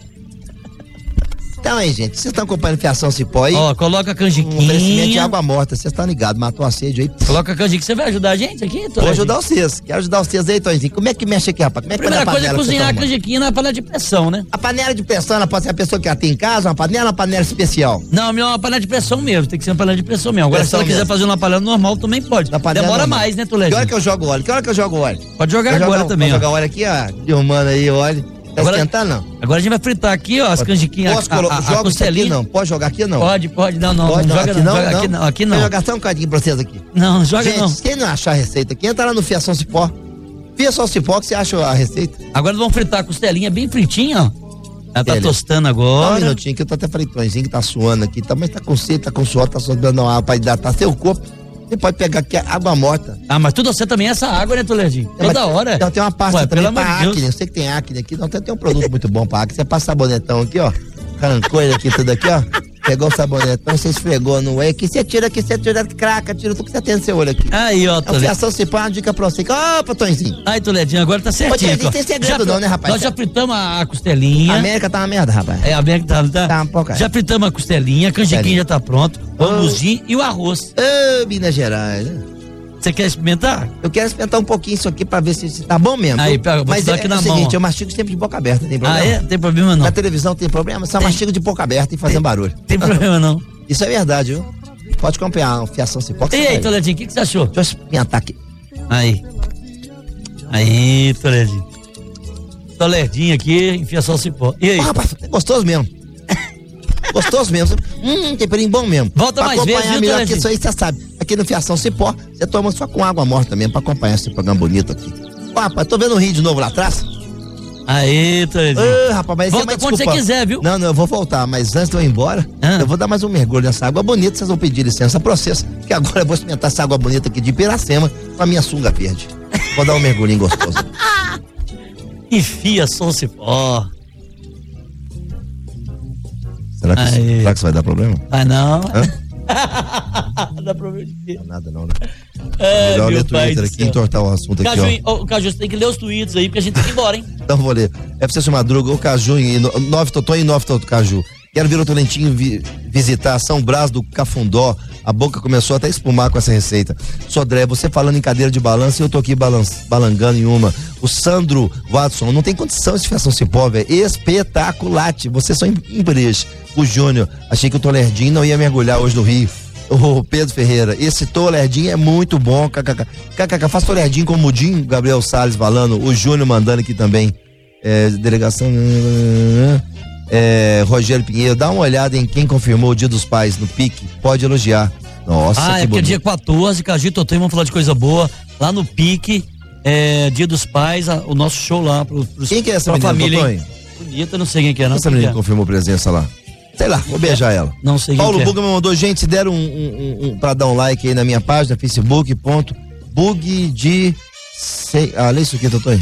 Então aí, gente, vocês estão acompanhando Fiação Cipó aí? Ó, coloca a canjiquinha. Um oferecimento de água morta, vocês estão ligados, matou a sede aí. Coloca a canjiquinha, você vai ajudar a gente aqui, Toledinho? Vou ajudar vocês, quero ajudar vocês aí, Tonzinho. Como é que mexe aqui, rapaz? Como é que Primeira põe na coisa é cozinhar a canjiquinha na panela de pressão, né? A panela de pressão, ela pode ser a pessoa que ela tem em casa, uma panela ou uma panela especial? Não, melhor uma panela de pressão mesmo, tem que ser uma panela de pressão mesmo. Agora, pressão se ela quiser fazer uma panela normal, também pode. Demora normal. mais, né, Toledinho? Que hora que eu jogo óleo? Que hora que eu jogo óleo? Pode jogar agora jogar, também, ó. Pode jogar óleo aqui, ó, derrumando aí óleo. Tá agora, esquentando, não? Agora a gente vai fritar aqui, ó, as canjiquinhas. Posso colocar, a, a, a costelinha? Aqui, não? Pode jogar aqui, não? Pode, pode, não, não. Pode, não, não, joga, aqui não, não, joga não. aqui não, aqui não. Vou jogar só um cadinho pra vocês aqui. Não, joga gente, não. Quem não achar a receita aqui, entra lá no Fiação Cipó. Fiação Cipó, que você acha a receita? Agora vamos fritar a costelinha bem fritinha, ó. Ela tá Beleza. tostando agora. Só um minutinho, que eu tô até fritõezinho, que tá suando aqui. Também tá com sede, tá com suor, tá sobrando água pra hidratar seu corpo. Você pode pegar aqui água morta. Ah, mas tudo você também é essa água, né, Toledinho? É, Toda hora. Então tem uma pasta Ué, também pra de acne. Eu sei que tem acne aqui. Então tem, tem um produto muito bom pra acne. Você passa sabonetão aqui, ó. Arrancou ele aqui, tudo aqui, ó. Pegou o sabonetão, você esfregou no whey. Aqui você tira aqui, você tira craca, tira tudo que você tem no seu olho aqui. Aí, ó, Toledinho. A Fiação Cipó é uma dica pra você. Opa, Tonzinho. Aí, Toledinho, agora tá certinho. Não tem segredo não, né, rapaz? Nós já fritamos a costelinha. A América tá uma merda, rapaz. É, a América tá... tá, tá um pouco. Já fritamos a costelinha, a canjiquinha já tá pronto. O hamburguinho e o arroz. Ô, Minas Gerais, né? Você quer experimentar? Eu quero experimentar um pouquinho isso aqui pra ver se, se tá bom mesmo. Aí, pega, mas é, aqui é na o mão, seguinte, ó. eu mastigo sempre de boca aberta, tem problema? Ah, é? Tem problema não. Na televisão tem problema, só tem. mastigo de boca aberta e fazendo tem. barulho. Tem problema não. Isso é verdade, viu? Pode acompanhar a Fiação Cipó. E aí, Toledinho, o que, que você achou? Deixa eu experimentar aqui. Aí. Aí, Toledinho. Toledinho aqui, em Fiação Cipó. E aí? Oh, rapaz, é gostoso mesmo. Gostoso mesmo. Hum, temperinho bom mesmo. Volta pra mais acompanhar vezes, viu, melhor, Toledo? porque isso aí você sabe. Aqui no Fiação Cipó, você toma só com água morta mesmo pra acompanhar esse programa bonito aqui. Ó, rapaz, tô vendo o Rio de novo lá atrás. Aí, Toledo. Ô, rapaz, mas Volta mas quando você desculpa. quiser, viu? Não, não, eu vou voltar, mas antes de eu ir embora, Ah. eu vou dar mais um mergulho nessa água bonita. Vocês vão pedir licença pra vocês, que agora eu vou experimentar essa água bonita aqui de Piracema com a minha sunga verde. Vou dar um mergulhinho gostoso. Enfia só se pó. Será que, isso, Aí. será que isso vai dar problema? Ah, não. Hã? Dá problema de quê? Não, nada não, né? Ai, Melhor ler meu o pai Twitter do aqui e céu. entortar o assunto aqui, Caju, ó. ô, Caju, você tem que ler os tweets aí, porque a gente tem que ir embora, hein? Então vou ler. É pra você Madruga, o Caju e no- nove Totó e nove Totó Caju. Quero vir ao Tolentinho vi, visitar São Brás do Cafundó. A boca começou até a espumar com essa receita. Sodré, você falando em cadeira de balanço e eu tô aqui balan- balangando em uma. O Sandro Watson, não tem condição esse Fiação Cipó, velho. Espetaculate. Vocês são empresa. O Júnior, achei que o Tolerdinho não ia mergulhar hoje no Rio. O Pedro Ferreira, esse Tolerdinho é muito bom. Kkk. Kkk, faz Tolerdinho com o Mudinho. Gabriel Salles falando. O Júnior mandando aqui também. É, delegação. É, Rogério Pinheiro, dá uma olhada em quem confirmou o Dia dos Pais no Pique. Pode elogiar. Nossa, ah, que é porque é bonito. dia quatorze, Caju e Totó, vamos falar de coisa boa. Lá no Pique, é, Dia dos Pais, a- o nosso show lá pro, pros, Quem que é essa pra menina, família, Totonho? hein? Bonita, não sei quem que é, não. Essa Quem menina que é? confirmou presença lá. Sei lá, vou beijar ela. Não sei quem Paulo que é. Buga me mandou, gente, se deram um, um, um, um pra dar um like aí na minha página, Facebook, ponto, bug de... Sei, ah, lê isso aqui, Totonho.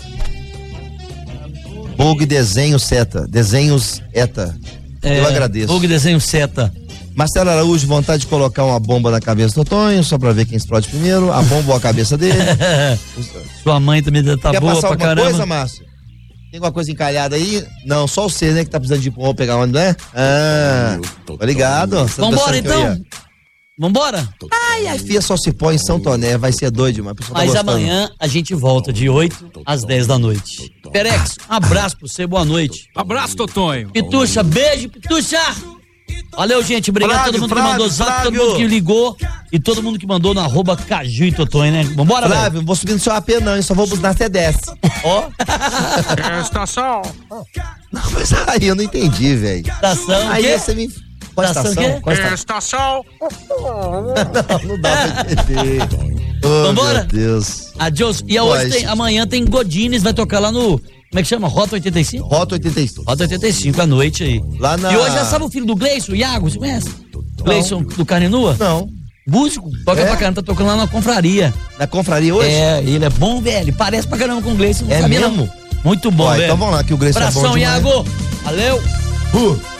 Bug desenho seta, desenhos eta. É, Eu agradeço. Bug desenho seta. Marcelo Araújo, vontade de colocar uma bomba na cabeça do Totonho, só pra ver quem explode primeiro, a bomba ou a cabeça dele. Sua mãe também tá Quer boa passar pra alguma caramba. coisa, Márcio? Tem alguma coisa encalhada aí? Não, só você, né, que tá precisando de pão pegar onde, né? Ah, obrigado. Você tá Vambora pensando que eu então? ia- Vambora? Ai, a Fia só se põe em São Toné, vai ser doido demais. o pessoal tá Mas gostando. amanhã a gente volta de oito às dez da noite. Perex, um abraço pra você, boa noite. Abraço, Totonho. Pitucha, beijo, Pitucha! Valeu, gente. Obrigado a Flávio, todo mundo Flávio, que mandou zap, todo Flávio. mundo que ligou e todo mundo que mandou no arroba Caju e Totonho, né? Vambora, velho? Flávio, não vou subir no seu A P não, hein? Só vou buzinar você desce. Ó. Estação. Não, mas aí eu não entendi, velho. Estação Aí quê? você me... Qual Estação estação? quê? Qual estação? Estação. Não, não dá pra entender. Oh, Vambora? meu Deus. Adiós. E a Vai, hoje tem, amanhã tem Godines, vai tocar lá no. Como é que chama? Rota oitenta e cinco? Rota oitenta e cinco. Rota oitenta e cinco à noite aí. Lá na... E hoje já sabe o filho do Gleison, o Iago, você conhece? Gleison do Carne Nua? Não. Músico, toca É? pra caramba, tá tocando lá na confraria. Na confraria hoje? É, ele é bom, velho. Parece pra caramba com o Gleison. Não É sabia, mesmo? não. Muito bom, Ó, velho. então vamos lá, que o Gleison é bom Abração, demais. Iago. Valeu. Uh.